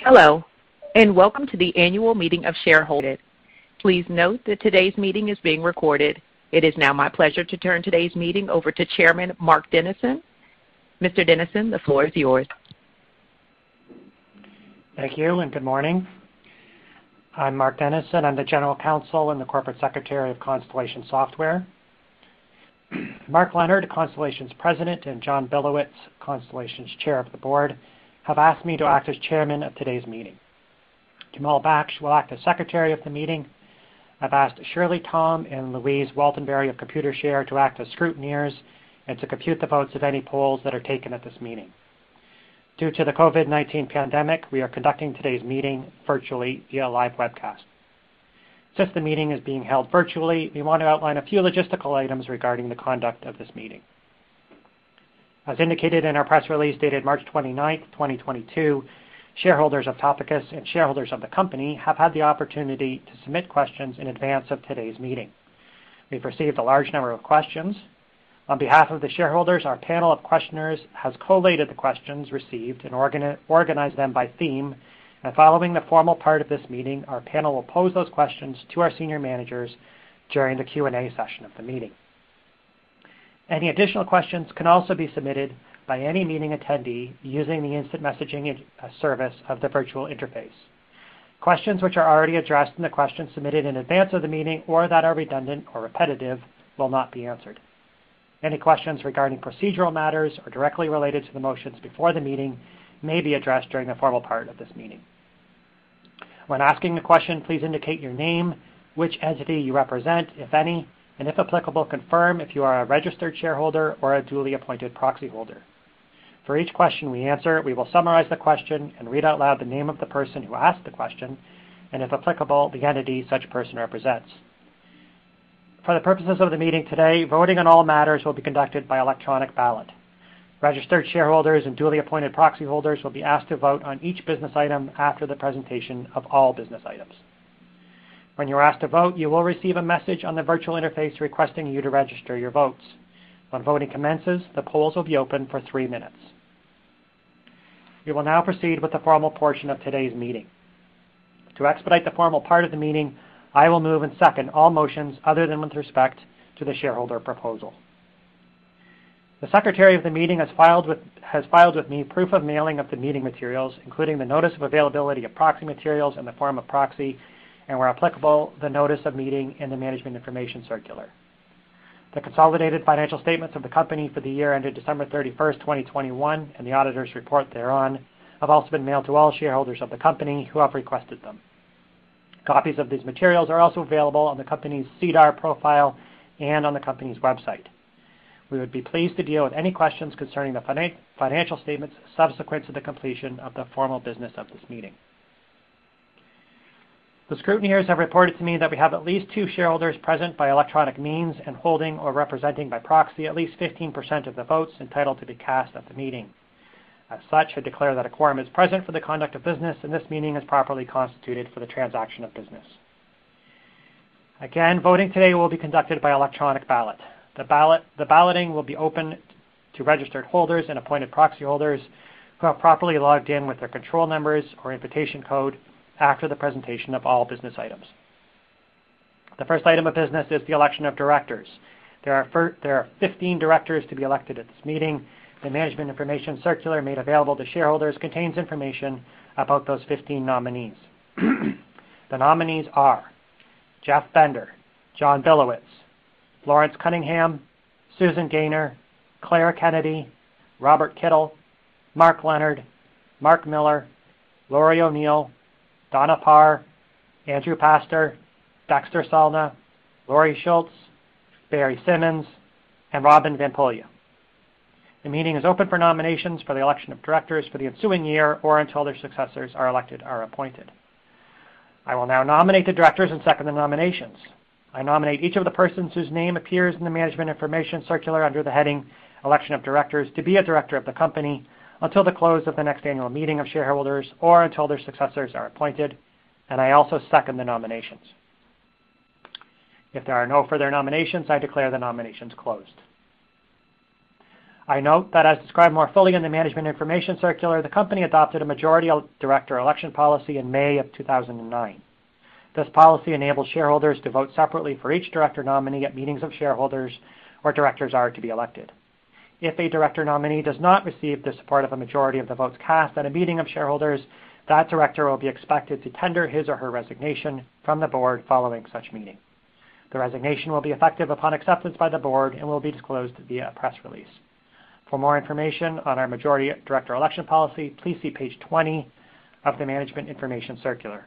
Hello, and welcome to the annual meeting of shareholders. Please note that today's meeting is being recorded. It is now my pleasure to turn today's meeting over to Chairman Mark Dennison. Mr. Dennison, the floor is yours. Thank you, and good morning. I'm Mark Dennison. I'm the General Counsel and the Corporate Secretary of Constellation Software. Mark Leonard, Constellation's President, and John Billowitz, Constellation's Chair of the Board, have asked me to act as Chairman of today's meeting. Jamal Baksh will act as Secretary of the meeting. I've asked Shirley Tom and Louise Waltenberry of Computershare to act as scrutineers and to compute the votes of any polls that are taken at this meeting. Due to the COVID-19 pandemic, we are conducting today's meeting virtually via live webcast. Since the meeting is being held virtually, we want to outline a few logistical items regarding the conduct of this meeting. As indicated in our press release dated March 29, 2022, shareholders of Topicus and shareholders of the company have had the opportunity to submit questions in advance of today's meeting. We've received a large number of questions. On behalf of the shareholders, our panel of questioners has collated the questions received and organized them by theme. And following the formal part of this meeting, our panel will pose those questions to our senior managers during the Q&A session of the meeting. Any additional questions can also be submitted by any meeting attendee using the instant messaging service of the virtual interface. Questions which are already addressed in the questions submitted in advance of the meeting or that are redundant or repetitive will not be answered. Any questions regarding procedural matters or directly related to the motions before the meeting may be addressed during the formal part of this meeting. When asking a question, please indicate your name, which entity you represent, if any, and if applicable, confirm if you are a registered shareholder or a duly appointed proxy holder. For each question we answer, we will summarize the question and read out loud the name of the person who asked the question, and if applicable, the entity such person represents. For the purposes of the meeting today, voting on all matters will be conducted by electronic ballot. Registered shareholders and duly appointed proxy holders will be asked to vote on each business item after the presentation of all business items. When you're asked to vote, you will receive a message on the virtual interface requesting you to register your votes. When voting commences, the polls will be open for 3 minutes. We will now proceed with the formal portion of today's meeting. To expedite the formal part of the meeting, I will move and second all motions other than with respect to the shareholder proposal. The Secretary of the meeting has filed with me proof of mailing of the meeting materials, including the notice of availability of proxy materials in the form of proxy, and where applicable, the notice of meeting and the management information circular. The consolidated financial statements of the company for the year ended December 31st, 2021, and the auditor's report thereon have also been mailed to all shareholders of the company who have requested them. Copies of these materials are also available on the company's SEDAR profile and on the company's website. We would be pleased to deal with any questions concerning the financial statements subsequent to the completion of the formal business of this meeting. The scrutineers have reported to me that we have at least 2 shareholders present by electronic means and holding or representing by proxy at least 15% of the votes entitled to be cast at the meeting. As such, I declare that a quorum is present for the conduct of business, and this meeting is properly constituted for the transaction of business. Again, voting today will be conducted by electronic ballot. The balloting will be open to registered holders and appointed proxy holders who have properly logged in with their control numbers or invitation code after the presentation of all business items. The first item of business is the election of directors. There are 15 directors to be elected at this meeting. The management information circular made available to shareholders contains information about those 15 nominees. The nominees are Jeff Bender, John Billowitz, Lawrence Cunningham, Susan Gaynor, Claire Kennedy, Robert Kittle, Mark Leonard, Mark Miller, Lori O'Neill, Donna Parr, Andrew Pastor, Dexter Salna, Lori Schultz, Barry Simmons, and Robin Van Poelje. The meeting is open for nominations for the election of directors for the ensuing year or until their successors are elected or appointed. I will now nominate the directors and second the nominations. I nominate each of the persons whose name appears in the management information circular under the heading Election of Directors to be a director of the company until the close of the next annual meeting of shareholders or until their successors are appointed, and I also second the nominations. If there are no further nominations, I declare the nominations closed. I note that as described more fully in the Management Information Circular, the company adopted a majority director election policy in May of 2009. This policy enables shareholders to vote separately for each director nominee at meetings of shareholders where directors are to be elected. If a director nominee does not receive the support of a majority of the votes cast at a meeting of shareholders, that director will be expected to tender his or her resignation from the board following such meeting. The resignation will be effective upon acceptance by the board and will be disclosed via a press release. For more information on our majority director election policy, please see page 20 of the Management Information Circular.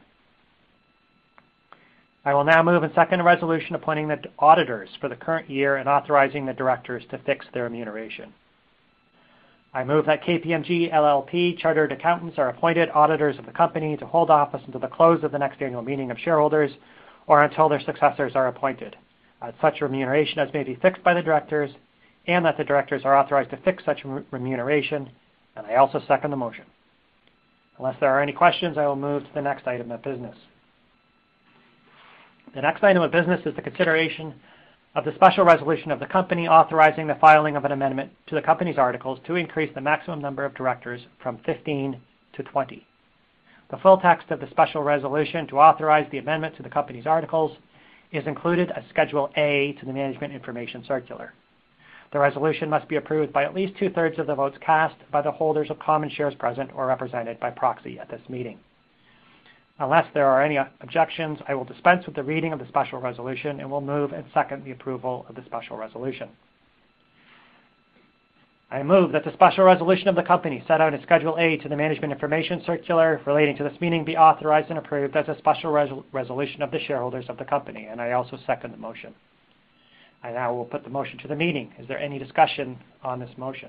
I will now move and second a resolution appointing the auditors for the current year and authorizing the directors to fix their remuneration. I move that KPMG LLP Chartered Accountants are appointed auditors of the company to hold office until the close of the next annual meeting of shareholders or until their successors are appointed, at such remuneration as may be fixed by the directors, and that the directors are authorized to fix such remuneration, and I also second the motion. Unless there are any questions, I will move to the next item of business. The next item of business is the consideration of the special resolution of the company authorizing the filing of an amendment to the company's articles to increase the maximum number of directors from 15 to 20. The full text of the special resolution to authorize the amendment to the company's articles is included as Schedule A to the Management Information Circular. The resolution must be approved by at least two-thirds of the votes cast by the holders of common shares present or represented by proxy at this meeting. Unless there are any objections, I will dispense with the reading of the special resolution and will move and second the approval of the special resolution. I move that the special resolution of the company set out in Schedule A to the Management Information Circular relating to this meeting be authorized and approved as a special resolution of the shareholders of the company, and I also second the motion. I now will put the motion to the meeting. Is there any discussion on this motion?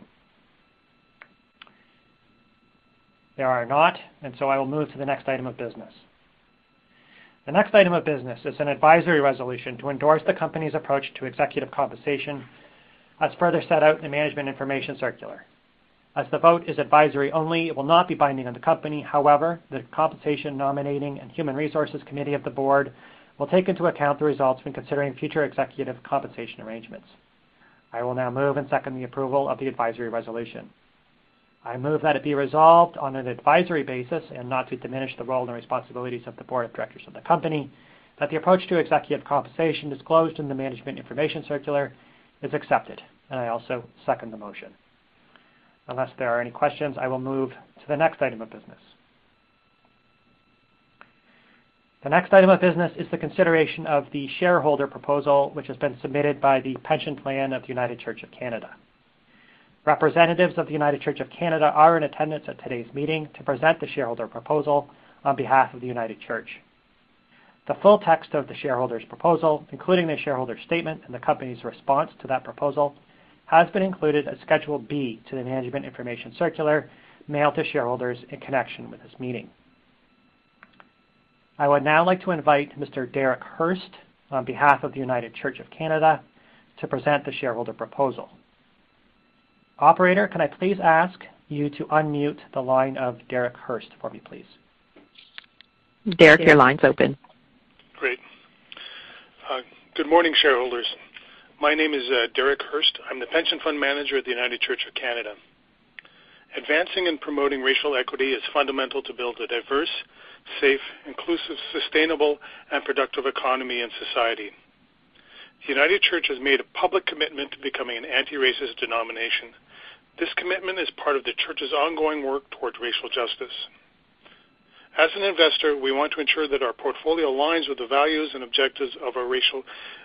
There are not, and so I will move to the next item of business. The next item of business is an advisory resolution to endorse the company's approach to executive compensation as further set out in the Management Information Circular. As the vote is advisory only, it will not be binding on the company. However, the Compensation, Nominating, and Human Resources Committee of the board will take into account the results when considering future executive compensation arrangements. I will now move and second the approval of the advisory resolution. I move that it be resolved on an advisory basis and not to diminish the role and responsibilities of the board of directors of the company, that the approach to executive compensation disclosed in the Management Information Circular is accepted, and I also second the motion. Unless there are any questions, I will move to the next item of business. The next item of business is the consideration of the shareholder proposal, which has been submitted by the Pension Plan of the United Church of Canada. Representatives of the United Church of Canada are in attendance at today's meeting to present the shareholder proposal on behalf of the United Church. The full text of the shareholder's proposal, including the shareholder statement and the company's response to that proposal, has been included as Schedule B to the Management Information Circular mailed to shareholders in connection with this meeting. I would now like to invite Mr. Derek Hurst on behalf of the United Church of Canada to present the shareholder proposal. Operator, can I please ask you to unmute the line of Derek Hurst for me, please? Derek, your line's open. Great. Good morning, shareholders. My name is Derek Hurst. I'm the Pension Fund Manager at the United Church of Canada. Advancing and promoting racial equity is fundamental to build a diverse, safe, inclusive, sustainable, and productive economy and society. The United Church has made a public commitment to becoming an anti-racist denomination. This commitment is part of the Church's ongoing work toward racial justice. As an investor, we want to ensure that our portfolio aligns with the values and objectives of our racial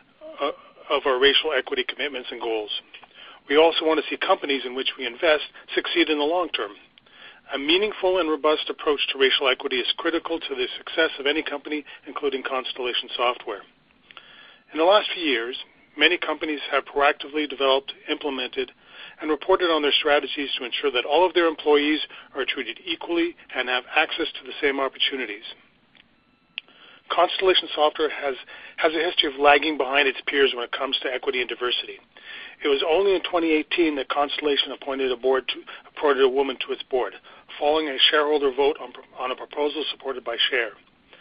equity commitments and goals. We also want to see companies in which we invest succeed in the long term. A meaningful and robust approach to racial equity is critical to the success of any company, including Constellation Software. In the last few years, many companies have proactively developed, implemented, and reported on their strategies to ensure that all of their employees are treated equally and have access to the same opportunities. Constellation Software has a history of lagging behind its peers when it comes to equity and diversity. It was only in 2018 that Constellation appointed a woman to its board, following a shareholder vote on a proposal supported by SHARE.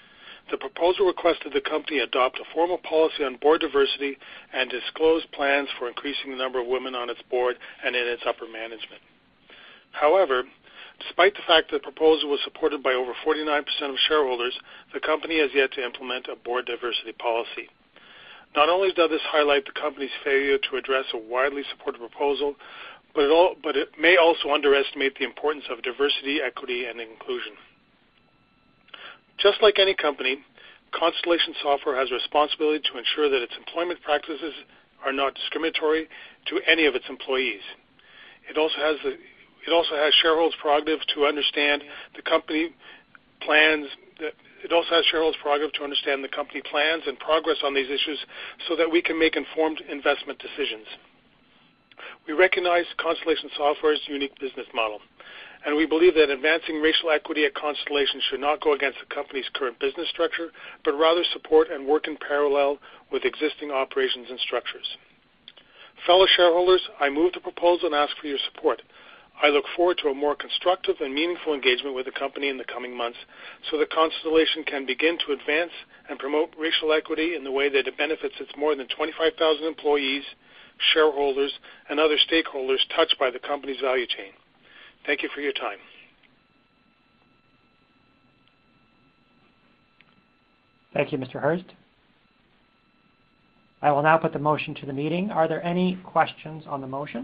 The proposal requested the company adopt a formal policy on board diversity and disclose plans for increasing the number of women on its board and in its upper management. However, despite the fact that the proposal was supported by over 49% of shareholders, the company has yet to implement a board diversity policy. Not only does this highlight the company's failure to address a widely supported proposal, but it may also underestimate the importance of diversity, equity, and inclusion. Just like any company, Constellation Software has a responsibility to ensure that its employment practices are not discriminatory to any of its employees. It also has shareholders' prerogative to understand the company plans. It also has shareholders' prerogative to understand the company plans and progress on these issues so that we can make informed investment decisions. We recognize Constellation Software's unique business model, and we believe that advancing racial equity at Constellation should not go against the company's current business structure, but rather support and work in parallel with existing operations and structures. Fellow shareholders, I move the proposal and ask for your support. I look forward to a more constructive and meaningful engagement with the company in the coming months so that Constellation can begin to advance and promote racial equity in the way that it benefits its more than 25,000 employees, shareholders, and other stakeholders touched by the company's value chain. Thank you for your time. Thank you, Mr. Hurst. I will now put the motion to the meeting. Are there any questions on the motion?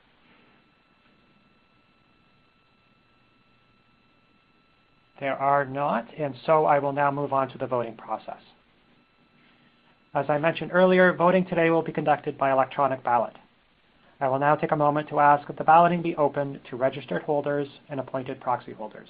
There are not, and so I will now move on to the voting process. As I mentioned earlier, voting today will be conducted by electronic ballot. I will now take a moment to ask that the balloting be opened to registered holders and appointed proxy holders.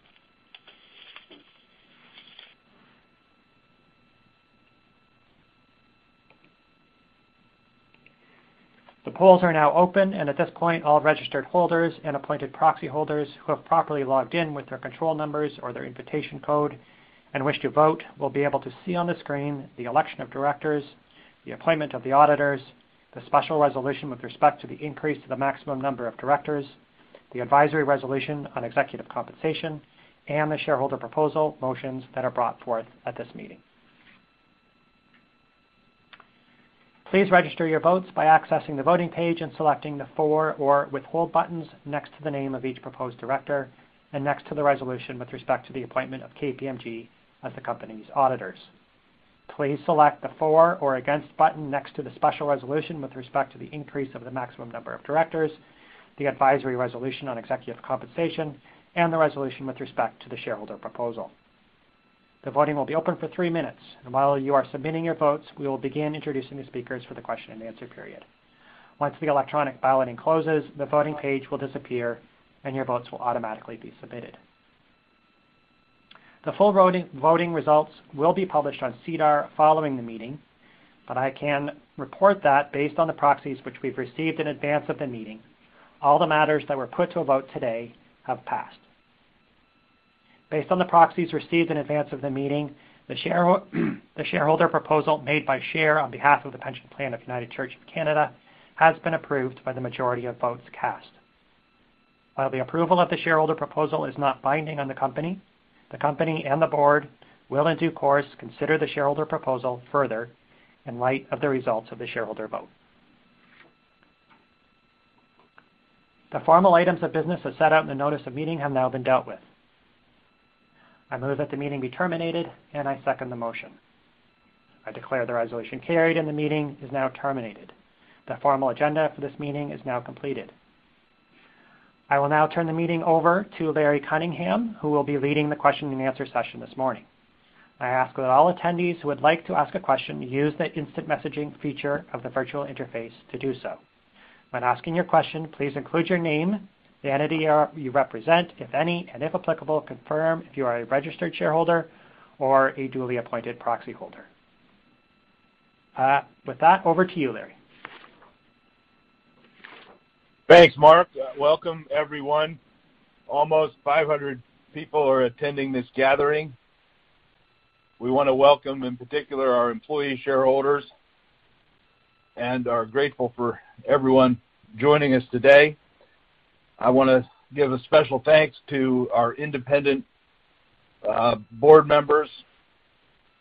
The polls are now open, and at this point, all registered holders and appointed proxy holders who have properly logged in with their control numbers or their invitation code and wish to vote will be able to see on the screen the election of directors, the appointment of the auditors, the special resolution with respect to the increase to the maximum number of directors, the advisory resolution on executive compensation, and the shareholder proposal motions that are brought forth at this meeting. Please register your votes by accessing the voting page and selecting the for or withhold buttons next to the name of each proposed director and next to the resolution with respect to the appointment of KPMG as the company's auditors. Please select the for or against button next to the special resolution with respect to the increase of the maximum number of directors, the advisory resolution on executive compensation, and the resolution with respect to the shareholder proposal. The voting will be open for 3 minutes, and while you are submitting your votes, we will begin introducing the speakers for the question and answer period. Once the electronic balloting closes, the voting page will disappear and your votes will automatically be submitted. The full voting results will be published on SEDAR following the meeting, but I can report that based on the proxies which we've received in advance of the meeting, all the matters that were put to a vote today have passed. Based on the proxies received in advance of the meeting, the shareholder proposal made by SHARE on behalf of the Pension Plan of United Church of Canada has been approved by the majority of votes cast. While the approval of the shareholder proposal is not binding on the company and the board will in due course consider the shareholder proposal further in light of the results of the shareholder vote. The formal items of business as set out in the notice of meeting have now been dealt with. I move that the meeting be terminated, and I second the motion. I declare the resolution carried and the meeting is now terminated. The formal agenda for this meeting is now completed. I will now turn the meeting over to Larry Cunningham, who will be leading the question and answer session this morning. I ask that all attendees who would like to ask a question use the instant messaging feature of the virtual interface to do so. When asking your question, please include your name, the entity you represent, if any, and if applicable, confirm if you are a registered shareholder or a duly appointed proxy holder. With that, over to you, Larry. Thanks, Mark. Welcome, everyone. Almost 500 people are attending this gathering. We want to welcome, in particular, our employee shareholders and are grateful for everyone joining us today. I want to give a special thanks to our independent board members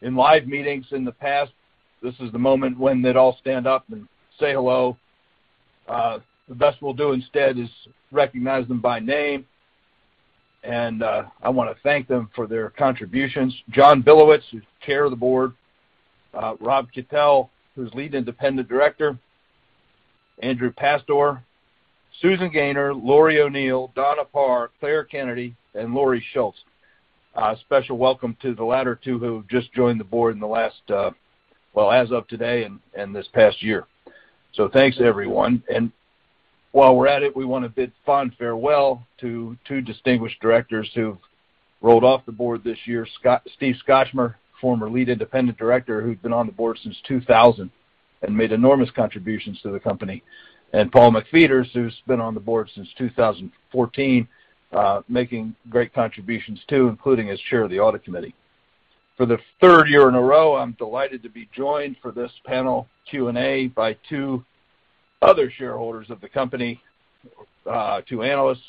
in live meetings in the past, this is the moment when they'd all stand up and say hello. The best we'll do instead is recognize them by name, and I want to thank them for their contributions. John Bilowitz, who's chair of the board, Rob Kittel, who's lead independent director, Andrew Pastor, Susan Gaynor, Lori O'Neill, Donna Parr, Claire Kennedy, and Lori Schultz. Special welcome to the latter two who just joined the board in the last, as of today and this past year. So thanks, everyone. And while we're at it, we want to bid fond farewell to two distinguished directors who've rolled off the board this year. Steve Scotchmer, former lead independent director who's been on the board since 2000 and made enormous contributions to the company, and Paul McFeeters, who's been on the board since 2014, making great contributions too, including as chair of the audit committee. For the third year in a row, I'm delighted to be joined for this panel Q&A by two other shareholders of the company, two analysts,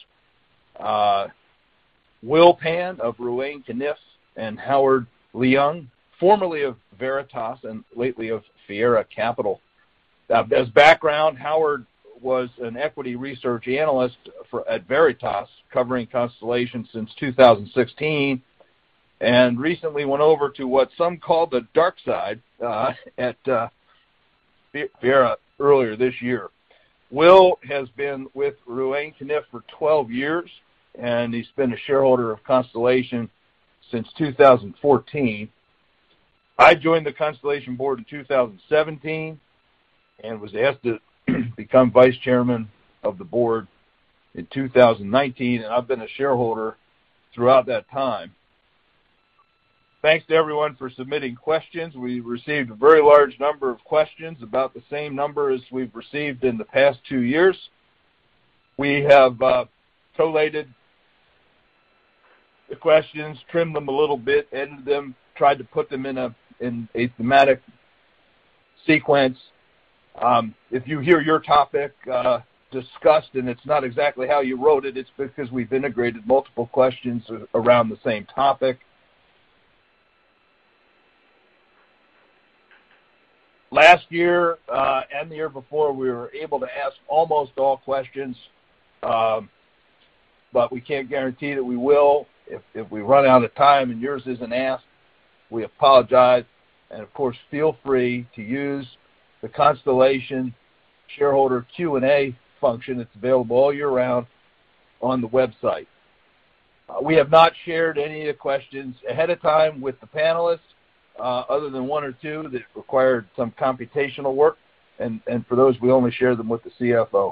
Will Pan of Ruane Cunniff and Howard Leung, formerly of Veritas and lately of Fiera Capital. As background, Howard was an equity research analyst at Veritas, covering Constellation since 2016, and recently went over to what some call the dark side at Fiera earlier this year. Will has been with Ruane Cunniff for 12 years, and he's been a shareholder of Constellation since 2014. I joined the Constellation board in 2017 and was asked to become vice chairman of the board in 2019, and I've been a shareholder throughout that time. Thanks to everyone for submitting questions. We received a very large number of questions, about the same number as we've received in the past 2 years. We have collated the questions, trimmed them a little bit, edited them, tried to put them in a thematic sequence. If you hear your topic discussed and it's not exactly how you wrote it, it's because we've integrated multiple questions around the same topic. Last year and the year before, we were able to ask almost all questions, but we can't guarantee that we will. If we run out of time and yours isn't asked, we apologize. And, of course, feel free to use the Constellation shareholder Q&A function. It's available all year round on the website. We have not shared any of the questions ahead of time with the panelists, other than one or two that required some computational work, and for those, we only share them with the CFO.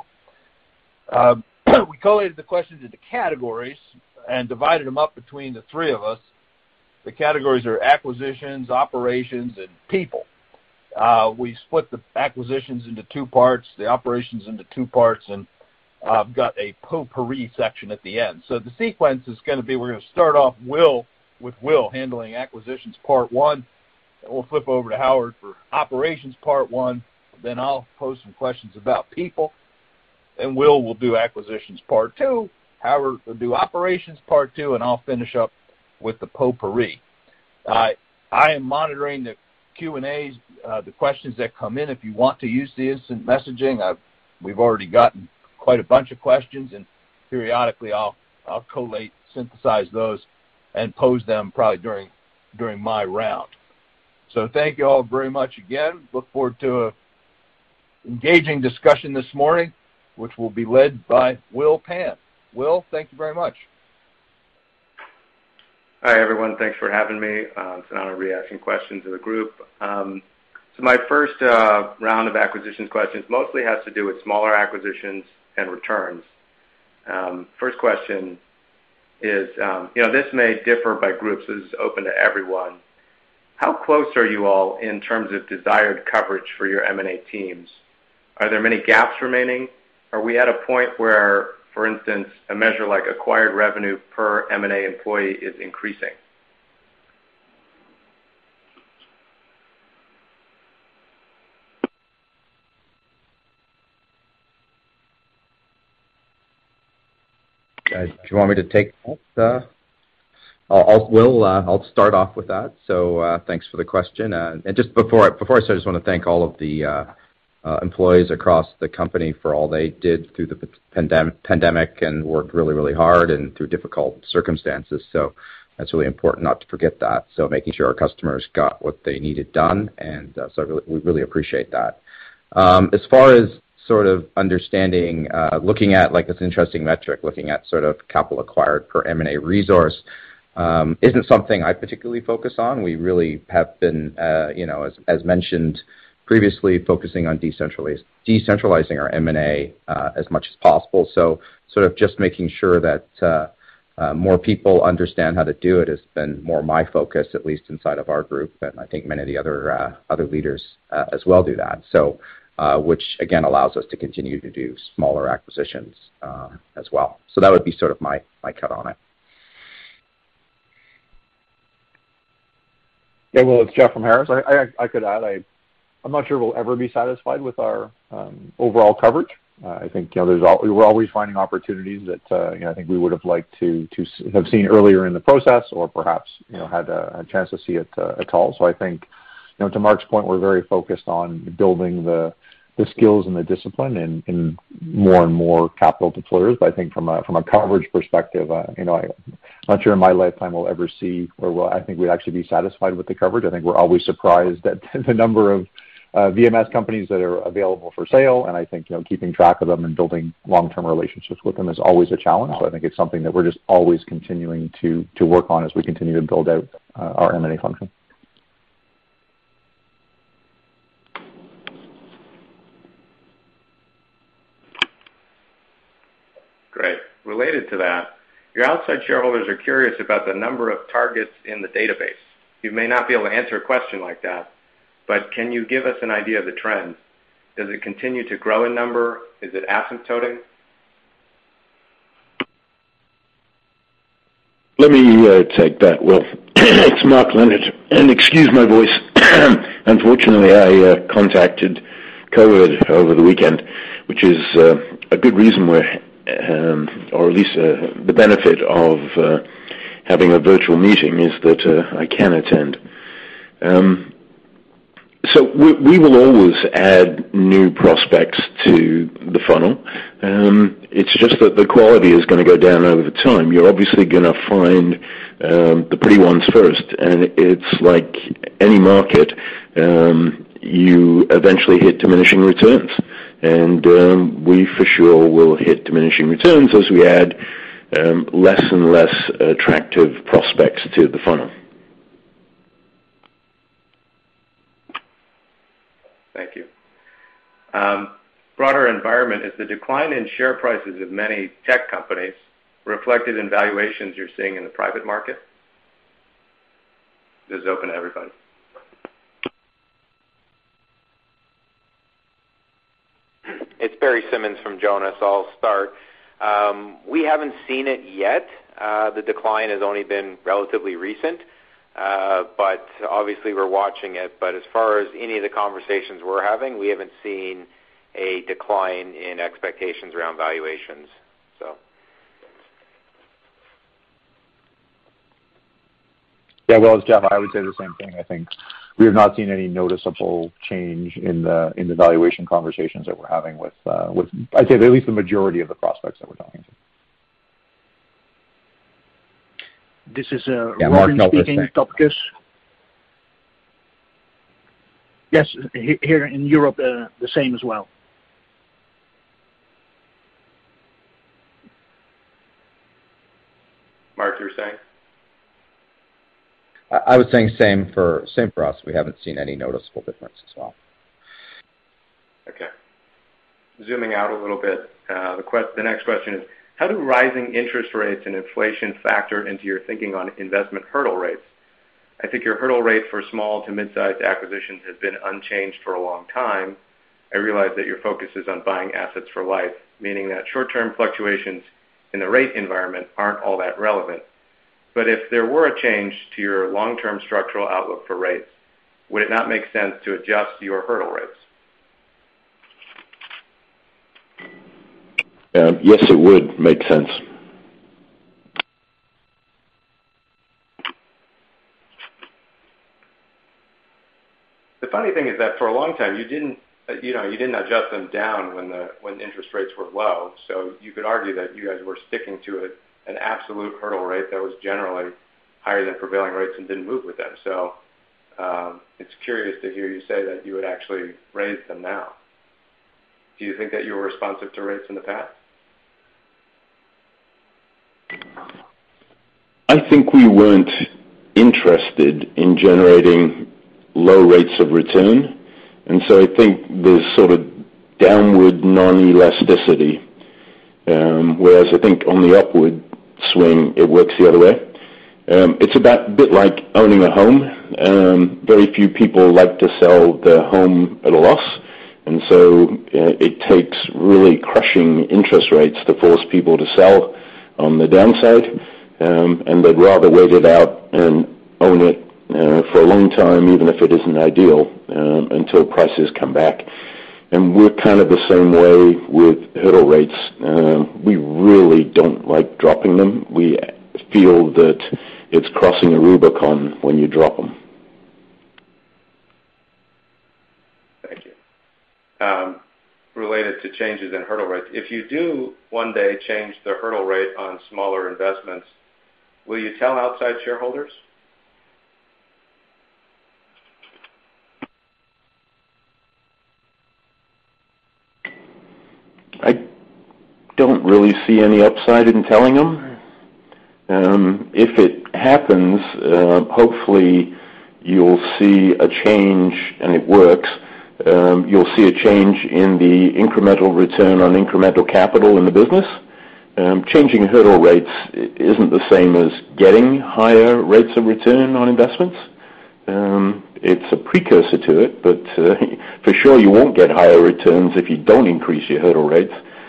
We collated the questions into categories and divided them up between the three of us. The categories are acquisitions, operations, and people. We split the acquisitions into two parts, the operations into two parts, and I've got a potpourri section at the end. So the sequence is going to be, we're going to start off with Will handling acquisitions part one, and we'll flip over to Howard for operations part one. Then I'll pose some questions about people, and will do acquisitions part two. Howard will do operations part two, and I'll finish up with the potpourri. I am monitoring the Q&As, the questions that come in. If you want to use the instant messaging, we've already gotten quite a bunch of questions, and periodically I'll collate, synthesize those, and pose them probably during my round. So thank you all very much again. Look forward to an engaging discussion this morning, which will be led by Will Pan. Will, thank you very much. Hi, everyone. Thanks for having me. It's an honor to be asking questions of the group. So my first round of acquisitions questions mostly has to do with smaller acquisitions and returns. First question is, this may differ by groups. This is open to everyone. How close are you all in terms of desired coverage for your M&A teams? Are there many gaps remaining? Are we at a point where, for instance, a measure like acquired revenue per M&A employee is increasing? Do you want me to take that? I'll start off with that. So thanks for the question. And just before I start, I just want to thank all of the employees across the company for all they did through the pandemic and worked really, really hard and through difficult circumstances. So that's really important not to forget that. So making sure our customers got what they needed done, and we really appreciate that. As far as sort of understanding, looking at like this interesting metric, looking at sort of capital acquired per M&A resource, isn't something I particularly focus on. We really have been, as mentioned previously, focusing on decentralizing our M&A as much as possible. So sort of just making sure that more people understand how to do it has been more my focus, at least inside of our group, and I think many of the other leaders as well do that. So, which again allows us to continue to do smaller acquisitions as well. So that would be sort of my cut on it. Yeah, well, it's Jeff from Harris. I could add, I'm not sure we'll ever be satisfied with our overall coverage. I think we're always finding opportunities that I think we would have liked to have seen earlier in the process, or perhaps had a chance to see it at all. So I think to Mark's point, we're very focused on building the skills and the discipline in more and more capital deployers. But I think from a coverage perspective, I'm not sure in my lifetime we'll ever see where I think we'd actually be satisfied with the coverage. I think we're always surprised at the number of VMS companies that are available for sale, and I think keeping track of them and building long-term relationships with them is always a challenge. So I think it's something that we're just always continuing to work on as we continue to build out our M&A function. Great. Related to that, your outside shareholders are curious about the number of targets in the database. You may not be able to answer a question like that, but can you give us an idea of the trends? Does it continue to grow in number? Is it asymptoting? Let me take that. Well, it's Mark Leonard, and excuse my voice. Unfortunately, I contacted COVID over the weekend, which is a good reason we're or at least the benefit of having a virtual meeting is that I can attend. So we will always add new prospects to the funnel. It's just that the quality is going to go down over time. You're obviously going to find the pretty ones first, and it's like any market. You eventually hit diminishing returns. And we for sure will hit diminishing returns as we add less and less attractive prospects to the funnel. Thank you. Broader environment, is the decline in share prices of many tech companies reflected in valuations you're seeing in the private market? This is open to everybody. It's Barry Simmons from Jonas. I'll start. We haven't seen it yet. The decline has only been relatively recent, but obviously we're watching it. But as far as any of the conversations we're having, we haven't seen a decline in expectations around valuations. So. Yeah, well, as Jeff, I would say the same thing. I think we have not seen any noticeable change in the valuation conversations that we're having with I'd say at least the majority of the prospects that we're talking to. This is Robin speaking, Topicus. Yes, here in Europe, the same as well. Mark, you're saying? I was saying same for us. We haven't seen any noticeable difference as well. Okay. Zooming out a little bit, the next question is, how do rising interest rates and inflation factor into your thinking on investment hurdle rates? I think your hurdle rate for small to mid-sized acquisitions has been unchanged for a long time. I realize that your focus is on buying assets for life, meaning that short-term fluctuations in the rate environment aren't all that relevant. But if there were a change to your long-term structural outlook for rates, would it not make sense to adjust your hurdle rates? Yes, it would make sense. the funny thing is that for a long time you didn't adjust them down when interest rates were low. So you could argue that you guys were sticking to an absolute hurdle rate that was generally higher than prevailing rates and didn't move with them. So it's curious to hear you say that you would actually raise them now. Do you think that you were responsive to rates in the past? I think we weren't interested in generating low rates of return, and so I think there's sort of downward non-elasticity, whereas I think on the upward swing it works the other way. It's a bit like owning a home. Very few people like to sell their home at a loss, and so it takes really crushing interest rates to force people to sell on the downside, and they'd rather wait it out and own it for a long time, even if it isn't ideal, until prices come back. And we're kind of the same way with hurdle rates. We really don't like dropping them. We feel that it's crossing a Rubicon when you drop them. Thank you. Related to changes in hurdle rates, if you do one day change the hurdle rate on smaller investments, will you tell outside shareholders? I don't really see any upside in telling them. If it happens, hopefully you'll see a change, and it works. You'll see a change in the incremental return on incremental capital in the business. Changing hurdle rates isn't the same as getting higher rates of return on investments. It's a precursor to it, but for sure you won't get higher returns if you don't increase your hurdle rates.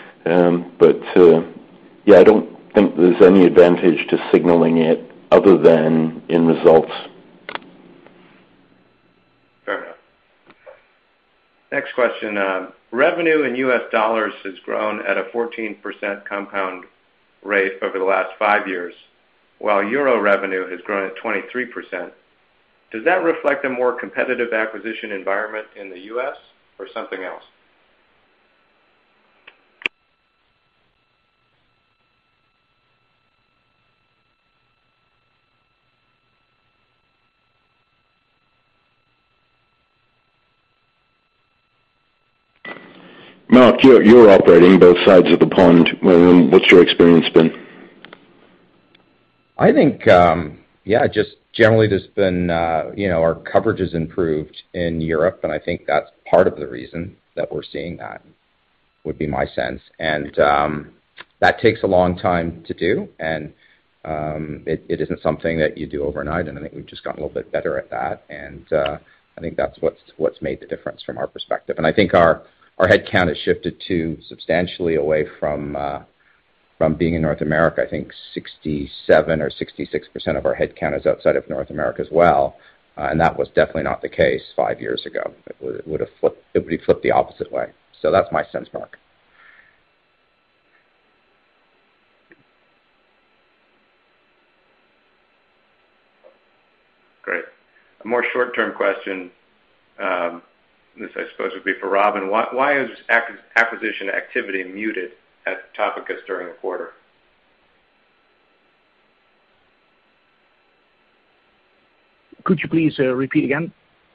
I don't think there's any advantage to signaling it other than in results. Fair enough. Next question. Revenue in U.S. dollars has grown at a 14% compound rate over the last 5 years, while euro revenue has grown at 23%. Does that reflect a more competitive acquisition environment in the U.S. or something else? Mark, you're operating both sides of the pond. What's your experience been? I think, just generally there's been, our coverage has improved in Europe, and I think that's part of the reason that we're seeing that, would be my sense. And that takes a long time to do, and it isn't something that you do overnight, and I think we've just gotten a little bit better at that, and I think that's what's made the difference from our perspective. And I think our headcount has shifted to substantially away from being in North America. I think 67 or 66% of our headcount is outside of North America as well, and that was definitely not the case 5 years ago. It would be flipped the opposite way. So that's my sense, Mark. Great. A more short-term question. This, I suppose, would be for Robin. Why is acquisition activity muted at Topicus during the quarter? Could you please repeat again?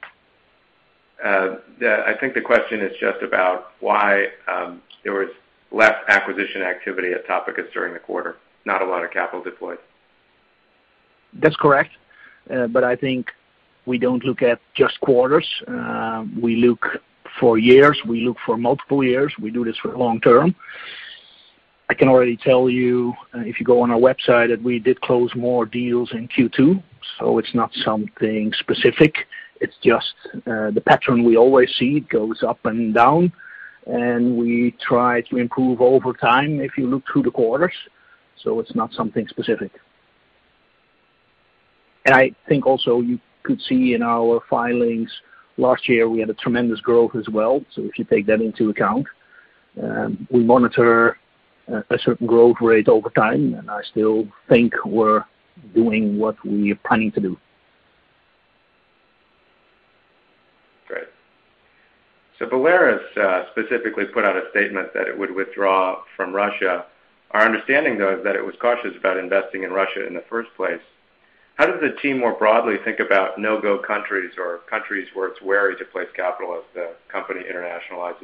I think the question is just about why there was less acquisition activity at Topicus during the quarter, not a lot of capital deployed. That's correct, but I think we don't look at just quarters. We look for years. We look for multiple years. We do this for the long term. I can already tell you, if you go on our website, that we did close more deals in Q2, so it's not something specific. It's just the pattern we always see. It goes up and down, and we try to improve over time if you look through the quarters, so it's not something specific. And I think also you could see in our filings last year we had a tremendous growth as well. So if you take that into account, we monitor a certain growth rate over time, and I still think we're doing what we are planning to do. Great. So Belarus specifically put out a statement that it would withdraw from Russia. Our understanding, though, is that it was cautious about investing in Russia in the first place. How does the team more broadly think about no-go countries or countries where it's wary to place capital as the company internationalizes?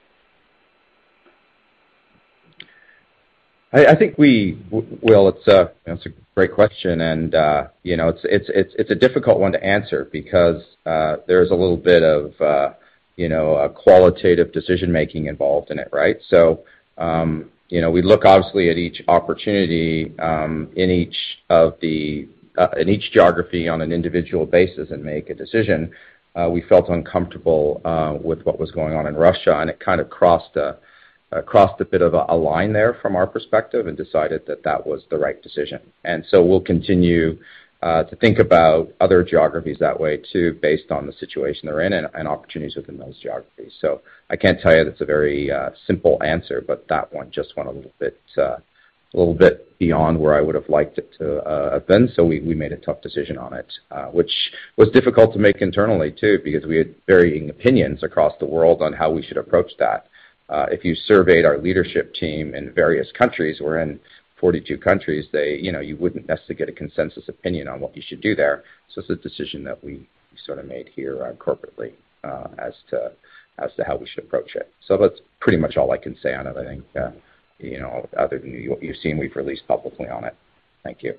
I think it's a great question, and it's a difficult one to answer because there's a little bit of a qualitative decision making involved in it, right? So we look obviously at each opportunity in each geography on an individual basis and make a decision. We felt uncomfortable with what was going on in Russia, and it kind of crossed a bit of a line there from our perspective and decided that was the right decision. And so we'll continue to think about other geographies that way too, based on the situation they're in and opportunities within those geographies. So I can't tell you that's a very simple answer, but that one just went a little bit beyond where I would have liked it to have been. So we made a tough decision on it, which was difficult to make internally too, because we had varying opinions across the world on how we should approach that. If you surveyed our leadership team in various countries, we're in 42 countries, you wouldn't necessarily get a consensus opinion on what you should do there. So it's a decision that we sort of made here corporately as to how we should approach it. So that's pretty much all I can say on it. I think, other than what you've seen, we've released publicly on it. Thank you.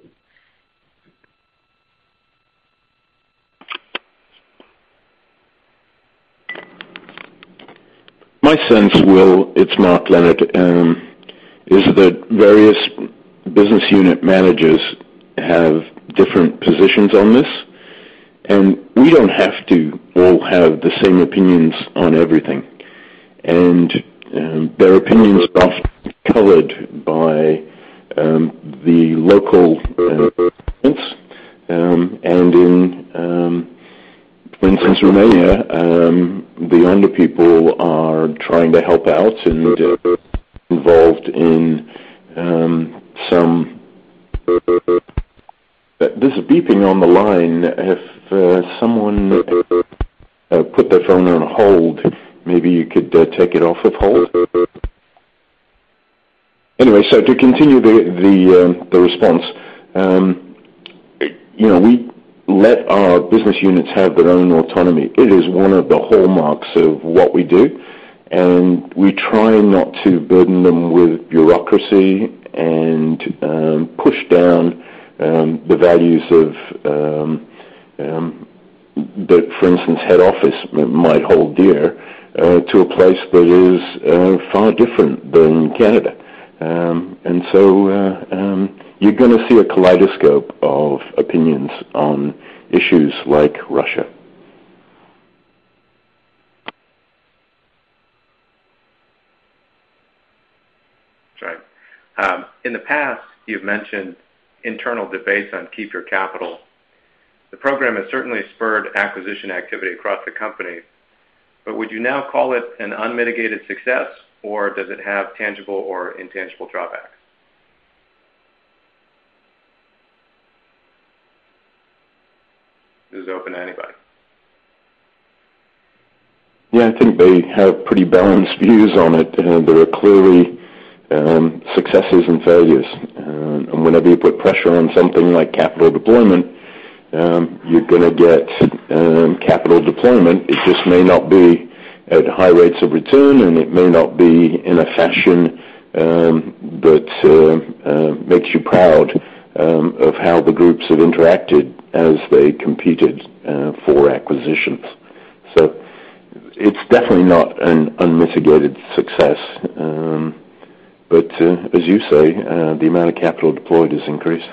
My sense, Will, it's Mark Leonard, is that various business unit managers have different positions on this, and we don't have to all have the same opinions on everything. And their opinions are often colored by the local events, and in for instance, Romania, the Onda people are trying to help out and involved in some. There's a beeping on the line. If someone put their phone on hold, maybe you could take it off of hold. Anyway, so to continue the response, we let our business units have their own autonomy. It is one of the hallmarks of what we do, and we try not to burden them with bureaucracy and push down the values of that, for instance, head office might hold dear to a place that is far different than Canada. And so you're going to see a kaleidoscope of opinions on issues like Russia. That's right. In the past, you've mentioned internal debates on Keep Your Capital. The program has certainly spurred acquisition activity across the company, but would you now call it an unmitigated success, or does it have tangible or intangible drawbacks? This is open to anybody. Yeah, I think they have pretty balanced views on it. There are clearly successes and failures. And whenever you put pressure on something like capital deployment, you're going to get capital deployment. It just may not be at high rates of return, and it may not be in a fashion that makes you proud of how the groups have interacted as they competed for acquisitions. So it's definitely not an unmitigated success. But as you say, the amount of capital deployed has increased.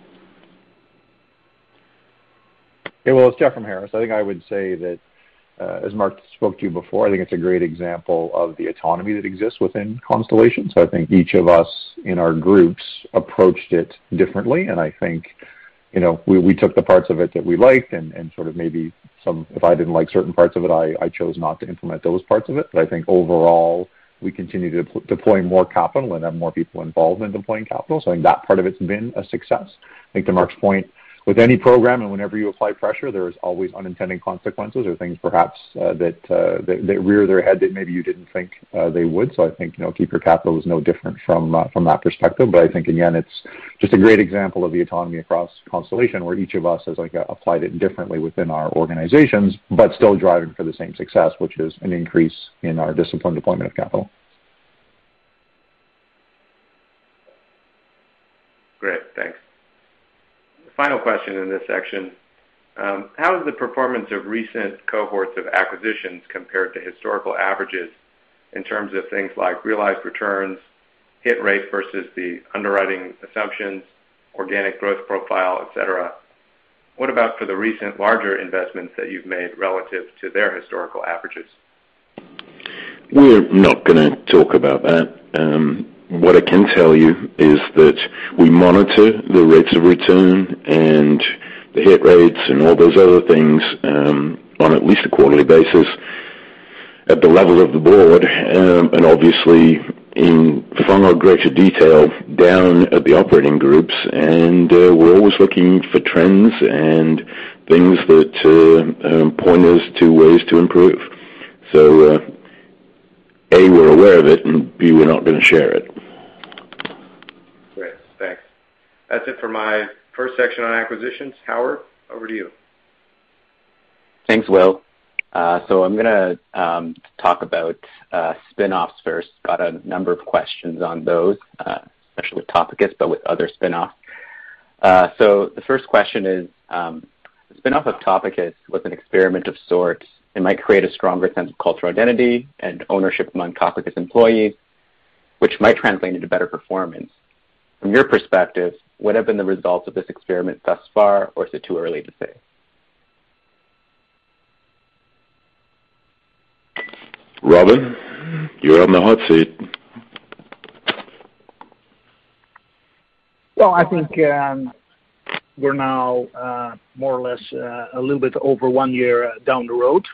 Okay, well, it's Jeff from Harris. I think I would say that, as Mark spoke to you before, I think it's a great example of the autonomy that exists within Constellation. So I think each of us in our groups approached it differently, and I think, we took the parts of it that we liked and sort of maybe if I didn't like certain parts of it, I chose not to implement those parts of it. But I think overall, we continue to deploy more capital and have more people involved in deploying capital. So I think that part of it's been a success. I think to Mark's point, with any program, and whenever you apply pressure, there is always unintended consequences or things perhaps that rear their head that maybe you didn't think they would. So I think keep your capital is no different from that perspective. But I think again, it's just a great example of the autonomy across Constellation, where each of us has applied it differently within our organizations, but still driving for the same success, which is an increase in our disciplined deployment of capital. Great, thanks. The final question in this section, how has the performance of recent cohorts of acquisitions compared to historical averages in terms of things like realized returns, hit rate versus the underwriting assumptions, organic growth profile, et cetera? What about for the recent larger investments that you've made relative to their historical averages? We're not going to talk about that. What I can tell you is that we monitor the rates of return and the hit rates and all those other things on at least a quarterly basis at the level of the board, and obviously in far greater detail down at the operating groups. And we're always looking for trends and things that point us to ways to improve. So A, we're aware of it, and B, we're not going to share it. Great, thanks. That's it for my first section on acquisitions. Howard, over to you. Thanks, Will. So I'm going to talk about spin-offs first. Got a number of questions on those, especially with Topicus, but with other spin-offs. So the first question is, the spin-off of Topicus was an experiment of sorts. It might create a stronger sense of cultural identity and ownership among Topicus employees, which might translate into better performance. From your perspective, what have been the results of this experiment thus far, or is it too early to say? Robin, you're on the hot seat. Well, I think we're now more or less a little bit over 1 year down the road.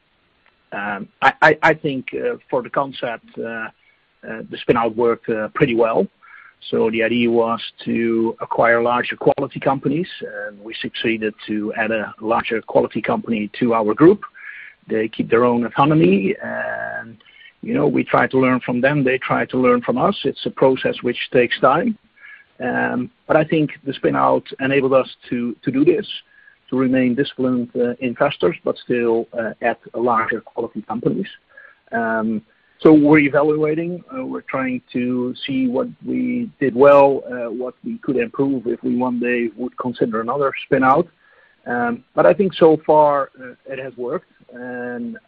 I think for the concept, the spin-out worked pretty well. So the idea was to acquire larger quality companies, and we succeeded to add a larger quality company to our group. They keep their own autonomy, and we try to learn from them. They try to learn from us. It's a process which takes time. But I think the spin-out enabled us to do this, to remain disciplined investors, but still at larger quality companies. So we're evaluating. We're trying to see what we did well, what we could improve if we one day would consider another spin-out. But I think so far it has worked, and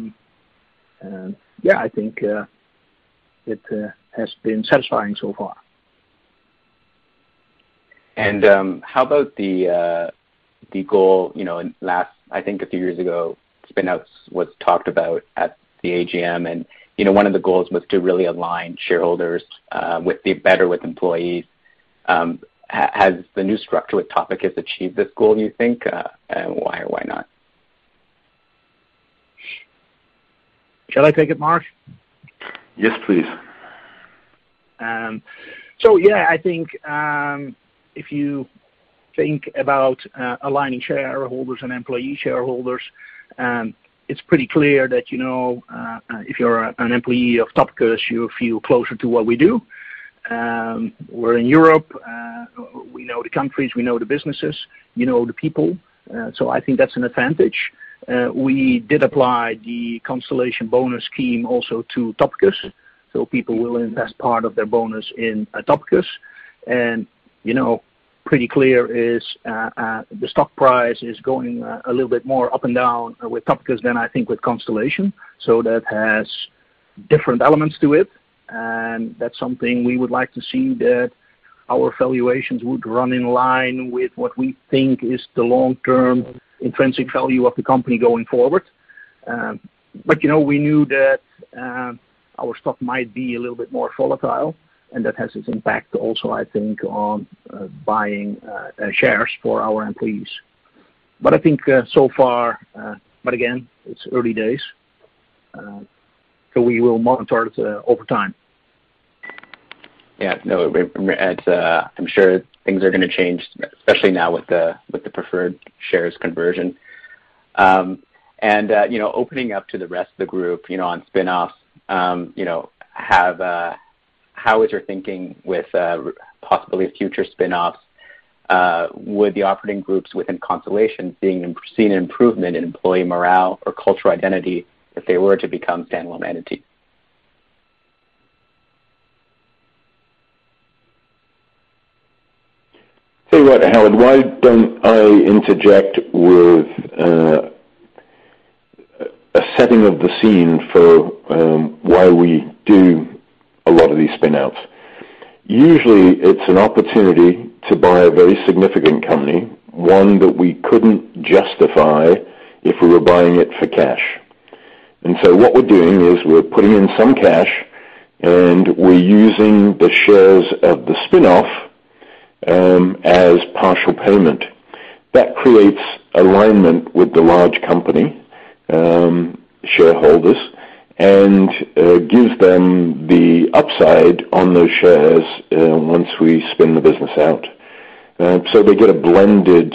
I think it has been satisfying so far. And how about the goal? I think a few years ago, spin-outs was talked about at the AGM, and one of the goals was to really align shareholders with employees. Has the new structure with Topicus achieved this goal, you think? And why or why not? Shall I take it, Mark? Yes, please. I think if you think about aligning shareholders and employee shareholders, it's pretty clear that, if you're an employee of Topicus, you feel closer to what we do. We're in Europe. We know the countries. We know the businesses. The people. So I think that's an advantage. We did apply the Constellation bonus scheme also to Topicus. So people will invest part of their bonus in Topicus. And, pretty clear is the stock price is going a little bit more up and down with Topicus than I think with Constellation. So that has different elements to it. And that's something we would like to see, that our valuations would run in line with what we think is the long-term intrinsic value of the company going forward. But we knew that our stock might be a little bit more volatile, and that has its impact also, I think, on buying shares for our employees. But I think so far, but again, it's early days. So we will monitor it over time. Yeah, no, I'm sure things are going to change, especially now with the preferred shares conversion. Opening up to the rest of the group, on spin-offs, how is your thinking with possibly future spin-offs? Would the operating groups within Constellation see an improvement in employee morale or cultural identity if they were to become standalone entities? Tell you what, Howard, why don't I interject with a setting of the scene for why we do a lot of these spin-outs. Usually it's an opportunity to buy a very significant company, one that we couldn't justify if we were buying it for cash. And so what we're doing is we're putting in some cash and we're using the shares of the spin-off as partial payment. That creates alignment with the large company shareholders and gives them the upside on those shares once we spin the business out. So they get a blended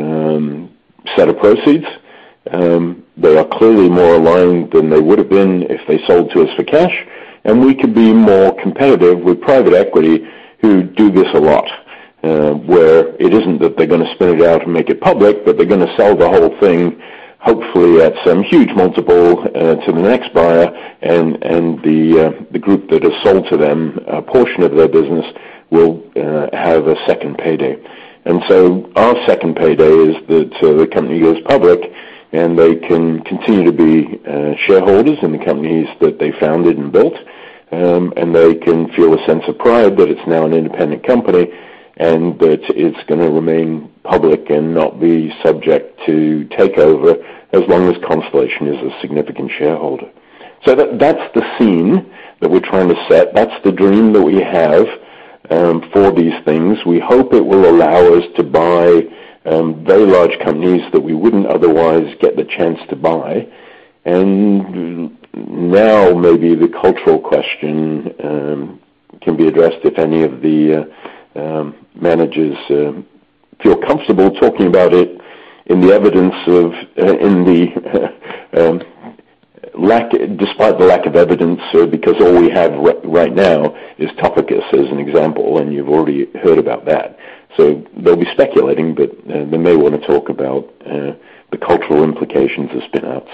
set of proceeds. They are clearly more aligned than they would have been if they sold to us for cash, and we could be more competitive with private equity who do this a lot, where it isn't that they're going to spin it out and make it public, but they're going to sell the whole thing hopefully at some huge multiple to the next buyer, and the group that has sold to them a portion of their business will have a second payday. And so our second payday is that the company goes public and they can continue to be shareholders in the companies that they founded and built, and they can feel a sense of pride that it's now an independent company and that it's going to remain public and not be subject to takeover as long as Constellation is a significant shareholder. So that's the scene that we're trying to set. That's the dream that we have for these things. We hope it will allow us to buy very large companies that we wouldn't otherwise get the chance to buy. And now maybe the cultural question can be addressed if any of the managers feel comfortable talking about it in the evidence of despite the lack of evidence, because all we have right now is Topicus as an example, and you've already heard about that. So they'll be speculating, but they may want to talk about the cultural implications of spin-outs.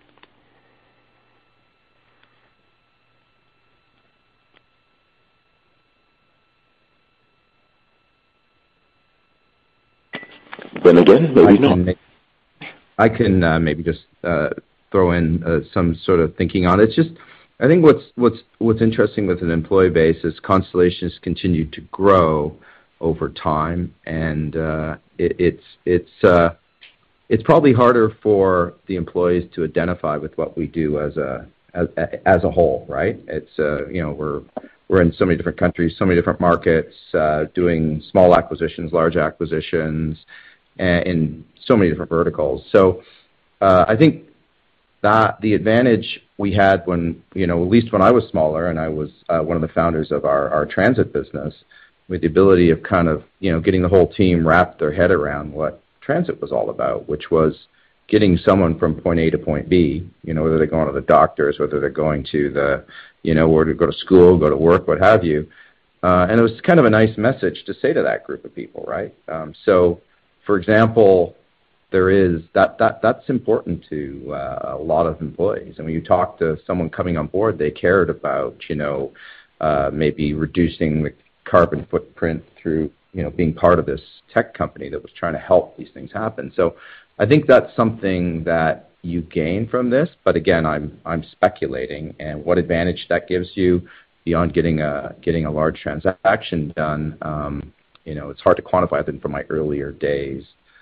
Then again, maybe not. I can maybe just throw in some sort of thinking on it. It's just, I think what's interesting with an employee base is Constellation has continued to grow over time, and it's probably harder for the employees to identify with what we do as a whole, right? It's we're in so many different countries, so many different markets, doing small acquisitions, large acquisitions, in so many different verticals. So I think that the advantage we had when, at least when I was smaller and I was one of the founders of our transit business, with the ability of kind of, getting the whole team wrap their head around what transit was all about, which was getting someone from point A to point B, whether they're going to the doctors, whether they're going to the, or to go to school, go to work, what have you. And it was kind of a nice message to say to that group of people, right? So, for example, there is that's important to a lot of employees. And when you talk to someone coming on board, they cared about, maybe reducing the carbon footprint through, being part of this tech company that was trying to help these things happen. So I think that's something that you gain from this. But again, I'm speculating, and what advantage that gives you beyond getting a large transaction done. It's hard to quantify them from my earlier days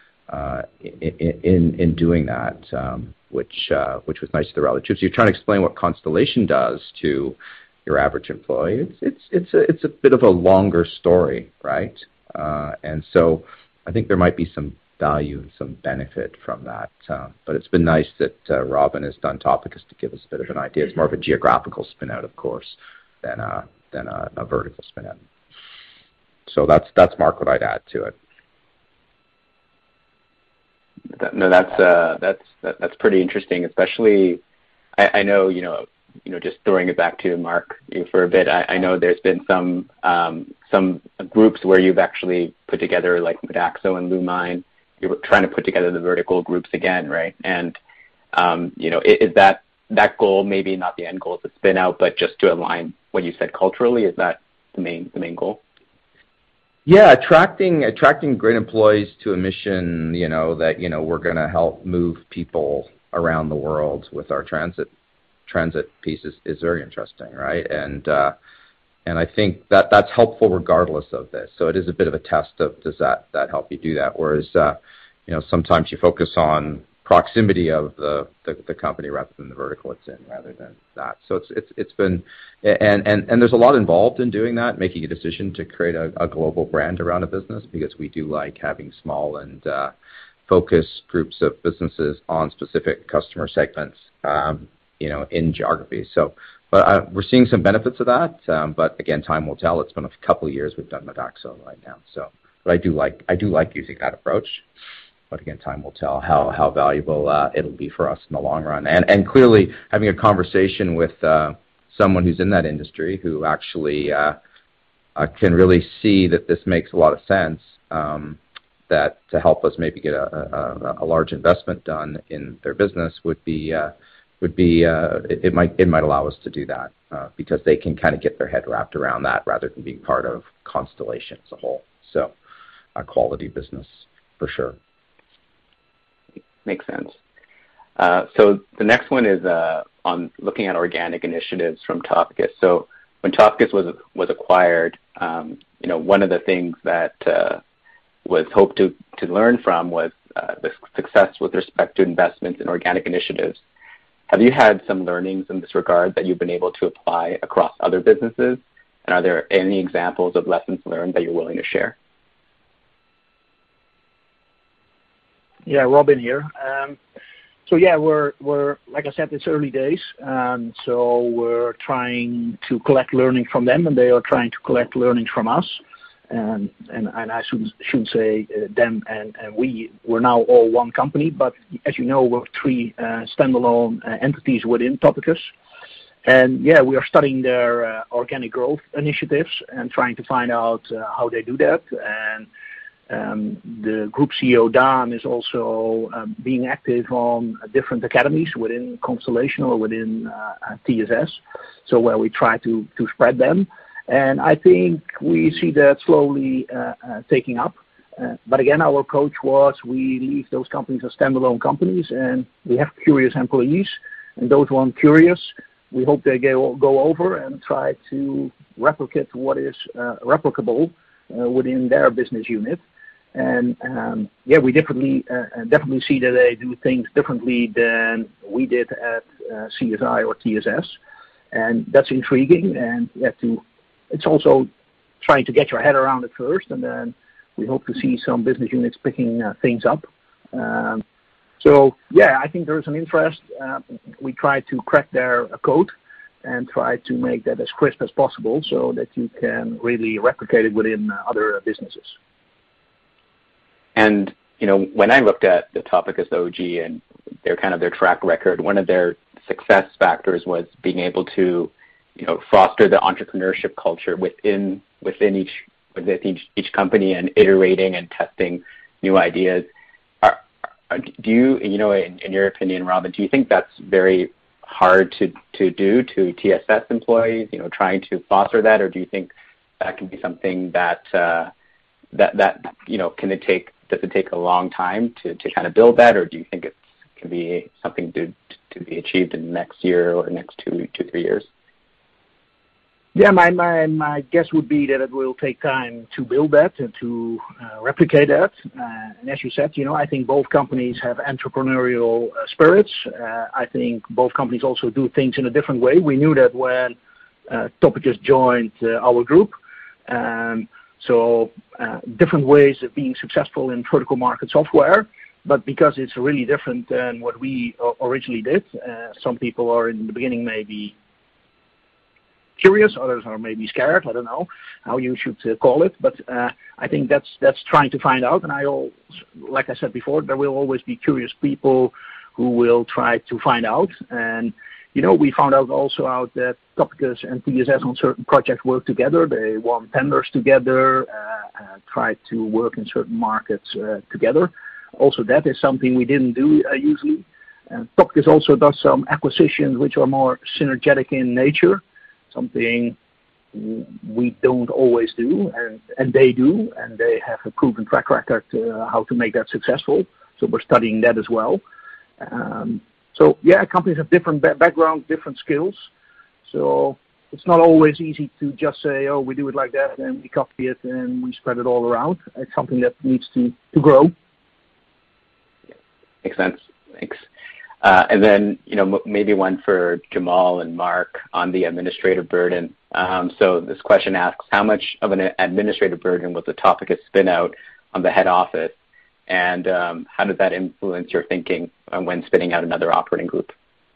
in doing that, which was nice to the relative. So you're trying to explain what Constellation does to your average employee. It's a bit of a longer story, right? And so I think there might be some value and some benefit from that. But it's been nice that Robin has done Topicus to give us a bit of an idea. It's more of a geographical spin out, of course, than a vertical spin out. So that's Mark what I'd add to it. No, that's pretty interesting. Especially, I know just throwing it back to Mark for a bit. I know there's been some groups where you've actually put together like Modaxo and Lumine. You were trying to put together the vertical groups again, right? And is that goal maybe not the end goal to spin out, but just to align what you said culturally? Is that the main goal? Yeah, attracting great employees to a mission, that we're going to help move people around the world with our transit piece is very interesting, right? And I think that's helpful regardless of this. So it is a bit of a test of does that help you do that? Whereas sometimes you focus on proximity of the company rather than the vertical it's in, rather than that. So it's been and there's a lot involved in doing that, making a decision to create a global brand around a business, because we do like having small and focused groups of businesses on specific customer segments, in geography. So, but we're seeing some benefits of that. But again, time will tell. It's been a couple of years we've done Modaxo right now. So, but I do like using that approach. But again, time will tell how valuable it'll be for us in the long run. And clearly, having a conversation with someone who's in that industry who actually can really see that this makes a lot of sense, that to help us maybe get a large investment done in their business it might allow us to do that because they can kind of get their head wrapped around that rather than being part of Constellation as a whole. So, a quality business for sure. Makes sense. So the next one is on looking at organic initiatives from Topicus. So when Topicus was acquired, one of the things that was hoped to learn from was the success with respect to investments in organic initiatives. Have you had some learnings in this regard that you've been able to apply across other businesses? And are there any examples of lessons learned that you're willing to share? Yeah, Robin here. So yeah, we're like I said, it's early days. So we're trying to collect learning from them, and they are trying to collect learnings from us. And I shouldn't say them and we're now all one company, but as you know, we're three standalone entities within Topicus. And yeah, we are studying their organic growth initiatives and trying to find out how they do that. And the group CEO, Dan, is also being active on different academies within Constellation or within TSS, so where we try to spread them. And I think we see that slowly taking up. But again, our approach was we leave those companies as standalone companies, and we have curious employees. And those one curious, we hope they go over and try to replicate what is replicable within their business unit. And yeah, we definitely see that they do things differently than we did at CSI or TSS, and that's intriguing. And it's also trying to get your head around it first, and then we hope to see some business units picking things up. So yeah, I think there's an interest. We try to crack their code and try to make that as crisp as possible so that you can really replicate it within other businesses. And when I looked at the Topicus OG and their track record, one of their success factors was being able to foster the entrepreneurship culture within each company and iterating and testing new ideas. Do you, in your opinion, Robin, do you think that's very hard to do to TSS employees, trying to foster that, or do you think that can be something that does it take a long time to kind of build that, or do you think it can be something to be achieved in the next year or next 2-3 years? Yeah, my guess would be that it will take time to build that and to replicate that. And as you said, I think both companies have entrepreneurial spirits. I think both companies also do things in a different way. We knew that when Topicus joined our group. So different ways of being successful in vertical market software, but because it's really different than what we originally did, some people are in the beginning maybe curious, others are maybe scared. I don't know how you should call it, but I think that's trying to find out. And like I said before, there will always be curious people who will try to find out. And we found out that Topicus and TSS on certain projects work together. They won tenders together, tried to work in certain markets together. Also, that is something we didn't do usually. Topicus also does some acquisitions which are more synergetic in nature, something we don't always do, and they do, and they have a proven track record how to make that successful. So we're studying that as well. So yeah, companies have different backgrounds, different skills. So it's not always easy to just say, oh, we do it like that, and we copy it, and we spread it all around. It's something that needs to grow. Yeah, makes sense. Thanks. And then, maybe one for Jamal and Mark on the administrative burden. So this question asks, how much of an administrative burden was the Topicus spin out on the head office? And how did that influence your thinking when spinning out another operating group?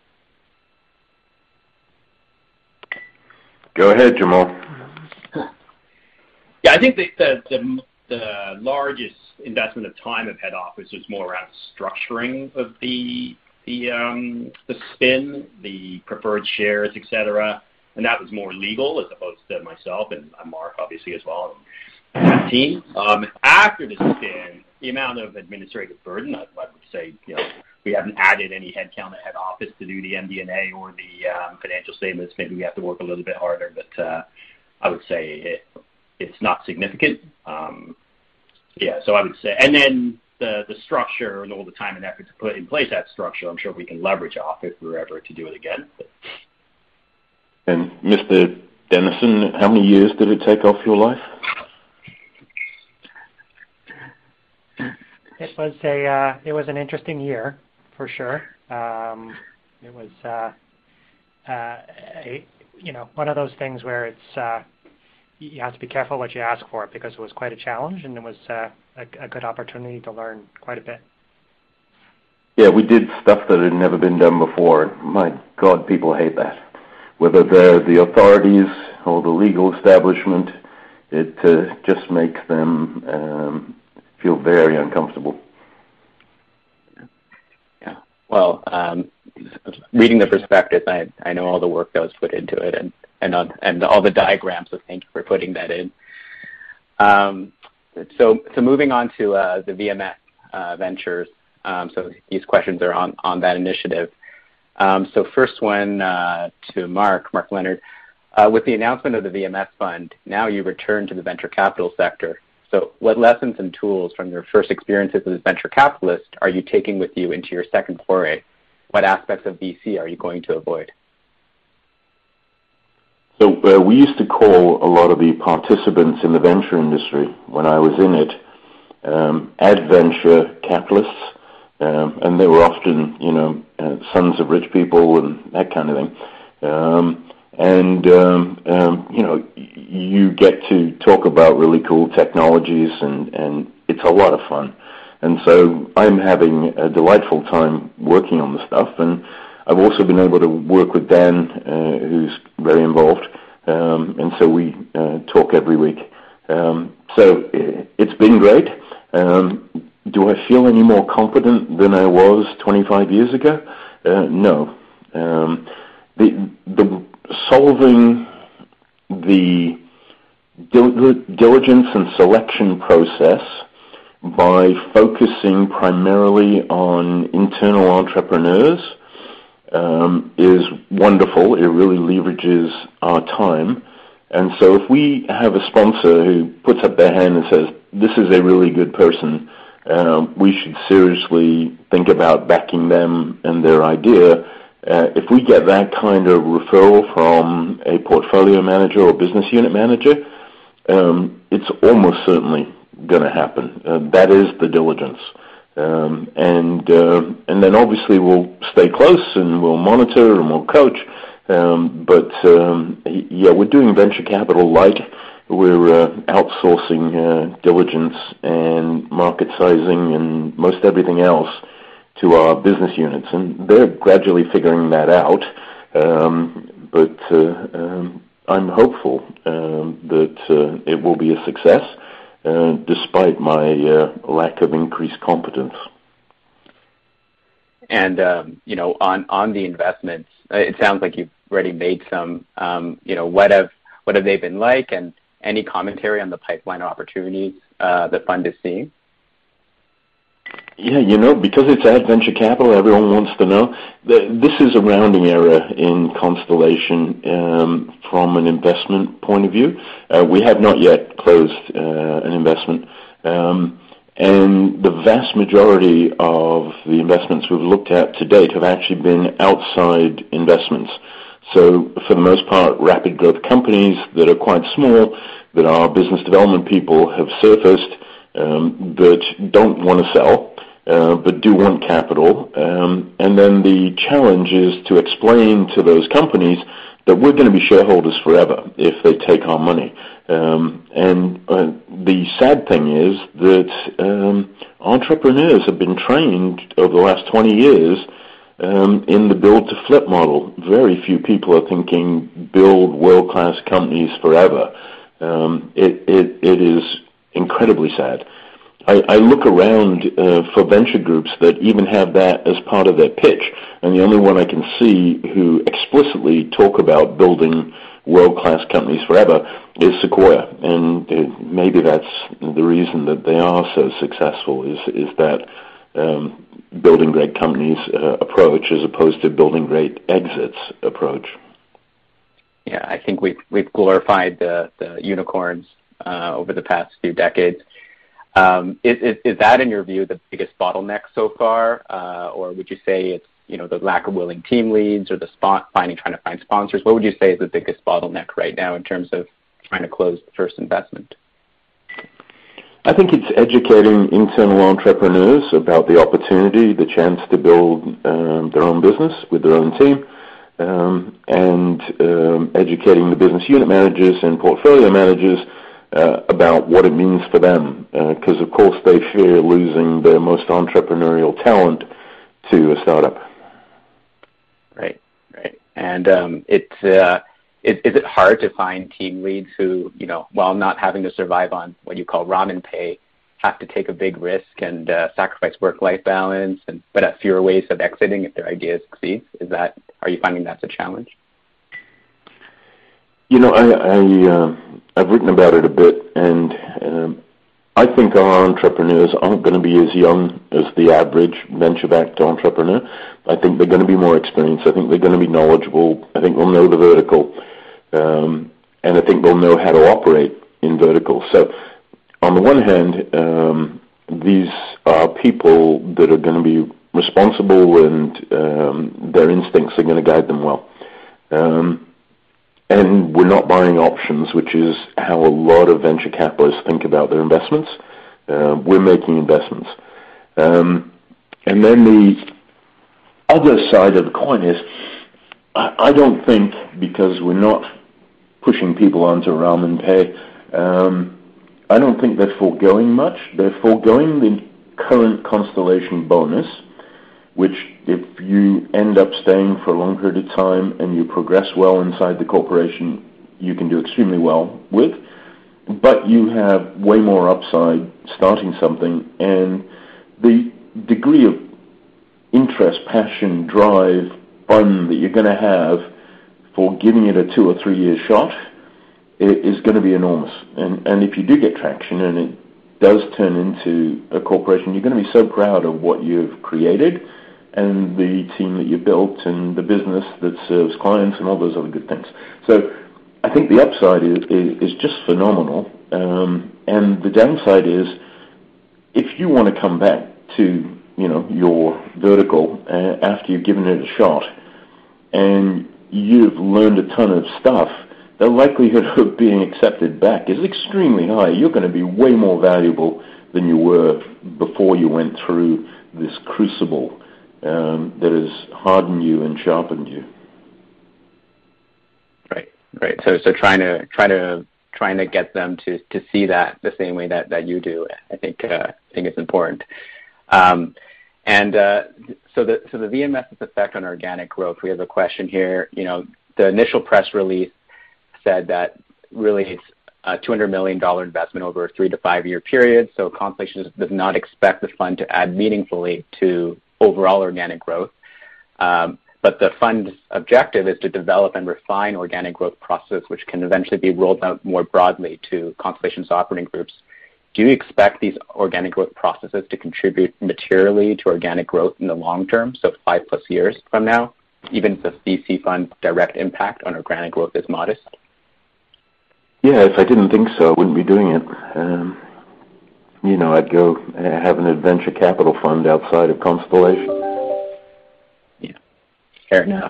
Go ahead, Jamal. Yeah, I think the largest investment of time of head office was more around structuring of the spin, the preferred shares, et cetera, and that was more legal as opposed to myself and Mark, obviously, as well, and that team. After the spin, the amount of administrative burden, I would say, we haven't added any headcount at head office to do the MD&A or the financial statements. Maybe we have to work a little bit harder, but I would say it's not significant. So I would say, and then the structure and all the time and effort to put in place that structure, I'm sure we can leverage off if we were ever to do it again. And Mr. Dennison, how many years did it take off your life? It was an interesting year, for sure. It was one of those things where it's you have to be careful what you ask for, because it was quite a challenge, and it was a good opportunity to learn quite a bit. Yeah, we did stuff that had never been done before. My God, people hate that. Whether they're the authorities or the legal establishment, it just makes them feel very uncomfortable. Yeah. Well, reading the prospectus, I know all the work that was put into it, and all the diagrams. So thank you for putting that in. So moving on to the VMS ventures. So these questions are on that initiative. So first one to Mark Leonard. With the announcement of the VMS fund, now you return to the venture capital sector. So what lessons and tools from your first experiences as a venture capitalist are you taking with you into your second foray? What aspects of VC are you going to avoid? So we used to call a lot of the participants in the venture industry when I was in it adventure capitalists, and they were often, sons of rich people and that kind of thing. You get to talk about really cool technologies, and it's a lot of fun. And so I'm having a delightful time working on the stuff, and I've also been able to work with Dan, who's very involved, and so we talk every week. So it's been great. Do I feel any more confident than I was 25 years ago? No. The solving the diligence and selection process by focusing primarily on internal entrepreneurs is wonderful. It really leverages our time. And so if we have a sponsor who puts up their hand and says, this is a really good person, we should seriously think about backing them and their idea. If we get that kind of referral from a portfolio manager or business unit manager, it's almost certainly going to happen. That is the diligence. And then obviously we'll stay close and we'll monitor and we'll coach. We're doing venture capital light. We're outsourcing diligence and market sizing and most everything else to our business units, and they're gradually figuring that out. I'm hopeful that it will be a success, despite my lack of increased competence. And on the investments, it sounds like you've already made some. What have they been like, and any commentary on the pipeline opportunities the fund is seeing? Yeah, because it's ad venture capital, everyone wants to know. This is a rounding error in Constellation from an investment point of view. We have not yet closed an investment, and the vast majority of the investments we've looked at to date have actually been outside investments. So for the most part, rapid growth companies that are quite small, that our business development people have surfaced, that don't want to sell, but do want capital. And then the challenge is to explain to those companies that we're going to be shareholders forever if they take our money. And the sad thing is that entrepreneurs have been trained over the last 20 years in the build-to-flip model. Very few people are thinking build world-class companies forever. It is incredibly sad. I look around for venture groups that even have that as part of their pitch, and the only one I can see who explicitly talk about building world-class companies forever is Sequoia, and maybe that's the reason that they are so successful is that building great companies approach as opposed to building great exits approach. Yeah, I think we've glorified the unicorns over the past few decades. Is that, in your view, the biggest bottleneck so far, or would you say it's the lack of willing team leads or trying to find sponsors? What would you say is the biggest bottleneck right now in terms of trying to close the first investment? I think it's educating internal entrepreneurs about the opportunity, the chance to build their own business with their own team, and educating the business unit managers and portfolio managers about what it means for them, because of course they fear losing their most entrepreneurial talent to a startup. Right. And is it hard to find team leads who, while not having to survive on what you call ramen pay, have to take a big risk and sacrifice work-life balance, but have fewer ways of exiting if their idea succeeds? Are you finding that's a challenge? I've written about it a bit, and I think our entrepreneurs aren't going to be as young as the average venture-backed entrepreneur. I think they're going to be more experienced. I think they're going to be knowledgeable. I think they'll know the vertical, and I think they'll know how to operate in verticals. So on the one hand, these are people that are going to be responsible, and their instincts are going to guide them well. And we're not buying options, which is how a lot of venture capitalists think about their investments. We're making investments. And then the other side of the coin is, I don't think, because we're not pushing people onto ramen pay, I don't think they're foregoing much. They're foregoing the current Constellation bonus, which if you end up staying for a long period of time and you progress well inside the corporation, you can do extremely well with. But you have way more upside starting something, and the degree of interest, passion, drive, fun that you're going to have for giving it a 2 or 3 year shot is going to be enormous. And if you do get traction and it does turn into a corporation, you're going to be so proud of what you've created and the team that you built and the business that serves clients and all those other good things. So I think the upside is just phenomenal. And the downside is, if you want to come back to your vertical after you've given it a shot and you've learned a ton of stuff, the likelihood of being accepted back is extremely high. You're going to be way more valuable than you were before you went through this crucible that has hardened you and sharpened you. Right. So trying to get them to see that the same way that you do, I think is important. So the VMS's effect on organic growth. We have a question here. The initial press release said that really it's a $200 million investment over a 3 to 5 year period. So Constellation does not expect the fund to add meaningfully to overall organic growth. But the fund's objective is to develop and refine organic growth processes which can eventually be rolled out more broadly to Constellation's operating groups. Do you expect these organic growth processes to contribute materially to organic growth in the long term, so 5+ years from now, even if the VC fund's direct impact on organic growth is modest? Yeah, if I didn't think so, I wouldn't be doing it. I'd go have an venture capital fund outside of Constellation. Yeah, fair enough.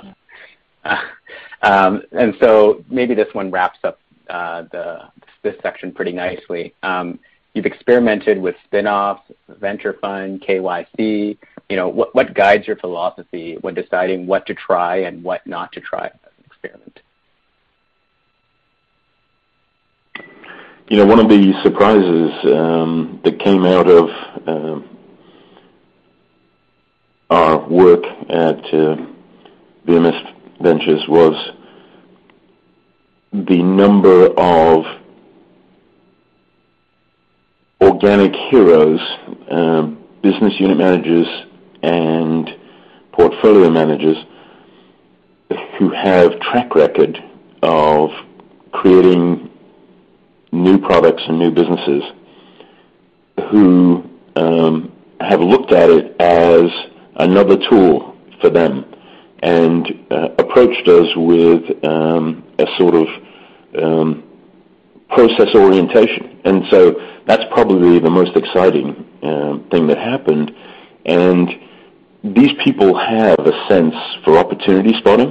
And so maybe this one wraps up this section pretty nicely. You've experimented with spin-offs, venture fund, KYC. What guides your philosophy when deciding what to try and what not to try as an experiment? One of the surprises that came out of our work at VMS Ventures was the number of organic heroes, business unit managers and portfolio managers who have track record of creating new products and new businesses, who have looked at it as another tool for them and approached us with a sort of process orientation. And so that's probably the most exciting thing that happened. And these people have a sense for opportunity spotting.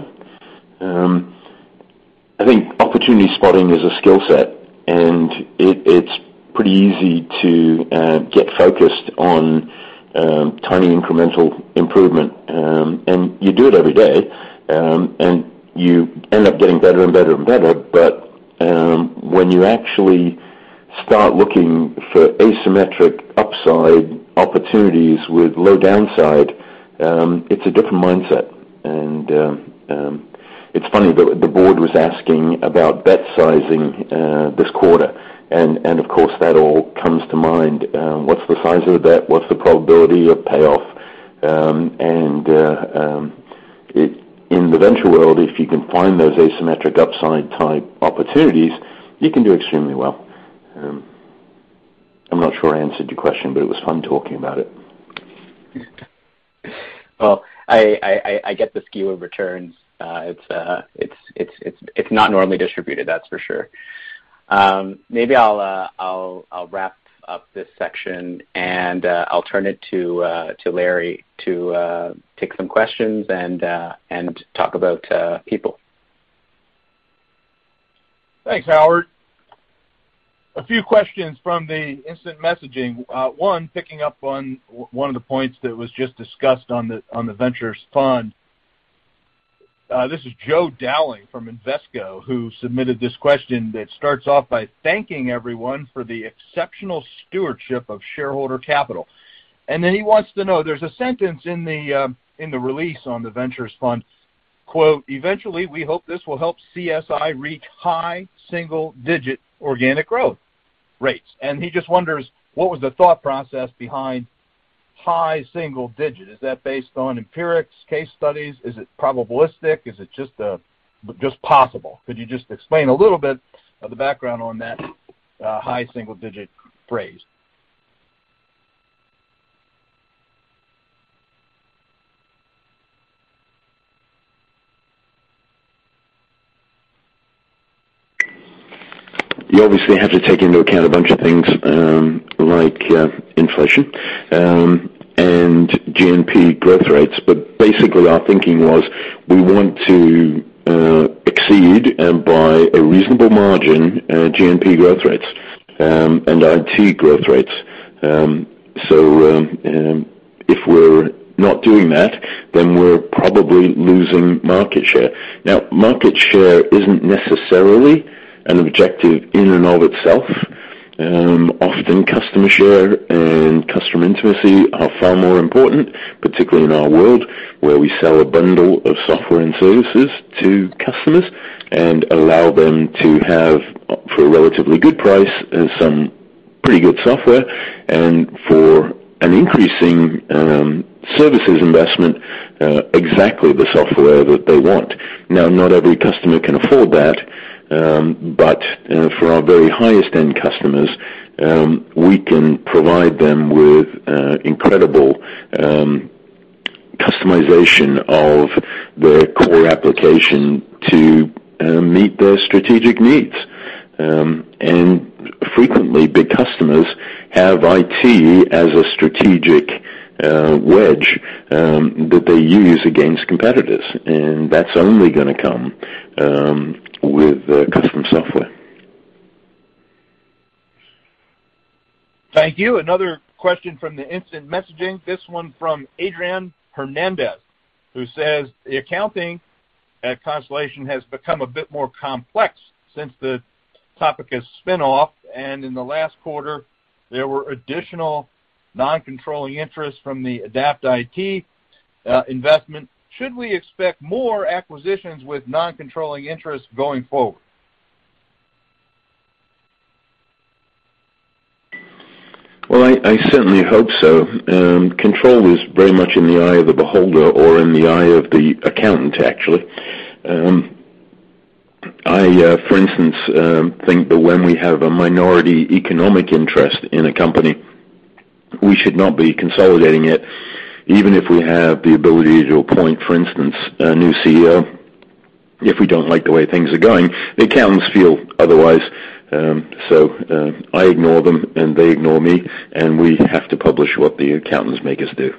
I think opportunity spotting is a skill set, and it's pretty easy to get focused on tiny incremental improvement, and you do it every day, and you end up getting better and better and better. But when you actually start looking for asymmetric upside opportunities with low downside, it's a different mindset. And it's funny, the board was asking about bet sizing this quarter, and of course that all comes to mind. What's the size of the bet? What's the probability of payoff? In the venture world, if you can find those asymmetric upside type opportunities, you can do extremely well. I'm not sure I answered your question, but it was fun talking about it. Well, I get the skew of returns. It's not normally distributed, that's for sure. Maybe I'll wrap up this section, and I'll turn it to Larry to take some questions and talk about people. Thanks, Howard. A few questions from the instant messaging. One, picking up on one of the points that was just discussed on the Ventures Fund. This is Joe Dowling from Invesco, who submitted this question that starts off by thanking everyone for the exceptional stewardship of shareholder capital. And then he wants to know, there's a sentence in the release on the Ventures Fund, quote, "Eventually, we hope this will help CSI reach high single-digit organic growth rates." And he just wonders, what was the thought process behind high single digit? Is that based on empirics, case studies? Is it probabilistic? Is it just possible? Could you just explain a little bit of the background on that high single digit phrase? You obviously have to take into account a bunch of things like inflation and GNP growth rates. But basically our thinking was we want to exceed by a reasonable margin GNP growth rates and IT growth rates. So if we're not doing that, then we're probably losing market share. Now, market share isn't necessarily an objective in and of itself. Often customer share and customer intimacy are far more important, particularly in our world where we sell a bundle of software and services to customers and allow them to have, for a relatively good price, some pretty good software, and for an increasing services investment, exactly the software that they want. Now, not every customer can afford that, but for our very highest end customers, we can provide them with incredible customization of their core application to meet their strategic needs. And frequently, big customers have IT as a strategic wedge that they use against competitors, and that's only going to come with custom software. Thank you. Another question from the instant messaging, this one from Adrian Hernandez, who says, the accounting at Constellation has become a bit more complex since the Topicus spinoff, and in the last quarter, there were additional non-controlling interests from the Adapt IT investment. Should we expect more acquisitions with non-controlling interests going forward? Well, I certainly hope so. Control is very much in the eye of the beholder, or in the eye of the accountant, actually. I, for instance, think that when we have a minority economic interest in a company, we should not be consolidating it, even if we have the ability to appoint, for instance, a new CEO. If we don't like the way things are going, the accountants feel otherwise. So I ignore them, and they ignore me, and we have to publish what the accountants make us do.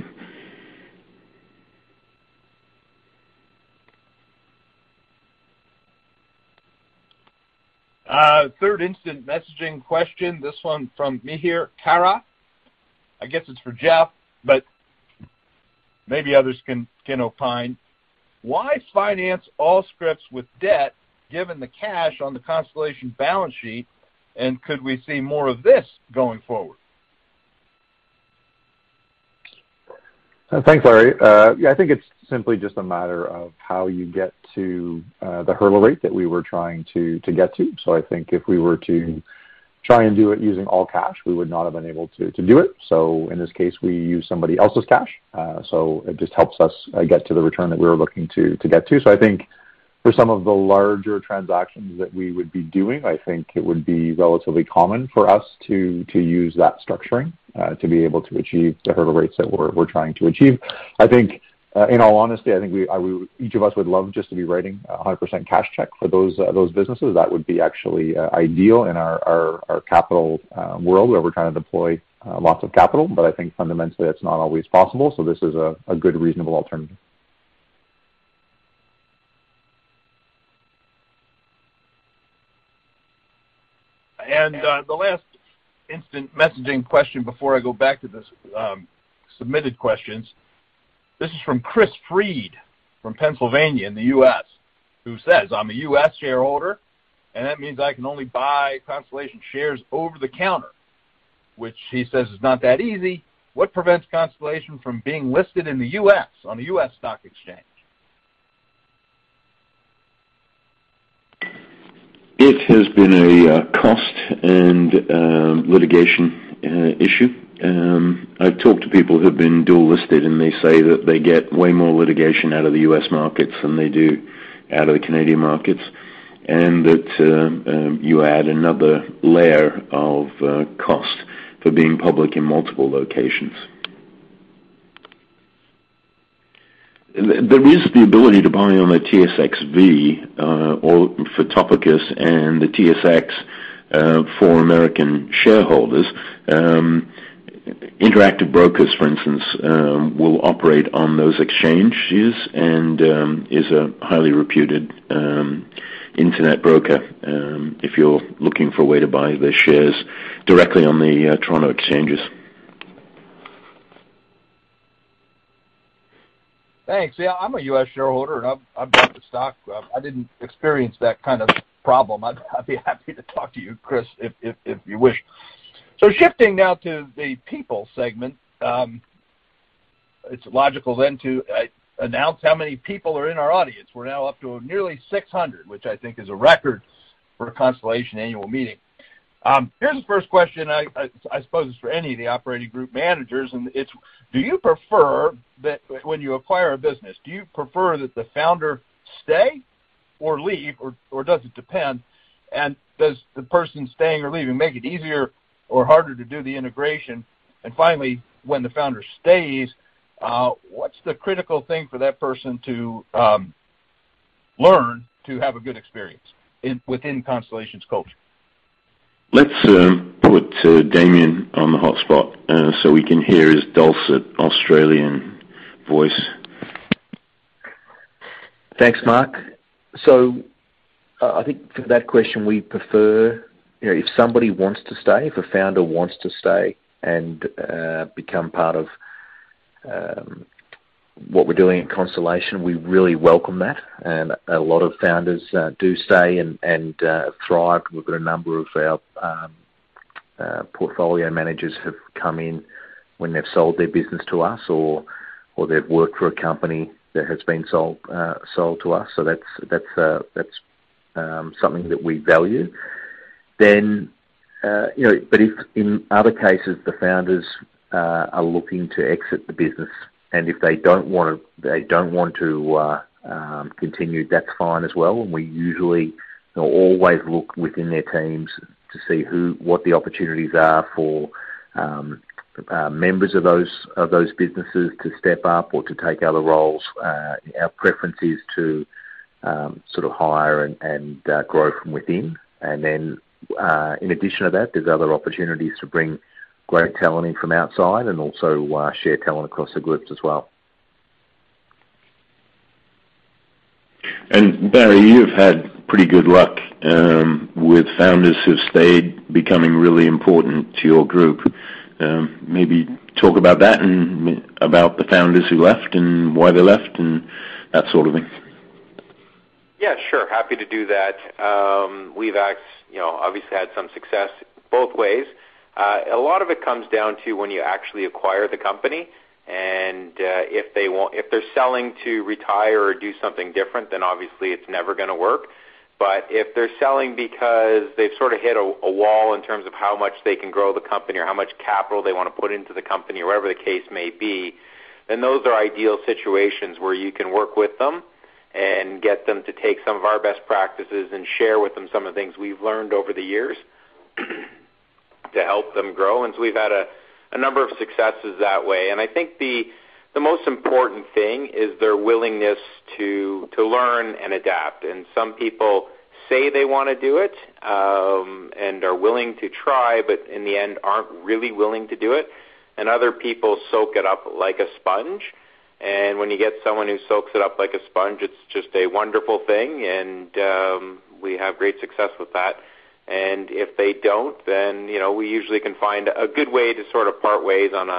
Third instant messaging question, this one from Mihir Kara. I guess it's for Jeff, but maybe others can opine. Why finance Allscripts with debt, given the cash on the Constellation balance sheet, and could we see more of this going forward? Thanks, Larry. Yeah, I think it's simply just a matter of how you get to the hurdle rate that we were trying to get to. So I think if we were to try and do it using all cash, we would not have been able to do it. So in this case, we use somebody else's cash. So it just helps us get to the return that we were looking to get to. So I think for some of the larger transactions that we would be doing, I think it would be relatively common for us to use that structuring to be able to achieve the hurdle rates that we're trying to achieve. I think, in all honesty, I think each of us would love just to be writing a 100% cash check for those businesses. That would be actually ideal in our capital world where we're trying to deploy lots of capital. But I think fundamentally that's not always possible. So this is a good, reasonable alternative. And the last instant messaging question before I go back to the submitted questions. This is from Chris Freed from Pennsylvania in the U.S., who says, I'm a U.S. shareholder, and that means I can only buy Constellation shares over the counter, which he says is not that easy. What prevents Constellation from being listed in the U.S. on a U.S. stock exchange? It has been a cost and litigation issue. I've talked to people who have been dual listed, and they say that they get way more litigation out of the U.S. markets than they do out of the Canadian markets, and that you add another layer of cost for being public in multiple locations. There is the ability to buy on the TSXV or for Topicus, and the TSX for American shareholders. Interactive Brokers, for instance, will operate on those exchanges and is a highly reputed internet broker if you're looking for a way to buy their shares directly on the Toronto exchanges. Thanks. Yeah, I'm a U.S. shareholder, and I've bought the stock. I didn't experience that kind of problem, I'd be happy to talk to you, Chris, if you wish. So shifting now to the people segment, it's logical then to announce how many people are in our audience. We're now up to nearly 600, which I think is a record for a Constellation annual meeting. Here's the first question. I suppose it's for any of the operating group managers, and it's: do you prefer that when you acquire a business, do you prefer that the founder stay or leave, or does it depend? And does the person staying or leaving make it easier or harder to do the integration? And finally, when the founder stays, what's the critical thing for that person to learn to have a good experience within Constellation's culture? Let's put Damien on the hot spot so we can hear his dulcet Australian voice. Thanks, Mark. So I think for that question, we prefer, if somebody wants to stay, if a founder wants to stay and become part of what we're doing at Constellation, we really welcome that. And a lot of founders do stay and thrive. We've got a number of our portfolio managers have come in when they've sold their business to us, or they've worked for a company that has been sold to us. So that's something that we value. Then, but if in other cases the founders are looking to exit the business, and if they don't want to continue, that's fine as well. And we usually always look within their teams to see what the opportunities are for members of those businesses to step up or to take other roles. Our preference is to sort of hire and grow from within. And then in addition to that, there's other opportunities to bring great talent in from outside and also share talent across the groups as well. And Barry, you've had pretty good luck with founders who've stayed becoming really important to your group. Maybe talk about that and about the founders who left and why they left and that sort of thing. Yeah, sure. Happy to do that. We've obviously had some success both ways. A lot of it comes down to when you actually acquire the company, and if they're selling to retire or do something different, then obviously it's never going to work. But if they're selling because they've sort of hit a wall in terms of how much they can grow the company or how much capital they want to put into the company or whatever the case may be, then those are ideal situations where you can work with them and get them to take some of our best practices and share with them some of the things we've learned over the years to help them grow. And so we've had a number of successes that way. And I think the most important thing is their willingness to learn and adapt. And some people say they want to do it and are willing to try, but in the end aren't really willing to do it. And other people soak it up like a sponge. And when you get someone who soaks it up like a sponge, it's just a wonderful thing, and we have great success with that. And if they don't, then we usually can find a good way to sort of part ways on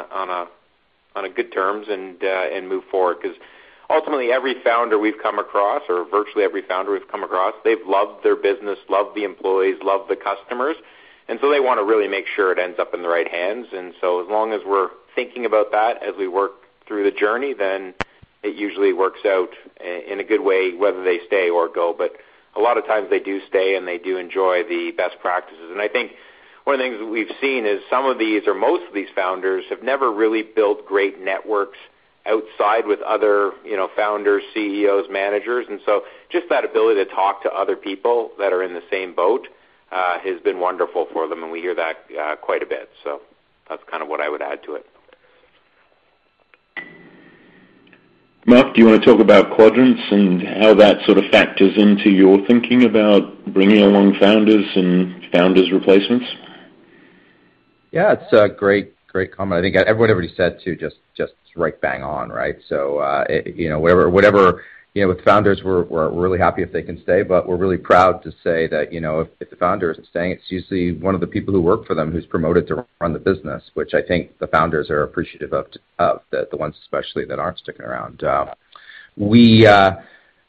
a good terms and move forward. Because ultimately, every founder we've come across, or virtually every founder we've come across, they've loved their business, loved the employees, loved the customers, and so they want to really make sure it ends up in the right hands. And so as long as we're thinking about that as we work through the journey, then it usually works out in a good way, whether they stay or go. But a lot of times they do stay and they do enjoy the best practices. And I think one of the things that we've seen is some of these, or most of these founders, have never really built great networks outside with other, founders, CEOs, managers. And so just that ability to talk to other people that are in the same boat has been wonderful for them, and we hear that quite a bit. So that's kind of what I would add to it. Mark, do you want to talk about quadrants and how that sort of factors into your thinking about bringing along founders and founders' replacements? Yeah, it's a great comment. I think everyone already said too, just right bang on, right? So, whatever, with founders, we're really happy if they can stay, but we're really proud to say that, if the founder isn't staying, it's usually one of the people who work for them who's promoted to run the business, which I think the founders are appreciative of the ones especially that aren't sticking around. We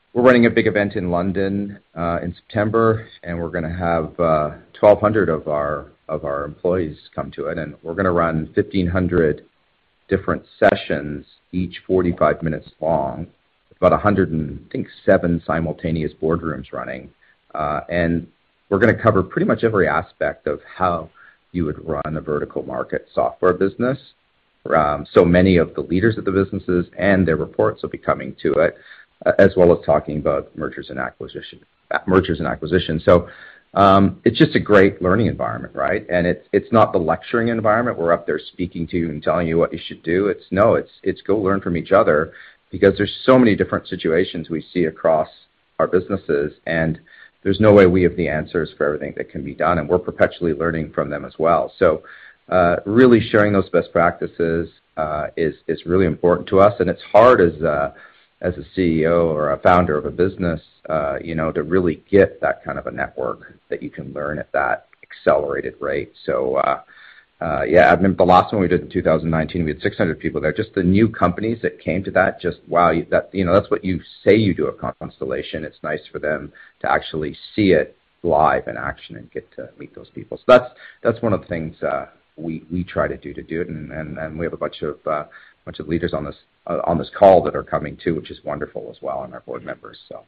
we're running a big event in London in September, and we're going to have 1,200 of our employees come to it, and we're going to run 1,500 different sessions, each 45 minutes long, with about 107 simultaneous boardrooms running, and we're going to cover pretty much every aspect of how you would run a vertical market software business. So many of the leaders of the businesses and their reports will be coming to it, as well as talking about mergers and acquisition. So it's just a great learning environment, right? And it's not the lecturing environment. We're up there speaking to you and telling you what you should do. It's go learn from each other, because there's so many different situations we see across our businesses, and there's no way we have the answers for everything that can be done, and we're perpetually learning from them as well. So really sharing those best practices is really important to us, and it's hard as a CEO or a founder of a business, to really get that kind of a network that you can learn at that accelerated rate. So I remember the last one we did in 2019, we had 600 people there. Just the new companies that came to that, just wow, that's what you say you do at Constellation. It's nice for them to actually see it live in action and get to meet those people. So that's one of the things we try to do it, and we have a bunch of leaders on this call that are coming too, which is wonderful as well, and our board members. So.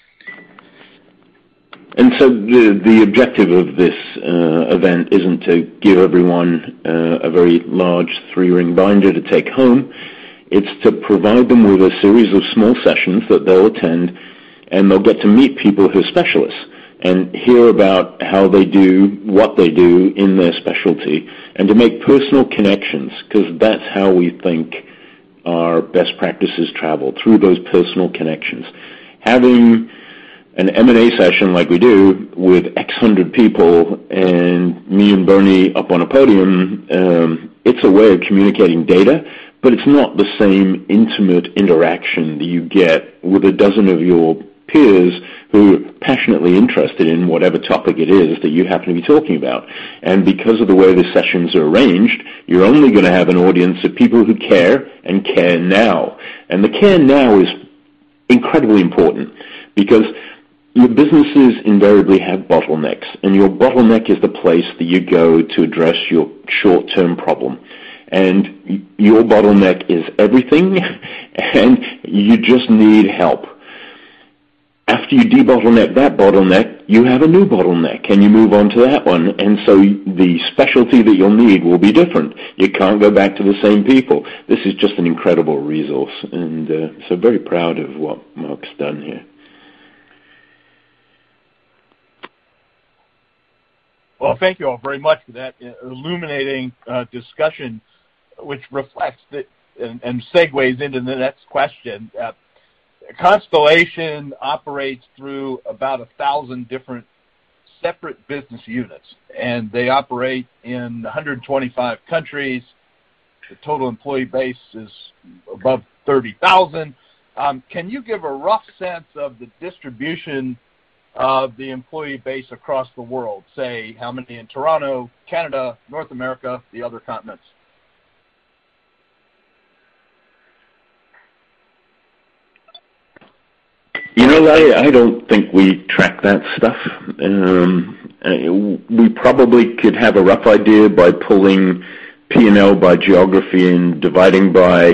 And so the objective of this event isn't to give everyone a very large 3-ring binder to take home. It's to provide them with a series of small sessions that they'll attend, and they'll get to meet people who are specialists and hear about how they do what they do in their specialty, and to make personal connections, because that's how we think our best practices travel, through those personal connections. Having an M&A session like we do with X hundred people and me and Bernie up on a podium, it's a way of communicating data, but it's not the same intimate interaction that you get with a dozen of your peers who are passionately interested in whatever topic it is that you happen to be talking about. And because of the way the sessions are arranged, you're only going to have an audience of people who care and care now. And the care now is incredibly important, because your businesses invariably have bottlenecks, and your bottleneck is the place that you go to address your short-term problem. And your bottleneck is everything, and you just need help. After you debottleneck that bottleneck, you have a new bottleneck, and you move on to that one. And so the specialty that you'll need will be different. You can't go back to the same people. This is just an incredible resource, and so very proud of what Mark's done here. Well, thank you all very much for that illuminating discussion, which reflects and segues into the next question. Constellation operates through about 1,000 different separate business units, and they operate in 125 countries. The total employee base is above 30,000. Can you give a rough sense of the distribution of the employee base across the world? Say, how many in Toronto, Canada, North America, the other continents? I don't think we track that stuff. We probably could have a rough idea by pulling P&L by geography and dividing by,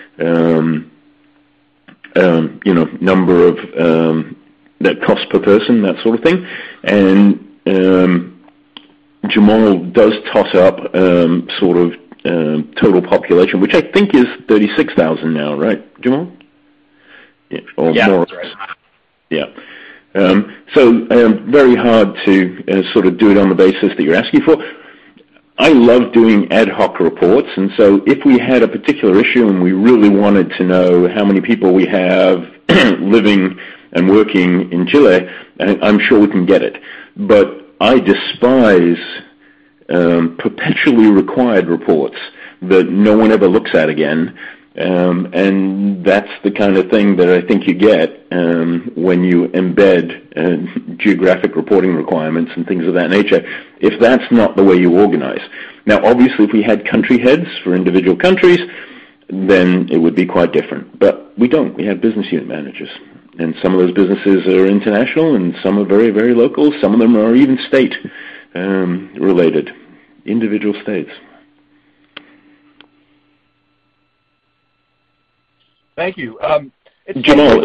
number of that cost per person, that sort of thing. And Jamal does toss up total population, which I think is 36,000 now, right, Jamal? Yeah, more. That's right. Yeah. So very hard to sort of do it on the basis that you're asking for. I love doing ad hoc reports, and so if we had a particular issue and we really wanted to know how many people we have living and working in Chile, I'm sure we can get it. But I despise perpetually required reports that no one ever looks at again. And that's the kind of thing that I think you get when you embed geographic reporting requirements and things of that nature, if that's not the way you organize. Now, obviously, if we had country heads for individual countries, then it would be quite different. But we don't. We have business unit managers. And some of those businesses are international, and some are very, very local. Some of them are even state related, individual states. Thank you. Jamal,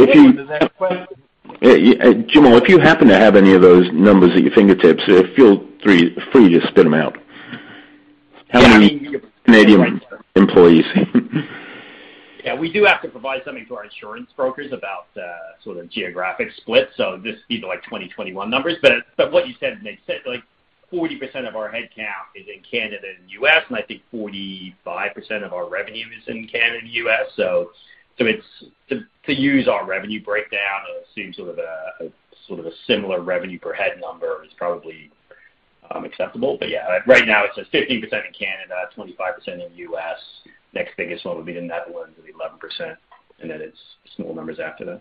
if you happen to have any of those numbers at your fingertips, feel free to spit them out. How many Canadian employees? Yeah, we do have to provide something to our insurance brokers about sort of geographic split. So these are like 2021 numbers, but what you said makes sense. Like 40% of our headcount is in Canada and U.S., and I think 45% of our revenue is in Canada and U.S. So it's to use our revenue breakdown and assume sort of a similar revenue per head number is probably acceptable. But yeah, right now it says 15% in Canada, 25% in U.S. Next biggest one would be the Netherlands at 11%, and then it's small numbers after that.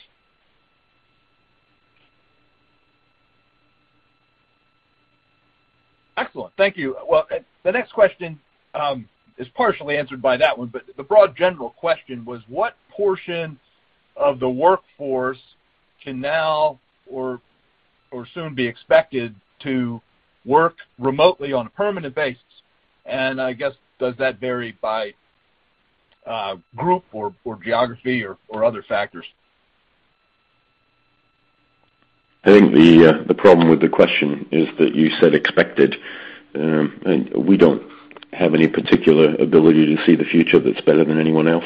Excellent. Thank you. Well, the next question is partially answered by that one, but the broad general question was what portion of the workforce can now or soon be expected to work remotely on a permanent basis? And I guess, does that vary by group or geography or other factors? I think the problem with the question is that you said expected, and we don't have any particular ability to see the future that's better than anyone else.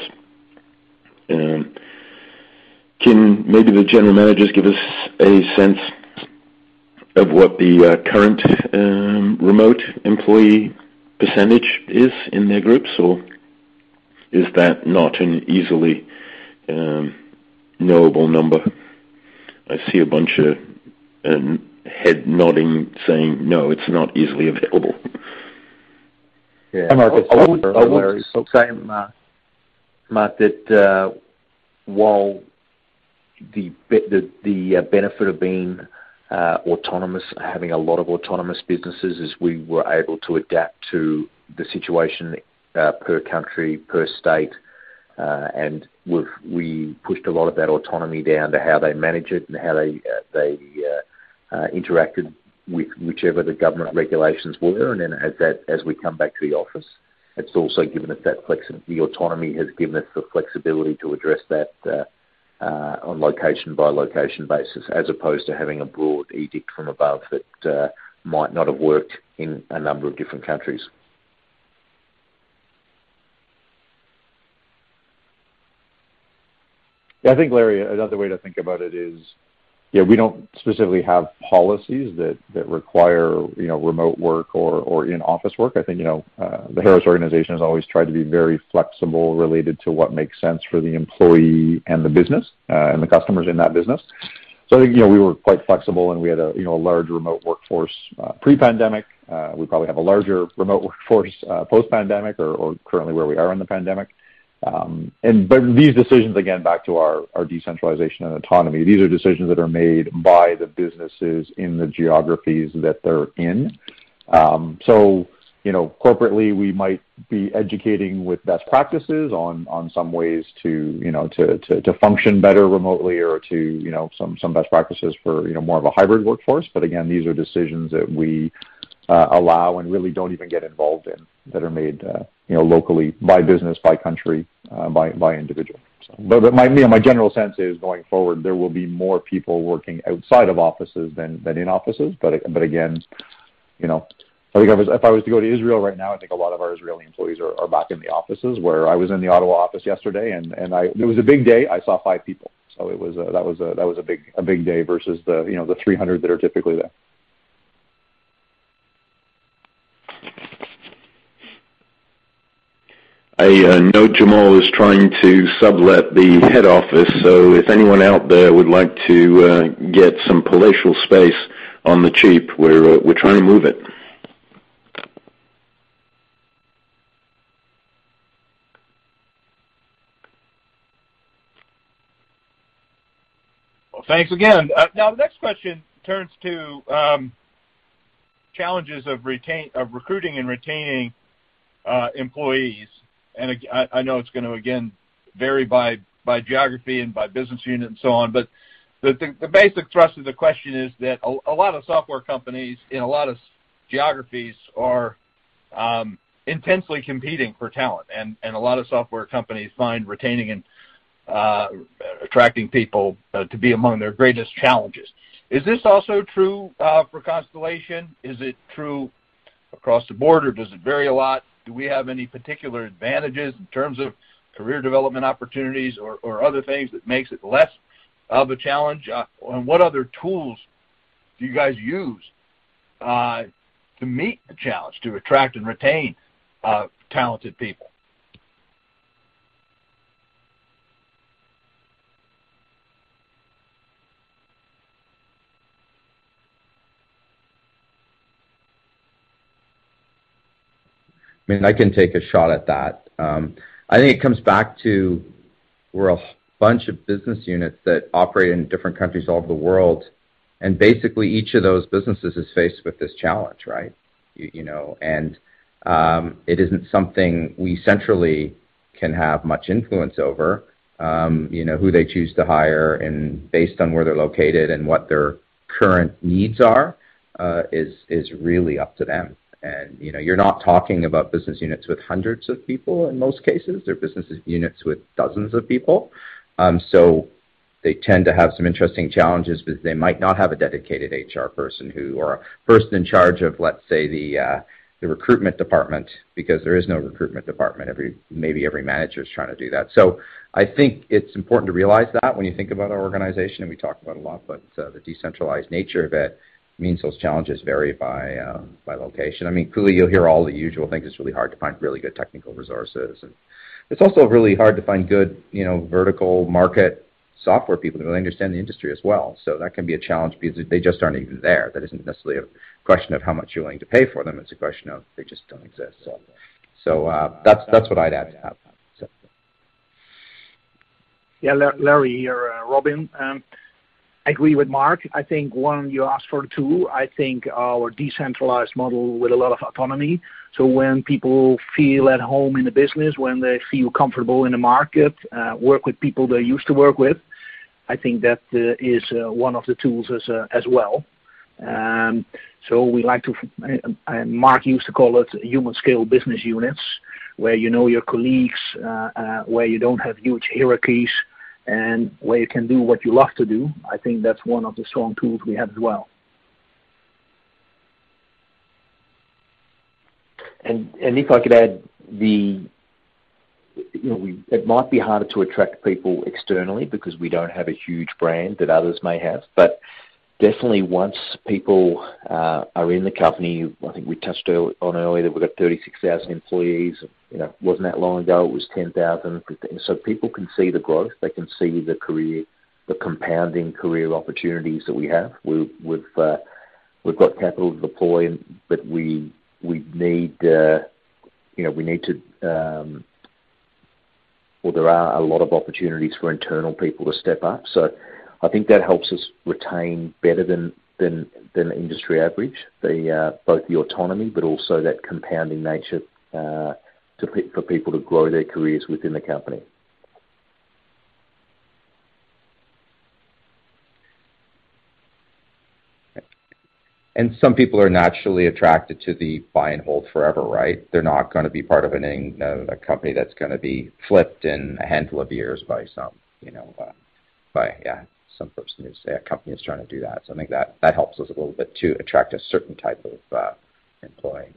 Can maybe the general managers give us a sense of what the current remote employee percentage is in their groups, or is that not an easily knowable number? I see a bunch of head nodding saying, no, it's not easily available. Yeah, I would say, Mark, that while the benefit of being autonomous, having a lot of autonomous businesses, is we were able to adapt to the situation per country, per state, and we pushed a lot of that autonomy down to how they manage it and how they interacted with whichever the government regulations were. And then as we come back to the office, it's also given us that the autonomy has given us the flexibility to address that on location by location basis, as opposed to having a broad edict from above that might not have worked in a number of different countries. Yeah, I think, Larry, another way to think about it is, we don't specifically have policies that require, remote work or in-office work. I think, the Harris organization has always tried to be very flexible related to what makes sense for the employee and the business and the customers in that business. So I think, we were quite flexible, and we had a large remote workforce pre-pandemic. We probably have a larger remote workforce post-pandemic or currently where we are in the pandemic. But these decisions, again, back to our decentralization and autonomy, these are decisions that are made by the businesses in the geographies that they're in. So, corporately, we might be educating with best practices on some ways to function better remotely, or to, some best practices for, more of a hybrid workforce. But again, these are decisions that we allow and really don't even get involved in, that are made, locally by business, by country, by individual. So, but my general sense is, going forward, there will be more people working outside of offices than in offices. But again, I think if I was to go to Israel right now, I think a lot of our Israeli employees are back in the offices. Where I was in the Ottawa office yesterday, and it was a big day. I saw 5 people, so it was that was a big day versus the 300 that are typically there. I know Jamal is trying to sublet the head office, so if anyone out there would like to get some palatial space on the cheap, we're trying to move it. Well, thanks again. Now the next question turns to challenges of recruiting and retaining employees. And I know it's going to, again, vary by by geography and by business unit and so on. But the basic thrust of the question is that a lot of software companies in a lot of geographies are intensely competing for talent, and a lot of software companies find retaining and attracting people to be among their greatest challenges. Is this also true for Constellation? Is it true across the board, or does it vary a lot? Do we have any particular advantages in terms of career development opportunities or other things that makes it less of a challenge? And what other tools do you guys use to meet the challenge, to attract and retain talented people? I mean, I can take a shot at that. I think it comes back to we're a bunch of business units that operate in different countries all over the world, and basically each of those businesses is faced with this challenge, right? And it isn't something we centrally can have much influence over. Who they choose to hire and based on where they're located and what their current needs are is really up to them. And, you're not talking about business units with hundreds of people in most cases. They're business units with dozens of people. So they tend to have some interesting challenges because they might not have a dedicated HR person or a person in charge of, let's say, the recruitment department, because there is no recruitment department. Maybe every manager is trying to do that. So I think it's important to realize that when you think about our organization, and we talk about a lot, but the decentralized nature of it means those challenges vary by location. I mean, clearly you'll hear all the usual things. It's really hard to find really good technical resources. And it's also really hard to find good, vertical market software people who really understand the industry as well. So that can be a challenge because they just aren't even there. That isn't necessarily a question of how much you're willing to pay for them. It's a question of they just don't exist. So that's what I'd add to that. So. Yeah, Larry here, Robin. I agree with Mark. I think one, you asked for two. I think our decentralized model with a lot of autonomy. So when people feel at home in the business, when they feel comfortable in the market, work with people they used to work with, I think that is one of the tools as well. So we like to, Mark used to call it human scale business units, where you know your colleagues, where you don't have huge hierarchies, and where you can do what you love to do. I think that's one of the strong tools we have as well. And if I could add, it might be harder to attract people externally because we don't have a huge brand that others may have, but definitely once people are in the company, I think we touched on earlier that we've got 36,000 employees. Wasn't that long ago, it was 10,000. So people can see the growth. They can see the compounding career opportunities that we have. We've got capital to deploy, but we need there are a lot of opportunities for internal people to step up. So I think that helps us retain better than industry average, both the autonomy but also that compounding nature for people to grow their careers within the company. And some people are naturally attracted to the buy and hold forever, right? They're not going to be part of a company that's going to be flipped in a handful of years by some person who's a company is trying to do that. So I think that helps us a little bit to attract a certain type of employee.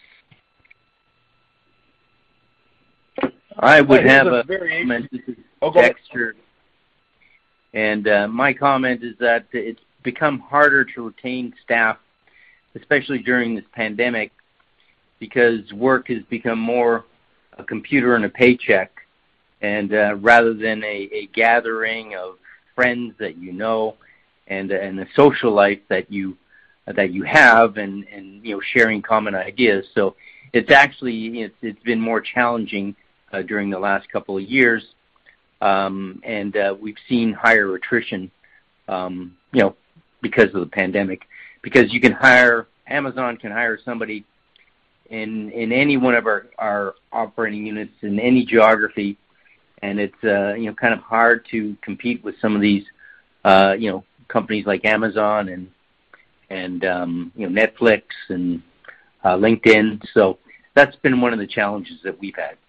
I would have a comment. This is Dexter. And my comment is that it's become harder to retain staff, especially during this pandemic, because work has become more a computer and a paycheck, and rather than a gathering of friends that you know and a social life that you have and sharing common ideas. So it's actually it's been more challenging during the last couple of years, and we've seen higher attrition because of the pandemic, because Amazon can hire somebody in any one of our operating units in any geography, and it's kind of hard to compete with some of these companies like Amazon and Netflix and LinkedIn. So that's been one of the challenges that we've had.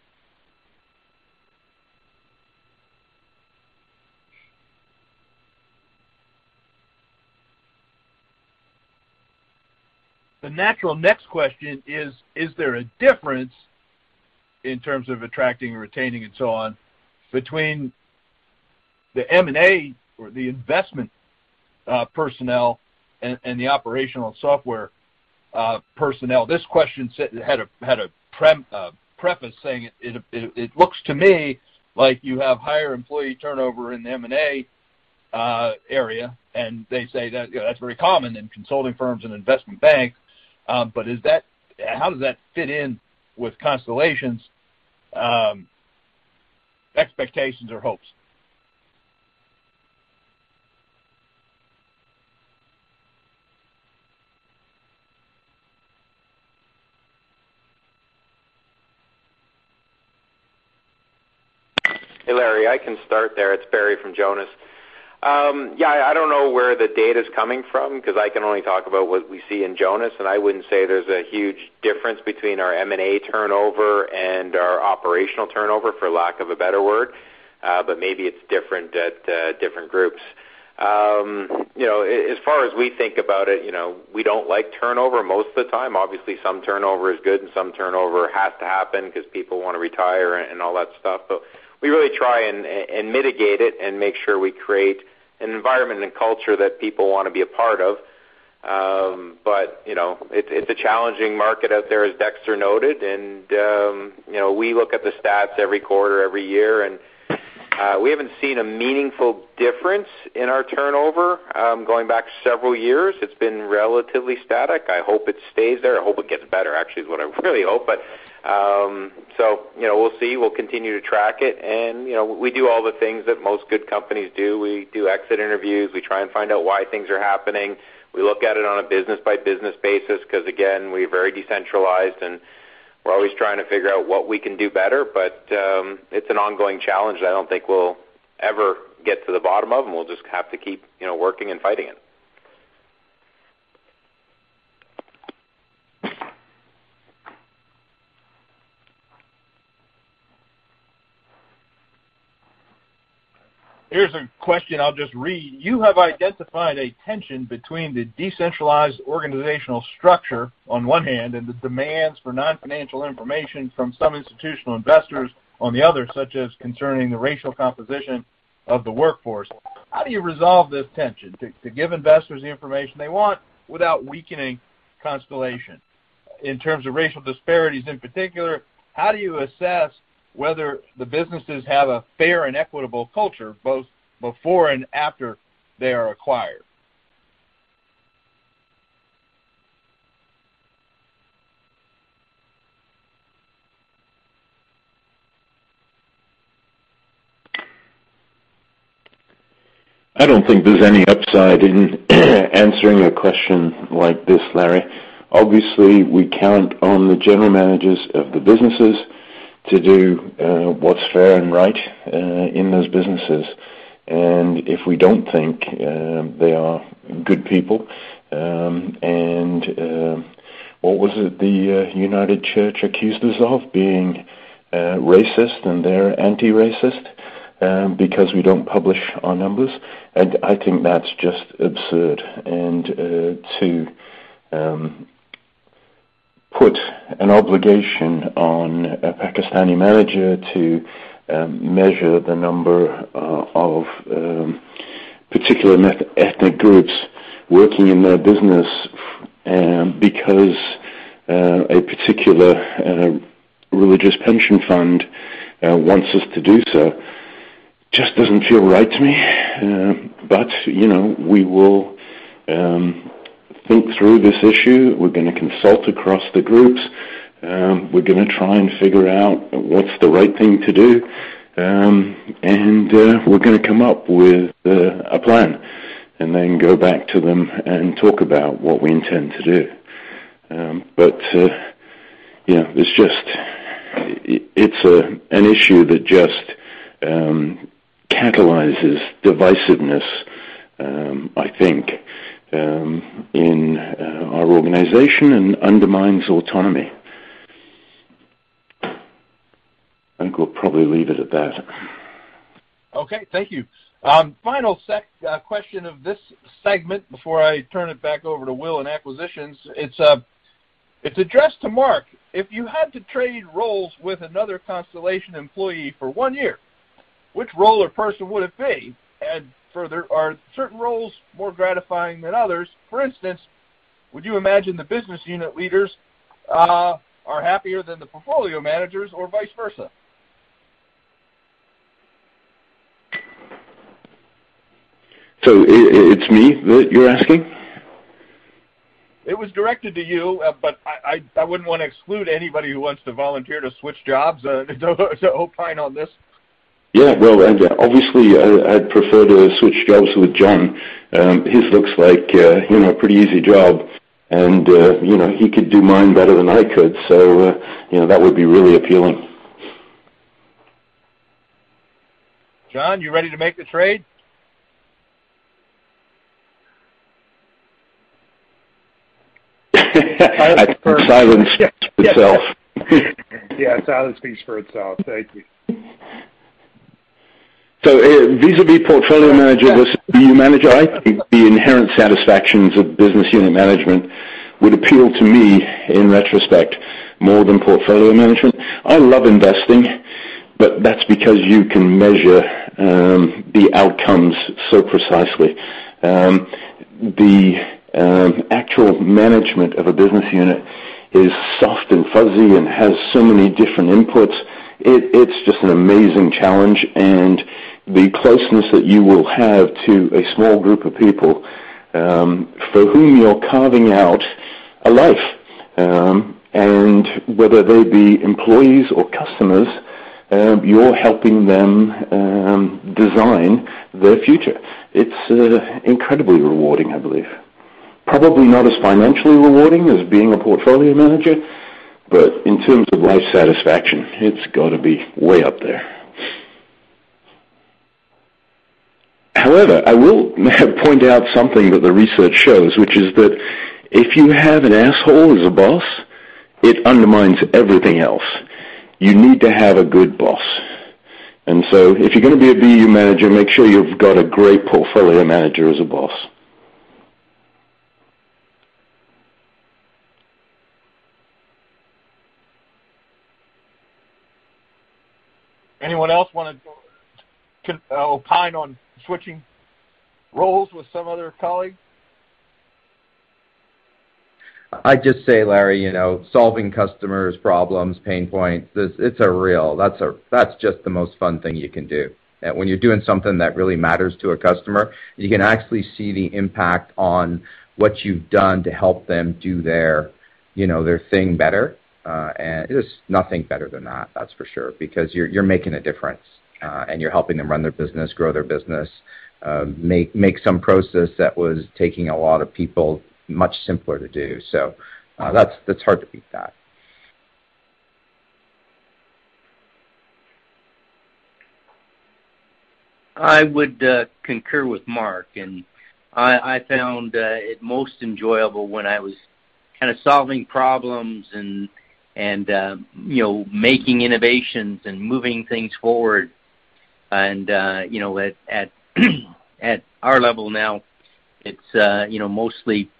The natural next question is there a difference in terms of attracting and retaining and so on between the M&A or the investment personnel and the operational software personnel? This question had a preface saying it looks to me like you have higher employee turnover in the M&A area, and they say that that's very common in consulting firms and investment banks. But how does that fit in with Constellation's expectations or hopes? Hey, Larry, I can start there. It's Barry from Jonas. I don't know where the data's coming from because I can only talk about what we see in Jonas, and I wouldn't say there's a huge difference between our M&A turnover and our operational turnover, for lack of a better word, but maybe it's different at different groups. As far as we think about it, we don't like turnover most of the time. Obviously, some turnover is good and some turnover has to happen because people want to retire and all that stuff, but we really try and mitigate it and make sure we create an environment and culture that people want to be a part of. But it's a challenging market out there, as Dexter noted, and we look at the stats every quarter, every year, and we haven't seen a meaningful difference in our turnover going back several years. It's been relatively static. I hope it stays there. I hope it gets better, actually, is what I really hope. But we'll see. We'll continue to track it, and we do all the things that most good companies do. We do exit interviews. We try and find out why things are happening. We look at it on a business by business basis because, again, we're very decentralized and we're always trying to figure out what we can do better. But it's an ongoing challenge that I don't think we'll ever get to the bottom of, and we'll just have to keep working and fighting it. Here's a question I'll just read. You have identified a tension between the decentralized organizational structure on one hand and the demands for non-financial information from some institutional investors on the other, such as concerning the racial composition of the workforce. How do you resolve this tension to give investors the information they want without weakening Constellation? In terms of racial disparities in particular, how do you assess whether the businesses have a fair and equitable culture both before and after they are acquired? I don't think there's any upside in answering a question like this, Larry. Obviously, we count on the general managers of the businesses to do what's fair and right in those businesses. And if we don't think they are good people, and what was it the United Church accused us of, being racist, and they're anti-racist because we don't publish our numbers, and I think that's just absurd. And to put an obligation on a Pakistani manager to measure the number of particular ethnic groups working in their business because a particular religious pension fund wants us to do so just doesn't feel right to me. But, we will think through this issue. We're going to consult across the groups. We're going to try and figure out what's the right thing to do. And we're going to come up with a plan and then go back to them and talk about what we intend to do. It's an issue that just catalyzes divisiveness, I think, in our organization and undermines autonomy. I think we'll probably leave it at that. Okay, thank you. Final question of this segment before I turn it back over to Will in acquisitions. It's addressed to Mark. If you had to trade roles with another Constellation employee for 1 year, which role or person would it be? And further, are certain roles more gratifying than others? For instance, would you imagine the business unit leaders are happier than the portfolio managers or vice versa? So it's me that you're asking? It was directed to you, but I wouldn't want to exclude anybody who wants to volunteer to switch jobs to opine on this. Yeah, well, obviously I'd prefer to switch jobs with John. His looks like, a pretty easy job. And, he could do mine better than I could. So, that would be really appealing. John, you ready to make the trade? I think silence speaks for itself. Yeah, silence speaks for itself. Thank you. So vis-a-vis portfolio manager versus BU manager, I think the inherent satisfactions of business unit management would appeal to me in retrospect more than portfolio management. I love investing, but that's because you can measure the outcomes so precisely. The actual management of a business unit is soft and fuzzy and has so many different inputs. It's just an amazing challenge, and the closeness that you will have to a small group of people for whom you're carving out a life, and whether they be employees or customers, you're helping them design their future. It's incredibly rewarding, I believe. Probably not as financially rewarding as being a portfolio manager, but in terms of life satisfaction, it's got to be way up there. However, I will point out something that the research shows, which is that if you have an asshole as a boss, it undermines everything else. You need to have a good boss. And so if you're going to be a BU manager, make sure you've got a great portfolio manager as a boss. Anyone else want to opine on switching roles with some other colleague? I just say, Larry, solving customers' problems, pain points, that's just the most fun thing you can do. And when you're doing something that really matters to a customer, you can actually see the impact on what you've done to help them do their thing better. And there's nothing better than that's for sure, because you're making a difference, and you're helping them run their business, grow their business, make some process that was taking a lot of people much simpler to do. So that's hard to beat that. I would concur with Mark, and I found it most enjoyable when I was kind of solving problems and making innovations and moving things forward. And at our level now, it's mostly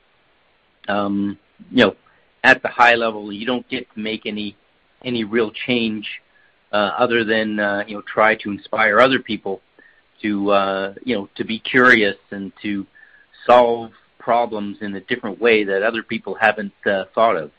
at the high level. You don't get to make any real change other than try to inspire other people to be curious and to solve problems in a different way that other people haven't thought of.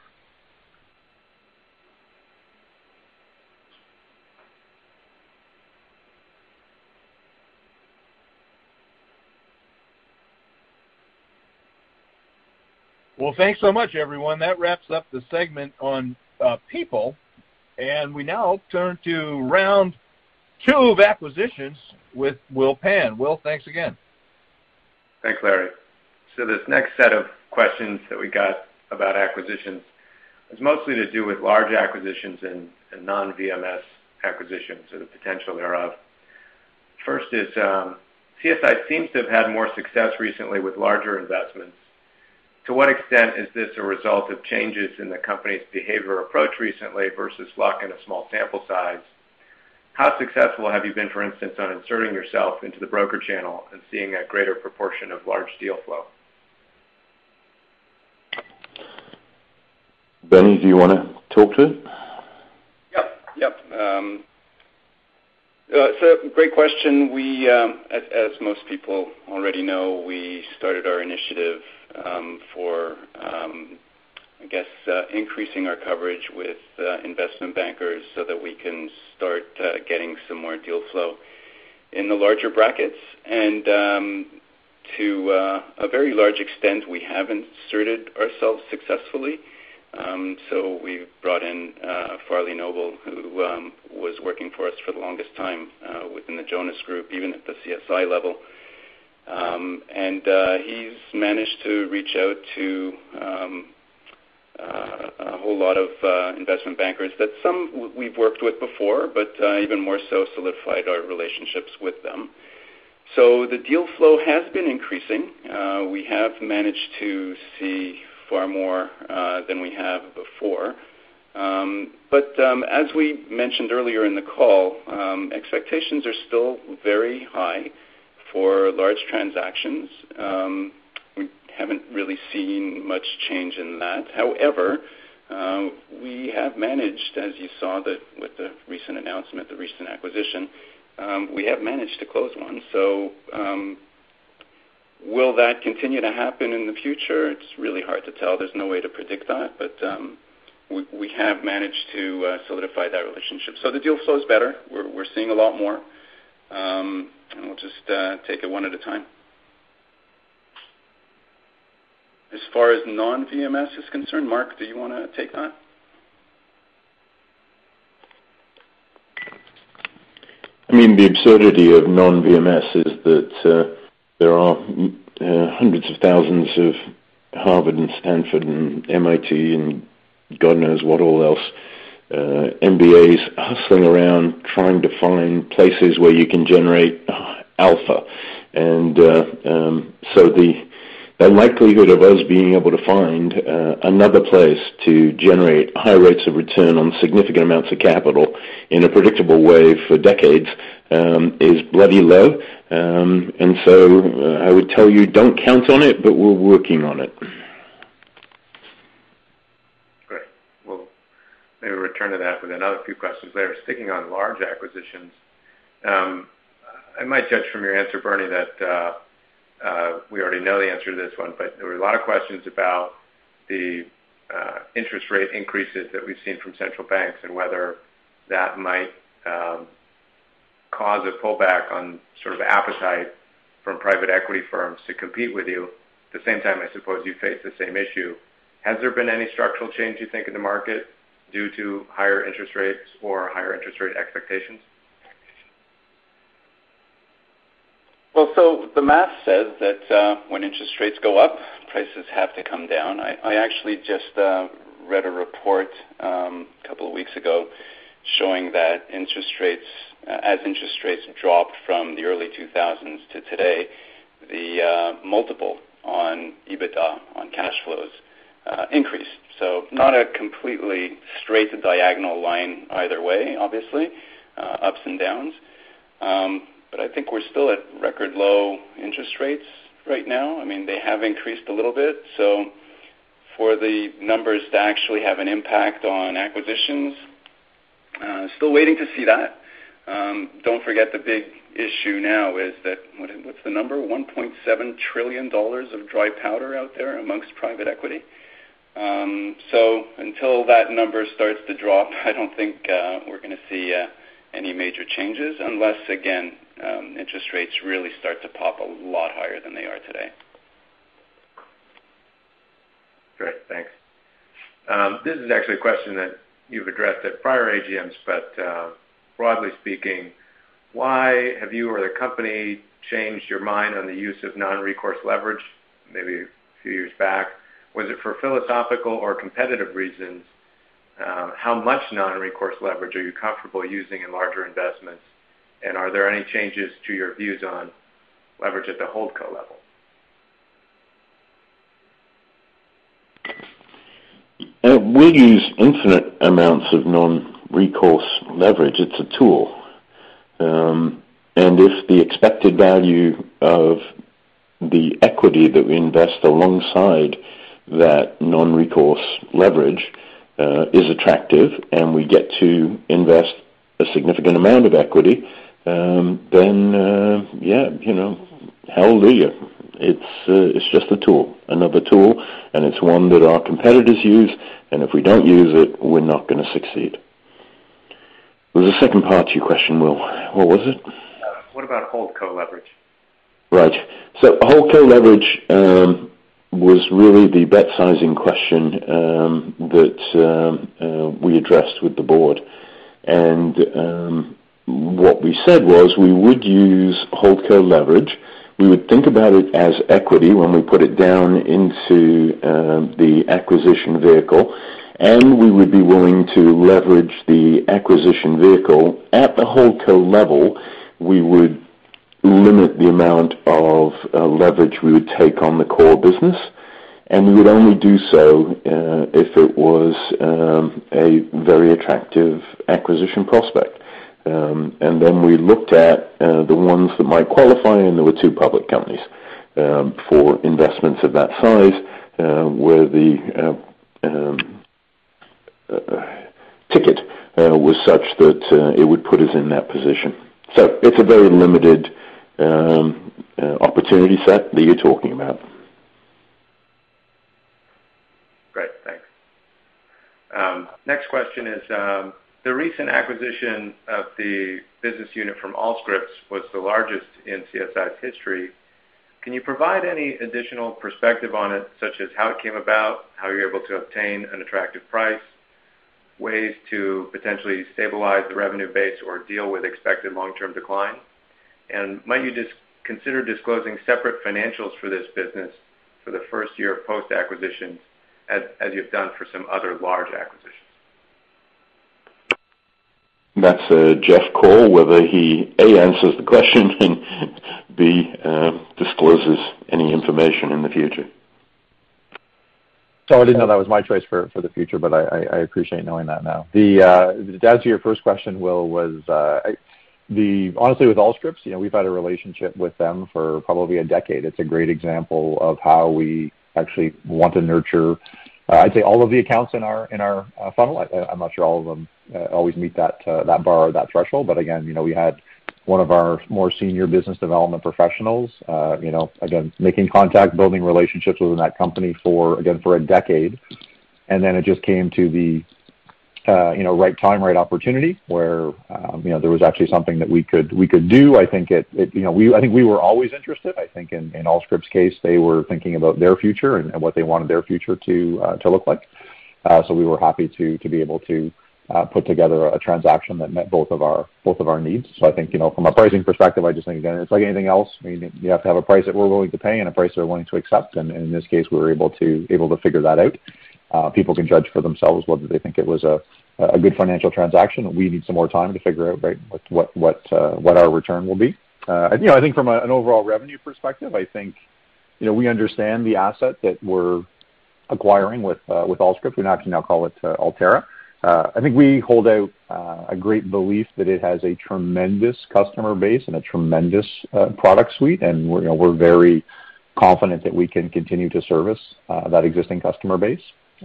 Well, thanks so much, everyone. That wraps up the segment on people, and we now turn to round 2 of acquisitions with Will Pan. Will, thanks again. Thanks, Larry. So this next set of questions that we got about acquisitions is mostly to do with large acquisitions and non-VMS acquisitions, or the potential thereof. First is CSI seems to have had more success recently with larger investments. To what extent is this a result of changes in the company's behavior approach recently versus luck in a small sample size? How successful have you been, for instance, on inserting yourself into the broker channel and seeing a greater proportion of large deal flow? Benny, do you want to talk to it? Yep. It's a great question. We, as most people already know, we started our initiative for, increasing our coverage with investment bankers so that we can start getting some more deal flow in the larger brackets. And to a very large extent, we have inserted ourselves successfully. So we brought in Farley Noble, who was working for us for the longest time within the Jonas Group, even at the CSI level. And he's managed to reach out to a whole lot of investment bankers that some we've worked with before, but even more so solidified our relationships with them. So the deal flow has been increasing. We have managed to see far more than we have before. But as we mentioned earlier in the call, expectations are still very high for large transactions. We haven't really seen much change in that. However, we have managed, as you saw with the recent announcement, the recent acquisition, we have managed to close one. So will that continue to happen in the future? It's really hard to tell. There's no way to predict that, but we have managed to solidify that relationship. So the deal flow is better. We're seeing a lot more, and we'll just take it one at a time. As far as non-VMS is concerned, Mark, do you want to take that? I mean, the absurdity of non-VMS is that there are hundreds of thousands of Harvard and Stanford and MIT and God knows what all else, MBAs hustling around trying to find places where you can generate alpha. And so the likelihood of us being able to find another place to generate high rates of return on significant amounts of capital in a predictable way for decades is bloody low. And so I would tell you, don't count on it, but we're working on it. Great. We'll maybe return to that with another few questions later. Sticking on large acquisitions, I might judge from your answer, Bernie, that we already know the answer to this one, but there were a lot of questions about the interest rate increases that we've seen from central banks and whether that might cause a pullback on sort of appetite from private equity firms to compete with you. At the same time, I suppose you face the same issue. Has there been any structural change, you think, in the market due to higher interest rates or higher interest rate expectations? Well, so the math says that when interest rates go up, prices have to come down. I actually just read a report a couple of weeks ago showing that interest rates, as interest rates dropped from the early 2000s to today, the multiple on EBITDA, on cash flows, increased. So not a completely straight diagonal line either way, obviously, ups and downs. But I think we're still at record low interest rates right now. I mean, they have increased a little bit. So for the numbers to actually have an impact on acquisitions, still waiting to see that. Don't forget the big issue now is that, what's the number? $1.7 trillion of dry powder out there amongst private equity. So until that number starts to drop, I don't think we're going to see any major changes unless, again, interest rates really start to pop a lot higher than they are today. Great, thanks. This is actually a question that you've addressed at prior AGMs, but broadly speaking, why have you or the company changed your mind on the use of non-recourse leverage maybe a few years back? Was it for philosophical or competitive reasons? How much non-recourse leverage are you comfortable using in larger investments? And are there any changes to your views on leverage at the holdco level? We'll use infinite amounts of non-recourse leverage. It's a tool. And if the expected value of the equity that we invest alongside that non-recourse leverage is attractive, and we get to invest a significant amount of equity, then hallelujah. It's just a tool, another tool, and it's one that our competitors use, and if we don't use it, we're not going to succeed. There was a second part to your question, Will. What was it? What about holdco leverage? Right. So holdco leverage was really the bet sizing question that we addressed with the board. And what we said was we would use holdco leverage. We would think about it as equity when we put it down into the acquisition vehicle, and we would be willing to leverage the acquisition vehicle at the holdco level. We would limit the amount of leverage we would take on the core business, and we would only do so if it was a very attractive acquisition prospect. And then we looked at the ones that might qualify, and there were two public companies for investments of that size, where the ticket was such that it would put us in that position. So it's a very limited opportunity set that you're talking about. Great, thanks. Next question is, the recent acquisition of the business unit from Allscripts was the largest in CSI's history. Can you provide any additional perspective on it, such as how it came about, how you're able to obtain an attractive price, ways to potentially stabilize the revenue base or deal with expected long-term decline? And might you consider disclosing separate financials for this business for the first year post-acquisition, as you've done for some other large acquisitions? That's a Jeff call, whether he A, answers the question, and B, discloses any information in the future. So I didn't know that was my choice for the future, but I appreciate knowing that now. To answer your first question, Will, was honestly with Allscripts, we've had a relationship with them for probably a decade. It's a great example of how we actually want to nurture, I'd say, all of the accounts in our funnel. I'm not sure all of them always meet that bar or that threshold, but again, we had one of our more senior business development professionals, again, making contact, building relationships within that company for a decade, and then it just came to the right time, right opportunity, where there was actually something that we could do. I think I think we were always interested. I think in Allscripts' case, they were thinking about their future and what they wanted their future to look like. So we were happy to be able to put together a transaction that met both of our needs. So I think from a pricing perspective, I just think again it's like anything else. I mean, you have to have a price that we're willing to pay and a price they're willing to accept. And in this case, we were able to figure that out. People can judge for themselves whether they think it was a good financial transaction. We need some more time to figure out what our return will be. I think from an overall revenue perspective, I think we understand the asset that we're acquiring with Allscripts. We actually now call it Altera. I think we hold out a great belief that it has a tremendous customer base and a tremendous product suite, and we're very confident that we can continue to service that existing customer base.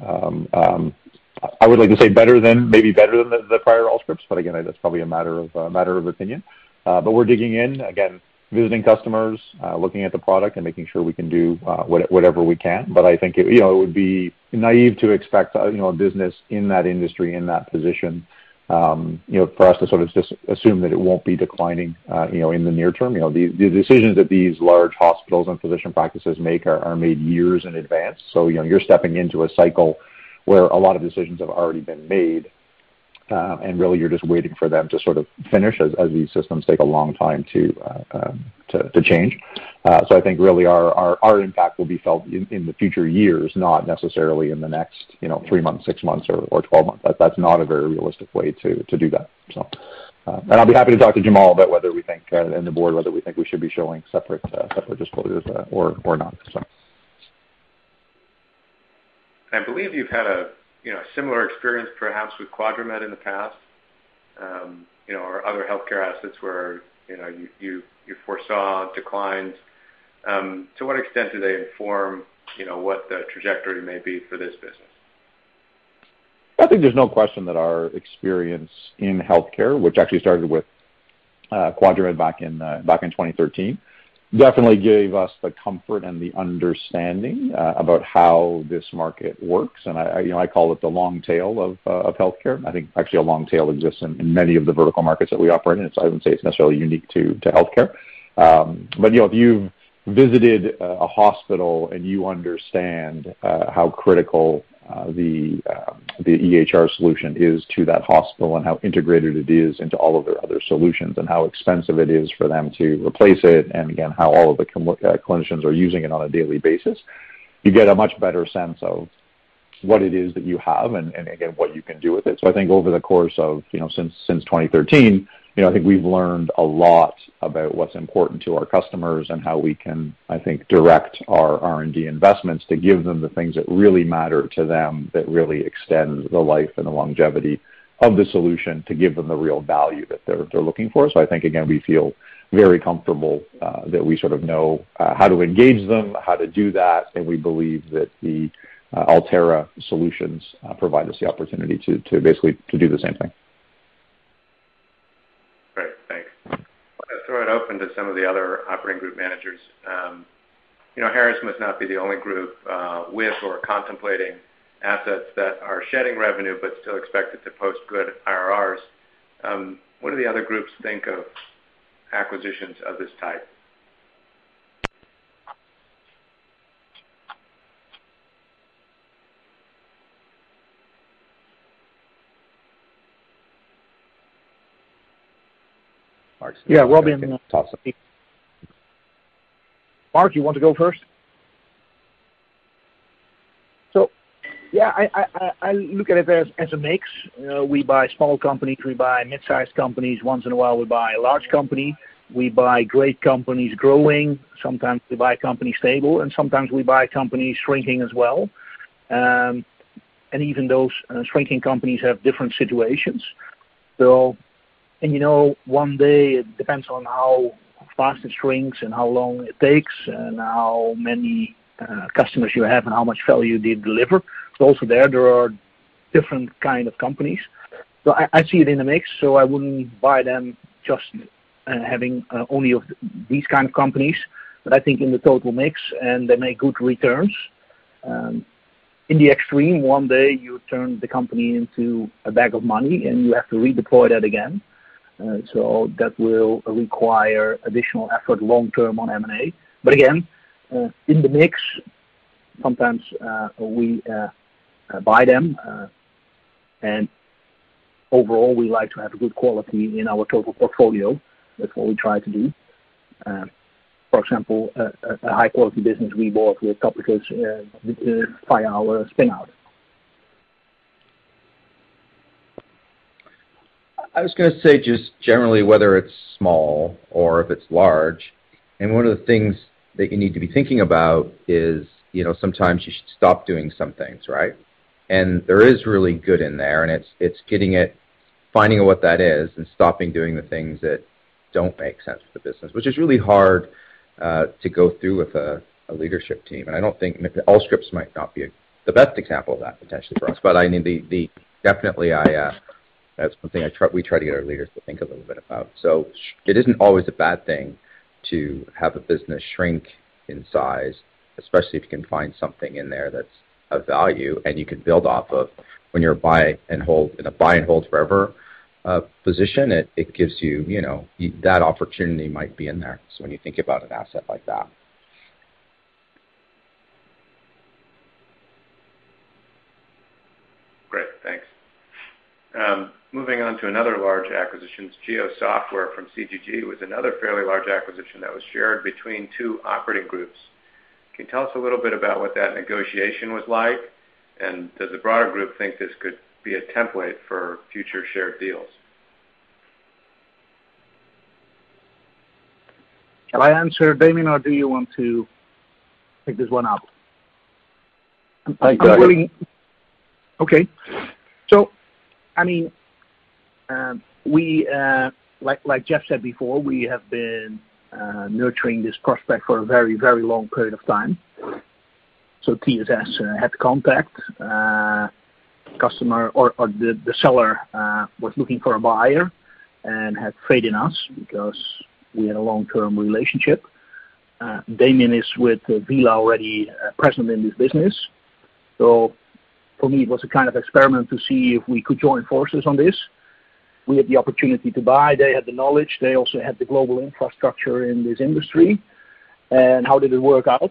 I would like to say maybe better than the prior Allscripts, but again, that's probably a matter of opinion. But we're digging in again, visiting customers, looking at the product, and making sure we can do whatever we can. But I think it would be naive to expect a business in that industry, in that position, for us to sort of just assume that it won't be declining, in the near term. The decisions that these large hospitals and physician practices make are made years in advance. So you're stepping into a cycle where a lot of decisions have already been made. And really, you're just waiting for them to sort of finish, as these systems take a long time to change. So I think really our impact will be felt in the future years, not necessarily in the next 3 months, 6 months, or 12 months. That's not a very realistic way to do that. So And I'll be happy to talk to Jamal about whether we think, and the board, whether we think we should be showing separate disclosures or not. So. I believe you've had a similar experience perhaps with QuadraMed in the past, or other healthcare assets where you foresaw declines. To what extent do they inform what the trajectory may be for this business? I think there's no question that our experience in healthcare, which actually started with QuadraMed back in 2013, definitely gave us the comfort and the understanding about how this market works. And I call it the long tail of healthcare. I think actually a long tail exists in many of the vertical markets that we operate in. I wouldn't say it's necessarily unique to healthcare. But if you've visited a hospital and you understand how critical the EHR solution is to that hospital and how integrated it is into all of their other solutions and how expensive it is for them to replace it, and again, how all of the clinicians are using it on a daily basis, you get a much better sense of what it is that you have and again, what you can do with it. So I think over the course of, since 2013, I think we've learned a lot about what's important to our customers and how we can, I think, direct our R&D investments to give them the things that really matter to them, that really extend the life and the longevity of the solution, to give them the real value that they're looking for. So I think, again, we feel very comfortable that we sort of know how to engage them, how to do that, and we believe that the Altera solutions provide us the opportunity to basically to do the same thing. Great, thanks. I'm going to throw it open to some of the other operating group managers. Harris must not be the only group with or contemplating assets that are shedding revenue but still expected to post good IRRs. What do the other groups think of acquisitions of this type? Yeah, Robin. Mark, you want to go first? So, yeah, I look at it as a mix. We buy small companies, we buy mid-sized companies. Once in a while, we buy a large company. We buy great companies growing. Sometimes we buy companies stable, and sometimes we buy companies shrinking as well. And even those shrinking companies have different situations. So. And one day it depends on how fast it shrinks and how long it takes and how many customers you have and how much value they deliver. So also there are different kind of companies. So I see it in the mix. So I wouldn't buy them just having only of these kind of companies. But I think in the total mix, and they make good returns. In the extreme, one day you turn the company into a bag of money and you have to redeploy that again. So that will require additional effort long-term on M&A. But again, in the mix, sometimes we buy them. And overall, we like to have a good quality in our total portfolio. That's what we try to do. For example, a high-quality business we bought with Topicus via our spin-out. I was going to say just generally whether it's small or if it's large, and one of the things that you need to be thinking about is, sometimes you should stop doing some things, right? And there is really good in there, and it's finding what that is and stopping doing the things that don't make sense for the business, which is really hard to go through with a leadership team. And I don't think Allscripts might not be the best example of that potentially for us, but I mean, definitely that's one thing we try to get our leaders to think a little bit about. So it isn't always a bad thing to have a business shrink in size, especially if you can find something in there that's of value and you can build off of. When you're in a buy and hold forever position, it gives you, that opportunity might be in there. So when you think about an asset like that. Great, thanks. Moving on to another large acquisition, Geo Software from CGG was another fairly large acquisition that was shared between two operating groups. Can you tell us a little bit about what that negotiation was like? And does the broader group think this could be a template for future shared deals? Shall I answer, Damien, or do you want to pick this one up? I'm willing. Okay. So, I mean, we, like Jeff said before, we have been nurturing this prospect for a very, very long period of time. So TSS had contact. Customer or the seller was looking for a buyer and had faith in us because we had a long-term relationship. Damien is with Vila already present in this business. So for me, it was a kind of experiment to see if we could join forces on this. We had the opportunity to buy. They had the knowledge. They also had the global infrastructure in this industry. And how did it work out?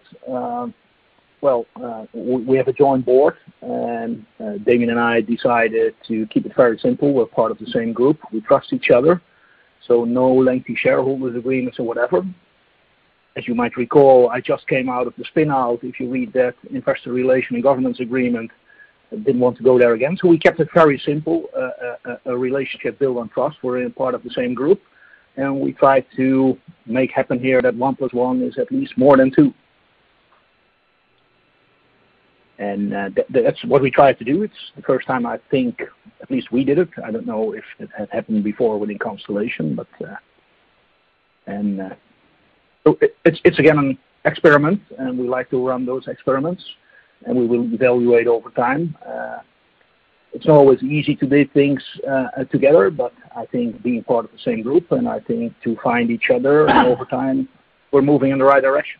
We have a joint board, and Damien and I decided to keep it very simple. We're part of the same group. We trust each other, so no lengthy shareholders agreements or whatever. As you might recall, I just came out of the spin-out. If you read that investor relation and governance agreement, I didn't want to go there again. So we kept it very simple, a relationship built on trust. We're in part of the same group, and we tried to make happen here that 1 + 1 is at least more than 2. And that's what we tried to do. It's the first time I think, at least we did it. I don't know if it had happened before within Constellation, but so it's again an experiment, and we like to run those experiments, and we will evaluate over time. It's not always easy to do things together, but I think being part of the same group, and I think to find each other, and over time, we're moving in the right direction.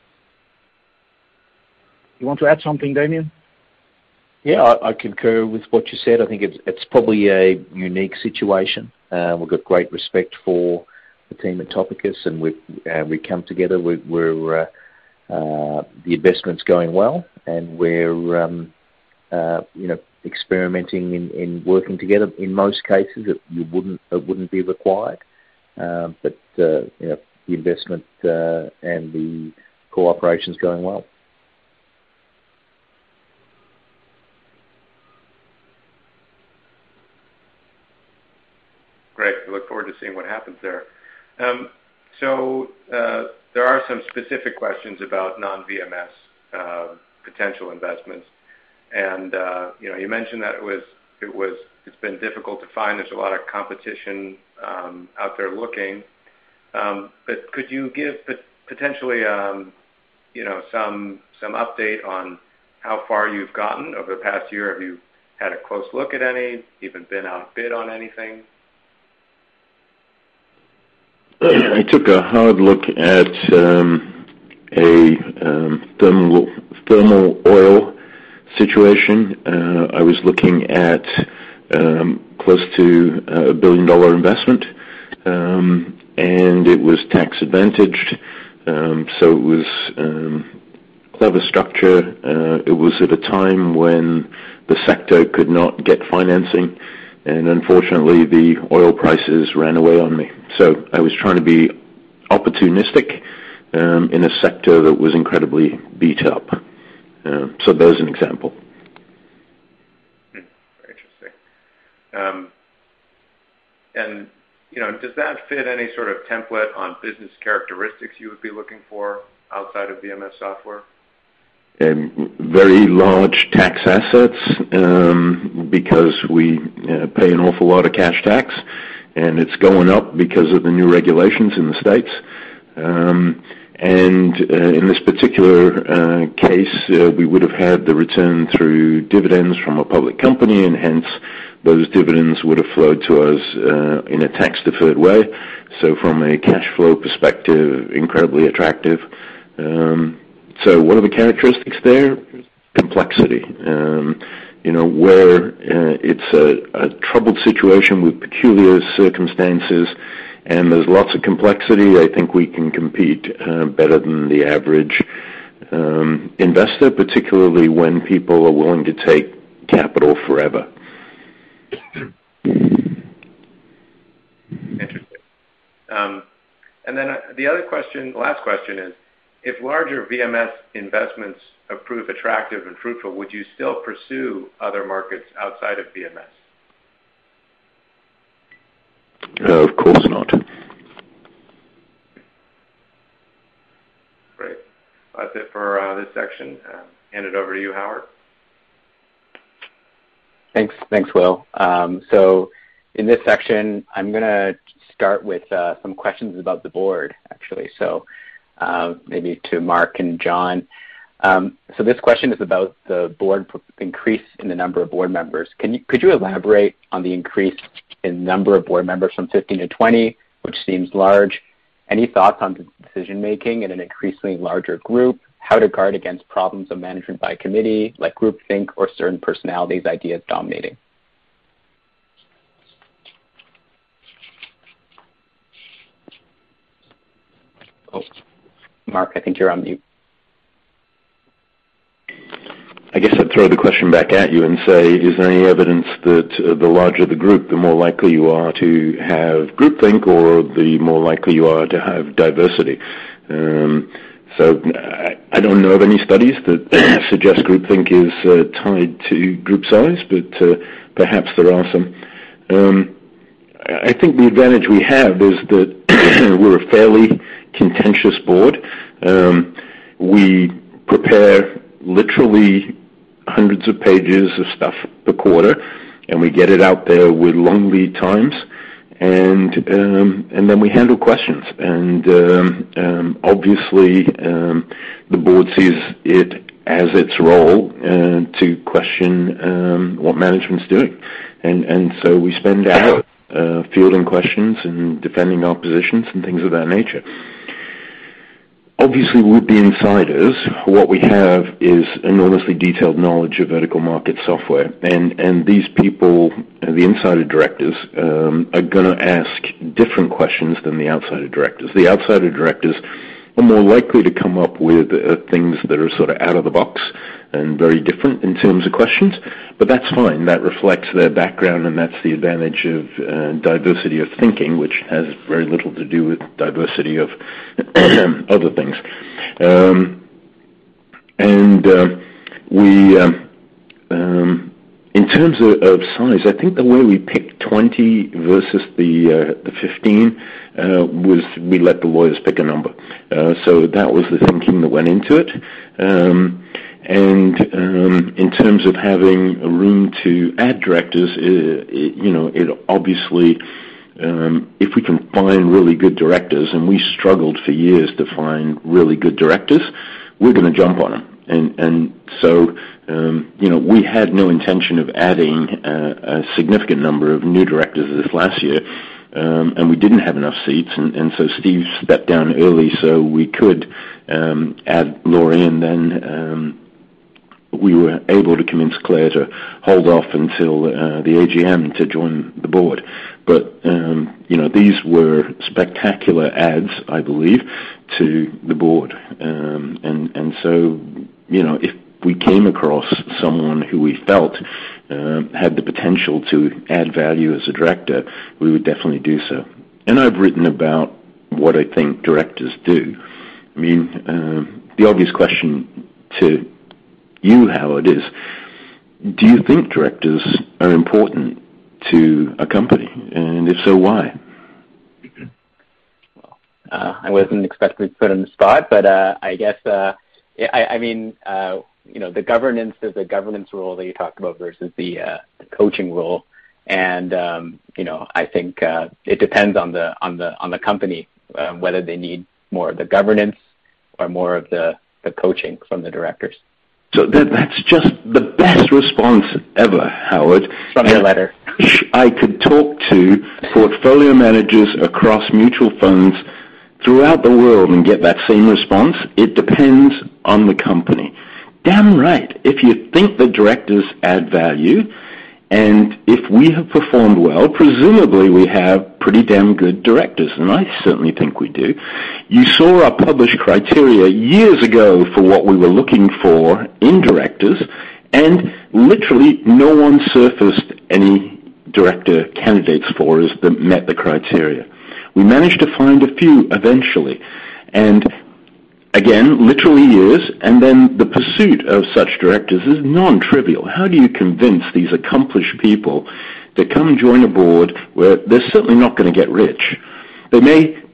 You want to add something, Damien? Yeah, I concur with what you said. I think it's probably a unique situation. We've got great respect for the team at Topicus, and we come together. We're the investment's going well, and we're experimenting in working together. In most cases, it wouldn't be required, but the investment and the cooperation's going well. Great. We look forward to seeing what happens there. So there are some specific questions about non-VMS potential investments, and you mentioned that it's been difficult to find. There's a lot of competition out there looking, but could you give potentially some update on how far you've gotten over the past year? Have you had a close look at any? Even been outbid on anything? I took a hard look at a thermal oil situation. I was looking at close to $1 billion investment, and it was tax advantaged. So it was clever structure. It was at a time when the sector could not get financing, and unfortunately the oil prices ran away on me. So I was trying to be opportunistic in a sector that was incredibly beat up. So there's an example. Very interesting. And does that fit any sort of template on business characteristics you would be looking for outside of VMS software? Very large tax assets because we pay an awful lot of cash tax, and it's going up because of the new regulations in the States. And in this particular case, we would have had the return through dividends from a public company, and hence those dividends would have flowed to us in a tax-deferred way. So from a cash flow perspective, incredibly attractive. So what are the characteristics there? Complexity. Where it's a troubled situation with peculiar circumstances and there's lots of complexity, I think we can compete better than the average investor, particularly when people are willing to take capital forever. Interesting. And then the last question is, if larger VMS investments prove attractive and fruitful, would you still pursue other markets outside of VMS? Of course not. that's it for this section. Hand it over to you, Howard. Thanks, Will. So in this section, I'm going to start with some questions about the board, actually. So maybe to Mark and John. So this question is about the board increase in the number of board members. Could you elaborate on the increase in number of board members from 15 to 20, which seems large? Any thoughts on decision making in an increasingly larger group? How to guard against problems of management by committee, like groupthink or certain personalities' ideas dominating? Oh, Mark, I think you're on mute. I guess I'd throw the question back at you and say, is there any evidence that the larger the group, the more likely you are to have groupthink, or the more likely you are to have diversity? So I don't know of any studies that suggest groupthink is tied to group size, but perhaps there are some. I think the advantage we have is that we're a fairly contentious board. We prepare literally hundreds of pages of stuff per quarter, and we get it out there with long lead times, and then we handle questions. And obviously, the board sees it as its role to question what management's doing, and so we spend hours fielding questions and defending our positions and things of that nature. Obviously, with the insiders, what we have is enormously detailed knowledge of vertical market software, and these people, the insider directors, are going to ask different questions than the outsider directors. The outsider directors are more likely to come up with things that are sort of out of the box and very different in terms of questions, but that's fine. That reflects their background, and that's the advantage of diversity of thinking, which has very little to do with diversity of other things. In terms of size, I think the way we picked 20 versus the 15 was we let the lawyers pick a number. So that was the thinking that went into it. In terms of having a room to add directors, it obviously, if we can find really good directors, and we struggled for years to find really good directors, we're going to jump on them. So we had no intention of adding a significant number of new directors this last year, and we didn't have enough seats, and so Steve stepped down early so we could add Laurie, and then we were able to convince Claire to hold off until the AGM to join the board. But these were spectacular adds, I believe, to the board, and so if we came across someone who we felt had the potential to add value as a director, we would definitely do so. And I've written about what I think directors do. I mean, the obvious question to you, Howard, is, do you think directors are important to a company? And if so, why? Well, I wasn't expecting to be put on the spot, but I guess, the governance, there's a governance role that you talked about versus the coaching role. And, I think it depends on the company, whether they need more of the governance or more of the coaching from the directors. So that's just the best response ever, Howard. From your letter. I could talk to portfolio managers across mutual funds throughout the world and get that same response. It depends on the company. Damn right. If you think the directors add value, and if we have performed well, presumably we have pretty damn good directors, and I certainly think we do. You saw our published criteria years ago for what we were looking for in directors, and literally no one surfaced any director candidates for us that met the criteria. We managed to find a few eventually, and again, literally years, and then the pursuit of such directors is non-trivial. How do you convince these accomplished people to come join a board where they're certainly not going to get rich? They may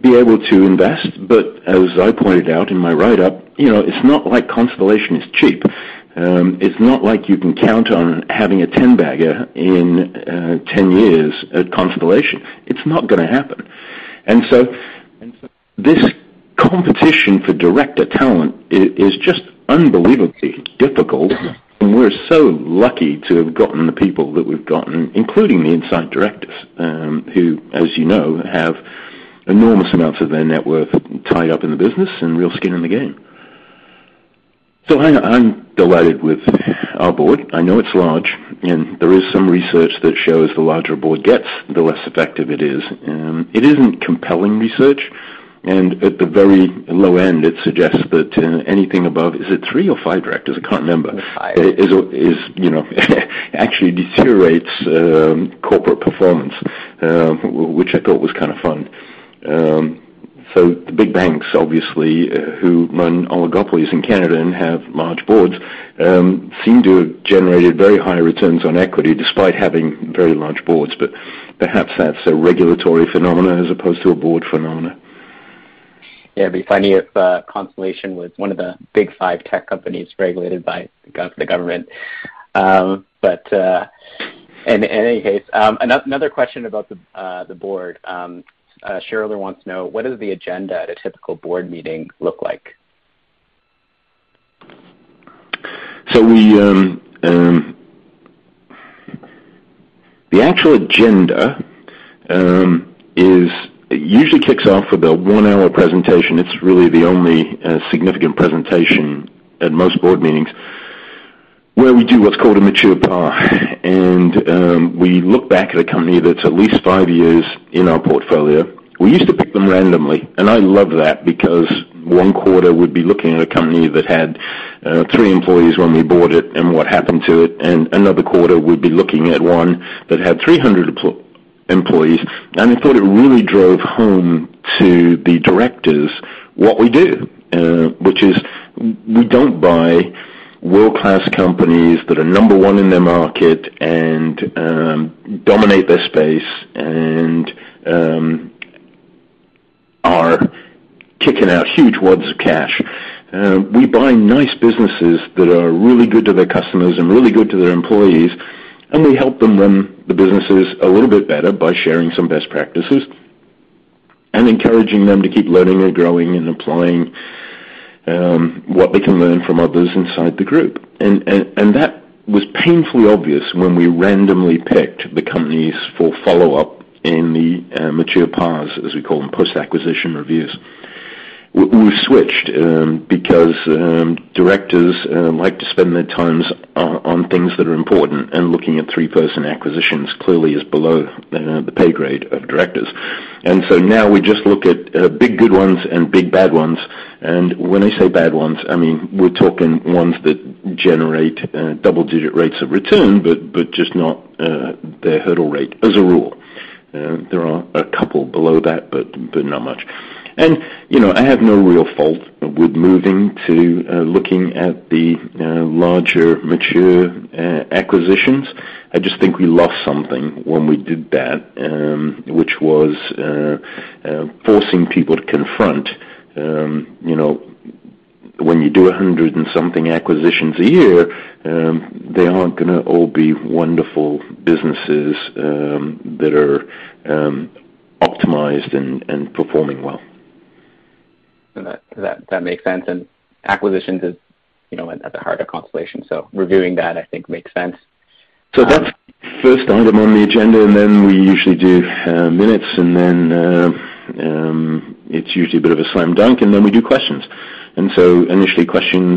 be able to invest, but as I pointed out in my write-up, it's not like Constellation is cheap. It's not like you can count on having a 10-bagger in 10 years at Constellation. It's not going to happen. And so this competition for director talent is just unbelievably difficult, and we're so lucky to have gotten the people that we've gotten, including the inside directors, who, as you know, have enormous amounts of their net worth tied up in the business and real skin in the game. So I'm delighted with our board. I know it's large, and there is some research that shows the larger a board gets, the less effective it is. It isn't compelling research, and at the very low end, it suggests that anything above, is it 3 or 5 directors? I can't remember. Is actually deteriorates corporate performance, which I thought was kind of fun. So the big banks, obviously, who run oligopolies in Canada and have large boards, seem to have generated very high returns on equity despite having very large boards. But perhaps that's a regulatory phenomena as opposed to a board phenomena. Yeah, it'd be funny if Constellation was one of the big 5 tech companies regulated by the government. But in any case, another question about the board. A shareholder wants to know, what does the agenda at a typical board meeting look like? So the actual agenda usually kicks off with a 1-hour presentation. It's really the only significant presentation at most board meetings, where we do what's called a mature par, and we look back at a company that's at least 5 years in our portfolio. We used to pick them randomly, and I love that because one quarter would be looking at a company that had 3 employees when we bought it and what happened to it, and another quarter would be looking at one that had 300 employees, and I thought it really drove home to the directors what we do, which is we don't buy world-class companies that are number one in their market and dominate their space and are kicking out huge wads of cash. We buy nice businesses that are really good to their customers and really good to their employees, and we help them run the businesses a little bit better by sharing some best practices and encouraging them to keep learning and growing and applying what they can learn from others inside the group. And that was painfully obvious when we randomly picked the companies for follow-up in the mature pars, as we call them, post-acquisition reviews. We've switched because directors like to spend their times on things that are important, and looking at 3-person acquisitions clearly is below the pay grade of directors. And so now we just look at big good ones and big bad ones. And when I say bad ones, I mean we're talking ones that generate double-digit rates of return, but just not their hurdle rate as a rule. There are a couple below that, but not much. And, I have no real fault with moving to looking at the larger, mature acquisitions. I just think we lost something when we did that, which was forcing people to confront, when you do 100 and something acquisitions a year, they aren't going to all be wonderful businesses that are optimized and performing well. That makes sense, and acquisitions is, at the heart of Constellation. So reviewing that, I think, makes sense. So that's the first item on the agenda, and then we usually do minutes, and then it's usually a bit of a slam dunk, and then we do questions. And so initially questions,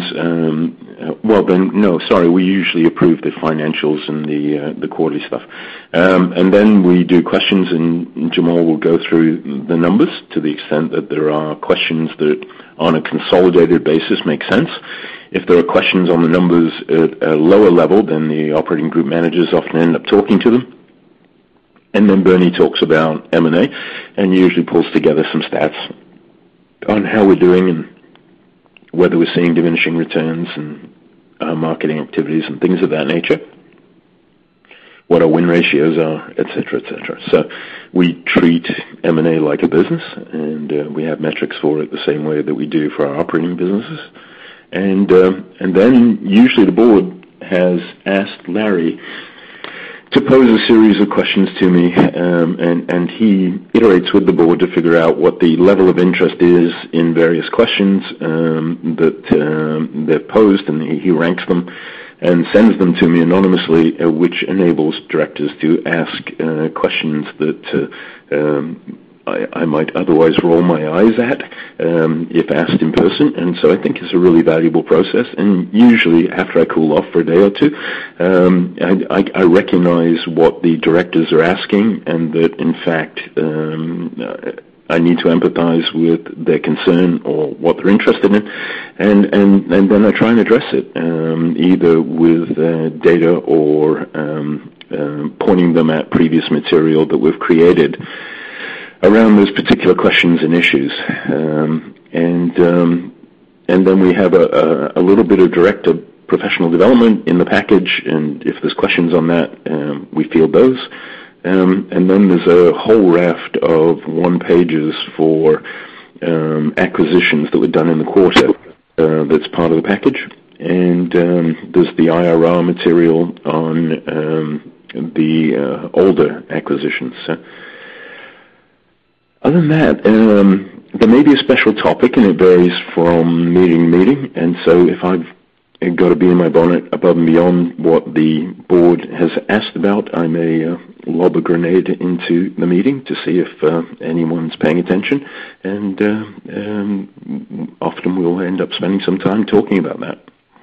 we usually approve the financials and the quarterly stuff. And then we do questions, and Jamal will go through the numbers to the extent that there are questions that on a consolidated basis make sense. If there are questions on the numbers at a lower level, then the operating group managers often end up talking to them. And then Bernie talks about M&A and usually pulls together some stats on how we're doing and whether we're seeing diminishing returns and marketing activities and things of that nature. what our win ratios are, et cetera, et cetera. So we treat M&A like a business, and we have metrics for it the same way that we do for our operating businesses. And then usually the board has asked Larry to pose a series of questions to me, and he iterates with the board to figure out what the level of interest is in various questions that they've posed, and he ranks them and sends them to me anonymously, which enables directors to ask questions that I might otherwise roll my eyes at if asked in person. And so I think it's a really valuable process. And usually after I cool off for a day or two, I recognize what the directors are asking, and that in fact I need to empathize with their concern or what they're interested in, and then I try and address it, either with data or pointing them at previous material that we've created around those particular questions and issues. And then we have a little bit of director professional development in the package, and if there's questions on that, we field those. And then there's a whole raft of one-pagers for acquisitions that were done in the quarter that's part of the package. And there's the IRR material on the older acquisitions. So other than that, there may be a special topic, and it varies from meeting to meeting. And so if I've got to be in my bonnet above and beyond what the board has asked about, I may lob a grenade into the meeting to see if anyone's paying attention, and often we'll end up spending some time talking about that.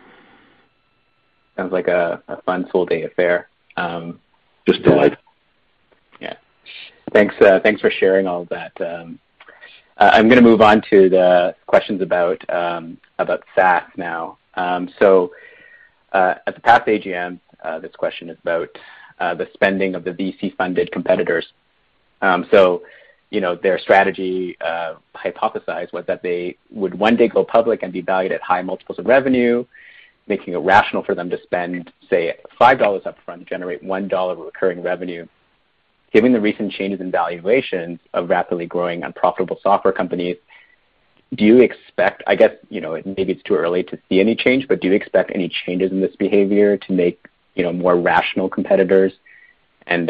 Sounds like a fun full-day affair. Just delightful. Yeah. Thanks for sharing all of that. I'm going to move on to the questions about SaaS now. So at the past AGM, this question is about the spending of the VC-funded competitors. So, their strategy hypothesized was that they would one day go public and be valued at high multiples of revenue, making it rational for them to spend, say, $5 up front to generate $1 of recurring revenue. Given the recent changes in valuations of rapidly growing unprofitable software companies, do you expect, I guess, maybe it's too early to see any change, but do you expect any changes in this behavior to make, more rational competitors? And,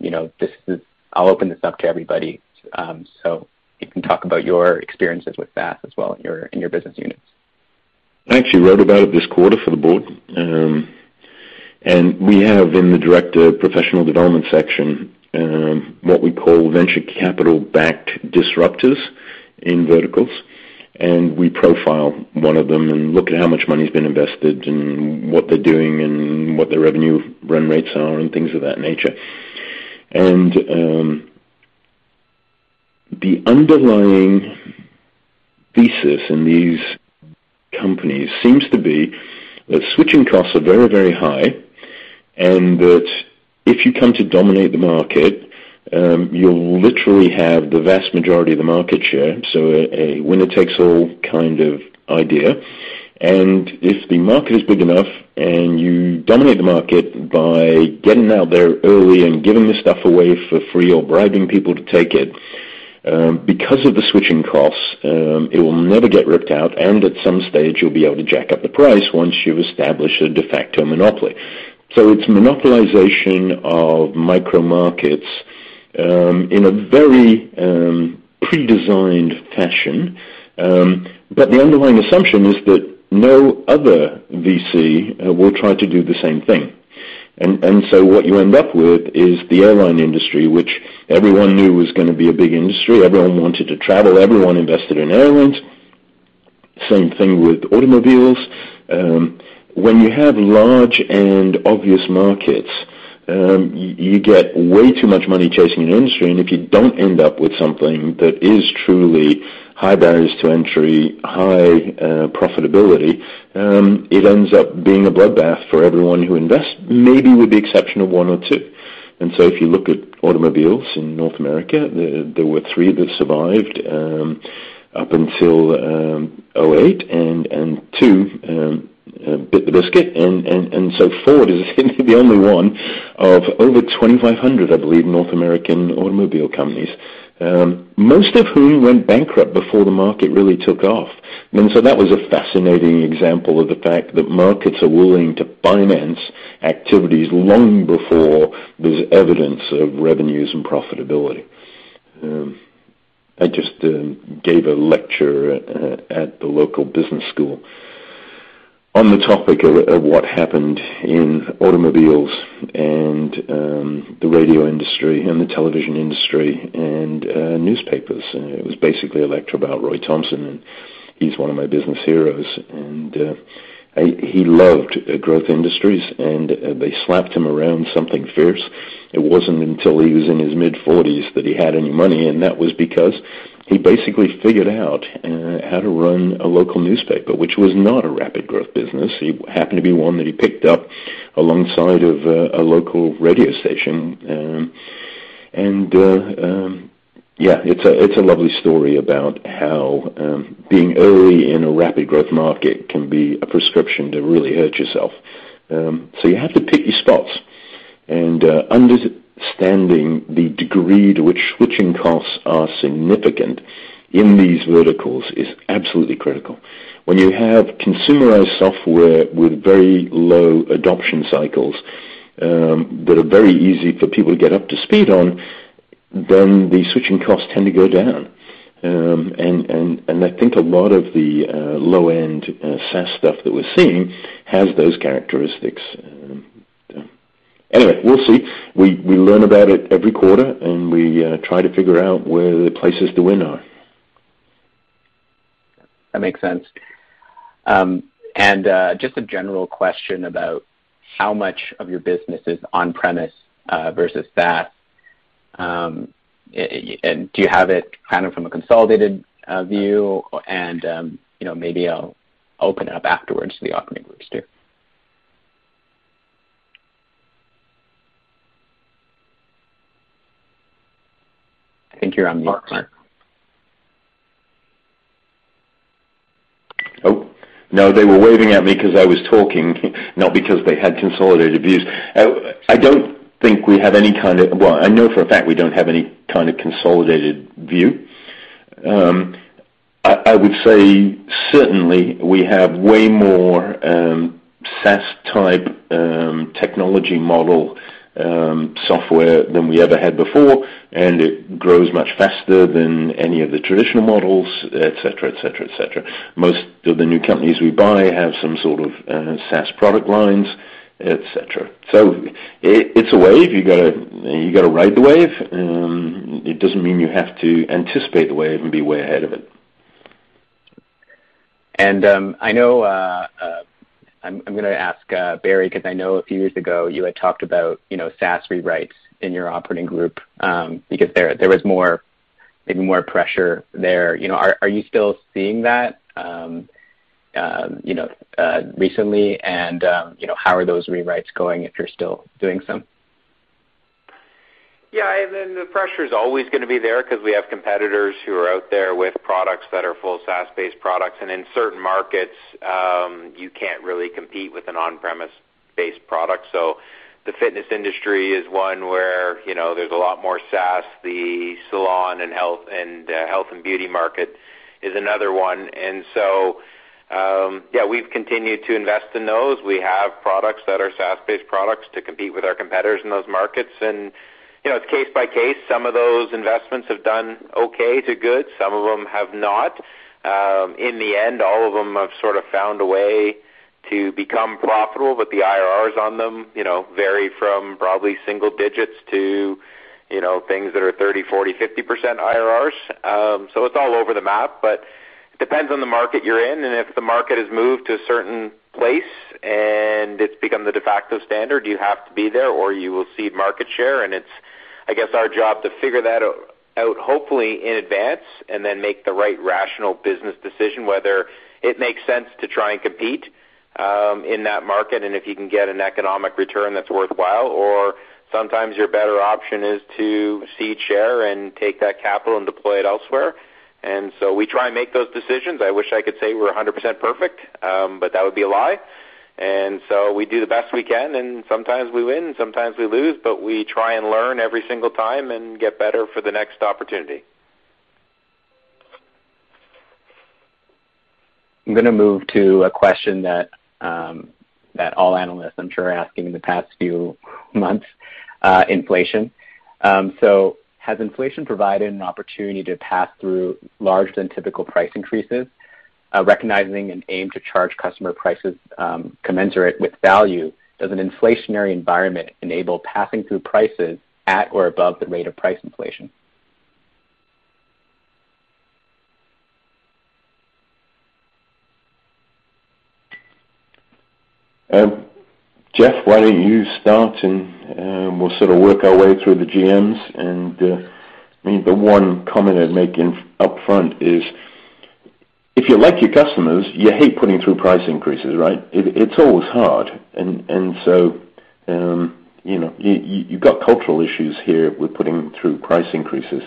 I'll open this up to everybody. So you can talk about your experiences with SaaS as well in your business units. I actually wrote about it this quarter for the board. And we have in the director professional development section what we call venture capital-backed disruptors in verticals. And we profile one of them and look at how much money's been invested and what they're doing and what their revenue run rates are and things of that nature. And the underlying thesis in these companies seems to be that switching costs are very, very high, and that if you come to dominate the market, you'll literally have the vast majority of the market share, so a winner-takes-all kind of idea. And if the market is big enough and you dominate the market by getting out there early and giving the stuff away for free or bribing people to take it, because of the switching costs, it will never get ripped out, and at some stage you'll be able to jack up the price once you've established a de facto monopoly. So it's monopolization of micro markets in a very pre-designed fashion, but the underlying assumption is that no other VC will try to do the same thing. And so what you end up with is the airline industry, which everyone knew was going to be a big industry. Everyone wanted to travel. Everyone invested in airlines. Same thing with automobiles. When you have large and obvious markets, you get way too much money chasing an industry, and if you don't end up with something that is truly high barriers to entry, high profitability, it ends up being a bloodbath for everyone who invests, maybe with the exception of one or two. And so if you look at automobiles in North America, there were 3 that survived up until 2008, and 2 bit the biscuit, and so Ford is the only one of over 2,500, I believe, North American automobile companies, most of whom went bankrupt before the market really took off. And so that was a fascinating example of the fact that markets are willing to finance activities long before there's evidence of revenues and profitability. I just gave a lecture at the local business school on the topic of what happened in automobiles and the radio industry and the television industry and newspapers. It was basically a lecture about Roy Thompson, and he's one of my business heroes. And he loved growth industries, and they slapped him around something fierce. It wasn't until he was in his mid-40s that he had any money, and that was because he basically figured out how to run a local newspaper, which was not a rapid growth business. He happened to be one that he picked up alongside of a local radio station. Yeah, it's a lovely story about how being early in a rapid growth market can be a prescription to really hurt yourself. So you have to pick your spots, and understanding the degree to which switching costs are significant in these verticals is absolutely critical. When you have consumerized software with very low adoption cycles that are very easy for people to get up to speed on, then the switching costs tend to go down. And I think a lot of the low-end SaaS stuff that we're seeing has those characteristics. Anyway, we'll see. We learn about it every quarter, and we try to figure out where the places to win are. That makes sense. And just a general question about how much of your business is on-premise versus SaaS. And do you have it kind of from a consolidated view? And maybe I'll open it up afterwards to the operating groups too. I think you're on mute, Mark. Oh, no, they were waving at me because I was talking, not because they had consolidated views. I don't think we have any kind of, well, I know for a fact we don't have any kind of consolidated view. I would say certainly we have way more SaaS-type technology model software than we ever had before, and it grows much faster than any of the traditional models, et cetera, et cetera, et cetera. Most of the new companies we buy have some sort of SaaS product lines, et cetera. So it's a wave. You gotta ride the wave. It doesn't mean you have to anticipate the wave and be way ahead of it. And I know I'm going to ask Barry, because I know a few years ago you had talked about SaaS rewrites in your operating group because there was maybe more pressure there. Are you still seeing that recently? And how are those rewrites going if you're still doing some? Yeah, and then the pressure is always going to be there because we have competitors who are out there with products that are full SaaS-based products, and in certain markets, you can't really compete with an on-premise-based product. So the fitness industry is one where there's a lot more SaaS. The salon and health and beauty market is another one, and so we've continued to invest in those. We have products that are SaaS-based products to compete with our competitors in those markets, and it's case by case. Some of those investments have done okay to good. Some of them have not. In the end, all of them have sort of found a way to become profitable, but the IRRs on them, vary from probably single digits to, things that are 30, 40, 50% IRRs. So it's all over the map, but it depends on the market you're in, and if the market has moved to a certain place and it's become the de facto standard, you have to be there or you will cede market share, and it's, I guess, our job to figure that out hopefully in advance and then make the right rational business decision whether it makes sense to try and compete in that market, and if you can get an economic return that's worthwhile, or sometimes your better option is to cede share and take that capital and deploy it elsewhere. And so we try and make those decisions. I wish I could say we're 100% perfect, but that would be a lie. And so we do the best we can, and sometimes we win, sometimes we lose, but we try and learn every single time and get better for the next opportunity. I'm going to move to a question that that all analysts, I'm sure, are asking in the past few months, inflation. So has inflation provided an opportunity to pass through larger than typical price increases, recognizing an aim to charge customer prices commensurate with value? Does an inflationary environment enable passing through prices at or above the rate of price inflation? Jeff, why don't you start, and we'll sort of work our way through the GMs. And I mean, the one comment I'd make up front is, if you like your customers, you hate putting through price increases, right? It's always hard, and so you know, you've got cultural issues here with putting through price increases.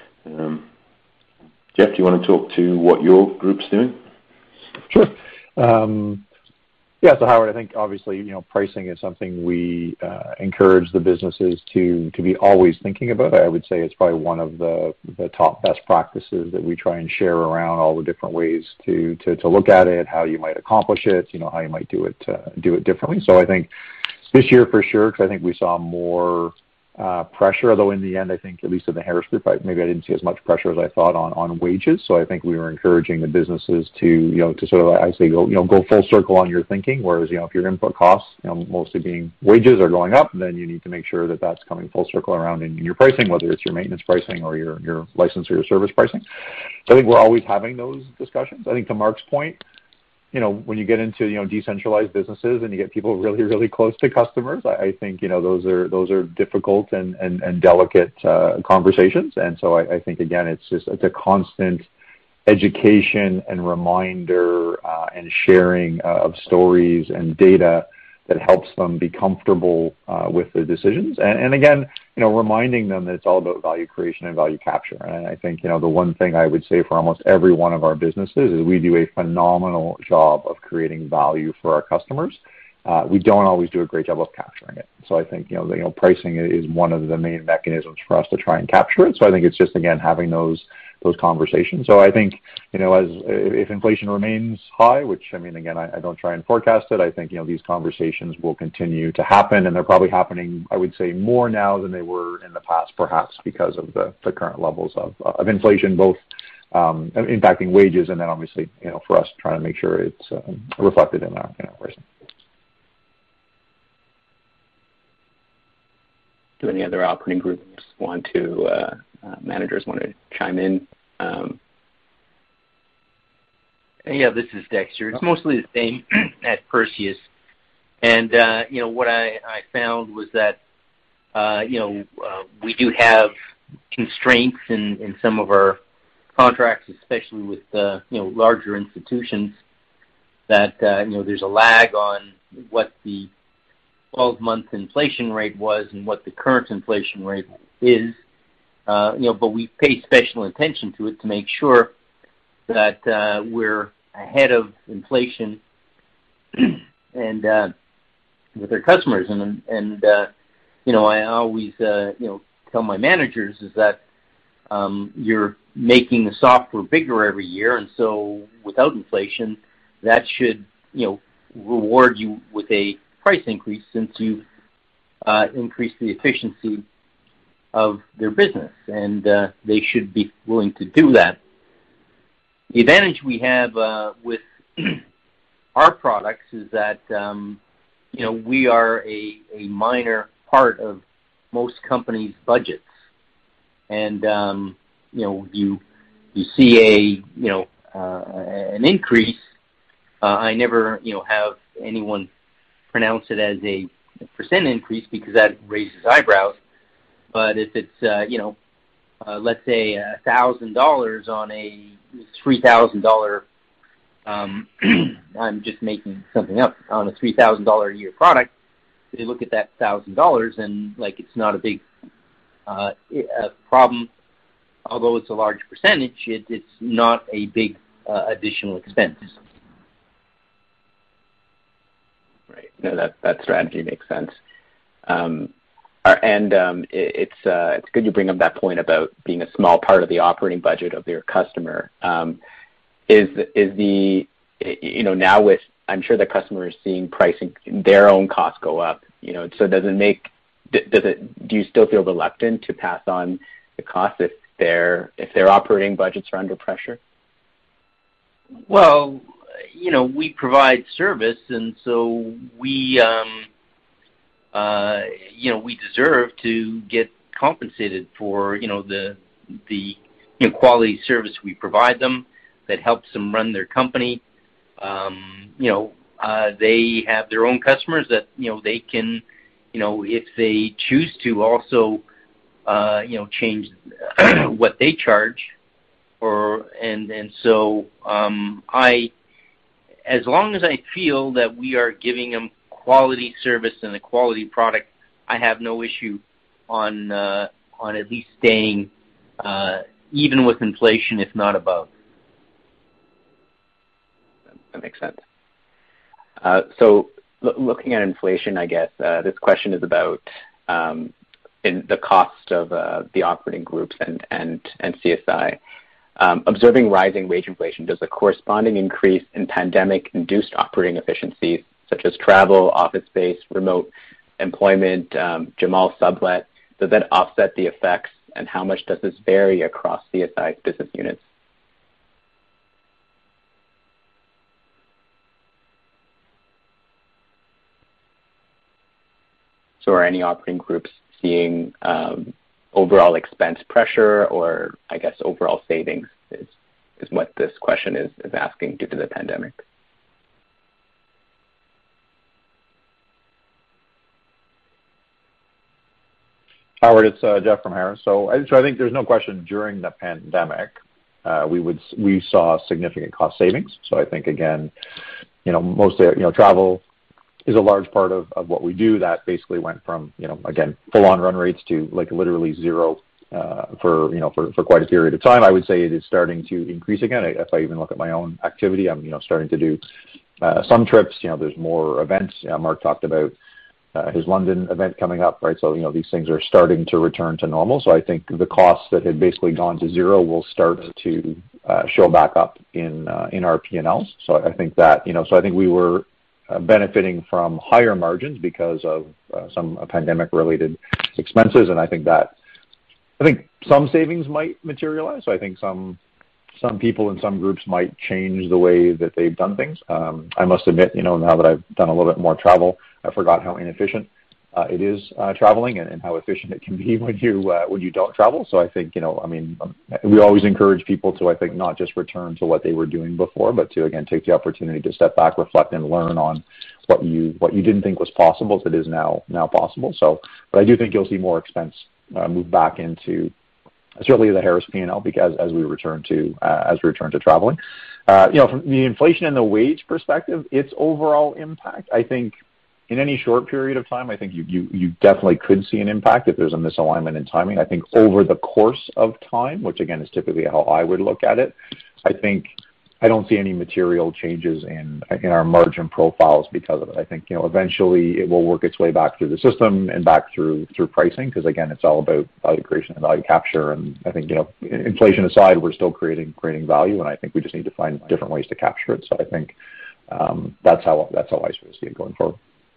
Jeff, do you want to talk to what your group's doing? Sure. Yeah, so Howard, I think obviously, you know, pricing is something we encourage the businesses to be always thinking about. I would say it's probably one of the top best practices that we try and share around all the different ways to look at it, how you might accomplish it, you know, how you might do it differently. So I think this year for sure, because I think we saw more pressure, although in the end, I think, at least in the Harris Group, maybe I didn't see as much pressure as I thought on wages. So I think we were encouraging the businesses to, you know, to sort of, I say, go full circle on your thinking. Whereas, you know, if your input costs, you know, mostly being wages are going up, then you need to make sure that that's coming full circle around in your pricing, whether it's your maintenance pricing or your license or your service pricing. So I think we're always having those discussions. I think to Mark's point, you know, when you get into, you know, decentralized businesses and you get people really, really close to customers, I think, you know, those are difficult and delicate conversations. And so I think, again, it's a constant education and reminder and sharing of stories and data that helps them be comfortable with the decisions. And again, you know, reminding them that it's all about value creation and value capture. And I think, you know, the one thing I would say for almost every one of our businesses is we do a phenomenal job of creating value for our customers. We don't always do a great job of capturing it. So I think, you know, pricing is one of the main mechanisms for us to try and capture it. So I think it's just, again, having those conversations. So I think, you know, if inflation remains high, which, I mean, again, I don't try and forecast it, I think, you know, these conversations will continue to happen, and they're probably happening, I would say, more now than they were in the past, perhaps because of the current levels of inflation, both impacting wages and then obviously, you know, for us trying to make sure it's reflected in our pricing. Do any other operating groups managers want to chime in? Yeah, this is Dexter. It's mostly the same at Perseus. And, you know, what I found was that, you know, we do have constraints in some of our contracts, especially with, you know, larger institutions, that, you know, there's a lag on what the 12-month inflation rate was and what the current inflation rate is. You know, but we pay special attention to it to make sure that we're ahead of inflation and with our customers. And you know, I always you know, tell my managers is that you're making the software bigger every year, and so without inflation, that should, you know, reward you with a price increase since you've increased the efficiency of their business, and they should be willing to do that. The advantage we have with our products is that you know, we are a minor part of most companies' budgets, and you know, you see an increase. I never, you know, have anyone pronounce it as a percent increase because that raises eyebrows. But if it's, you know, let's say $1,000 on a $3,000, I'm just making something up, on a $3,000 a year product, they look at that $1,000 and like it's not a big problem although it's a large percentage, it's not a big additional expense. Right. No, that strategy makes sense. It's good you bring up that point about being a small part of the operating budget of your customer. Is the now with, I'm sure the customer is seeing pricing, their own costs go up. So do you still feel reluctant to pass on the cost if their operating budgets are under pressure? Well, we provide service, and so we deserve to get compensated for the quality service we provide them that helps them run their company. They have their own customers that they can, if they choose to, also change what they charge, so as long as I feel that we are giving them quality service and a quality product, I have no issue on at least staying even with inflation, if not above. That makes sense. So looking at inflation, I guess this question is about in the cost of the operating groups and CSI. Observing rising wage inflation, does a corresponding increase in pandemic-induced operating efficiencies, such as travel, office space, remote employment, Jamal sublet, does that offset the effects, and how much does this vary across CSI's business units? So are any operating groups seeing overall expense pressure, or I guess overall savings is what this question is asking due to the pandemic? Howard, it's Jeff from Harris. So I think there's no question during the pandemic, we saw significant cost savings. So I think again, mostly travel is a large part of what we do. That basically went from again full on run rates to like literally zero for quite a period of time. I would say it is starting to increase again. If I even look at my own activity, I'm starting to do some trips. There's more events. Mark talked about his London event coming up, right? So these things are starting to return to normal. So I think the costs that had basically gone to zero will start to show back up in our P&Ls. So I think that so I think we were benefiting from higher margins because of some pandemic-related expenses, and I think some savings might materialize. So I think some people in some groups might change the way that they've done things. I must admit, now that I've done a little bit more travel, I forgot how inefficient it is traveling and how efficient it can be when you don't travel. So I think we always encourage people to not just return to what they were doing before, but to again take the opportunity to step back, reflect, and learn on what you didn't think was possible that is now possible. So, but I do think you'll see more expense move back into certainly the Harris P&L because as we return to traveling, from the inflation and the wage perspective, its overall impact, I think. In any short period of time, I think you definitely could see an impact if there's a misalignment in timing. I think over the course of time, which again is typically how I would look at it, I don't see any material changes in our margin profiles because of it. I think eventually it will work its way back through the system and back through pricing because again it's all about value creation and value capture. And I think inflation aside, we're still creating value, and I think we just need to find different ways to capture it. So I think that's how I sort of see it going forward.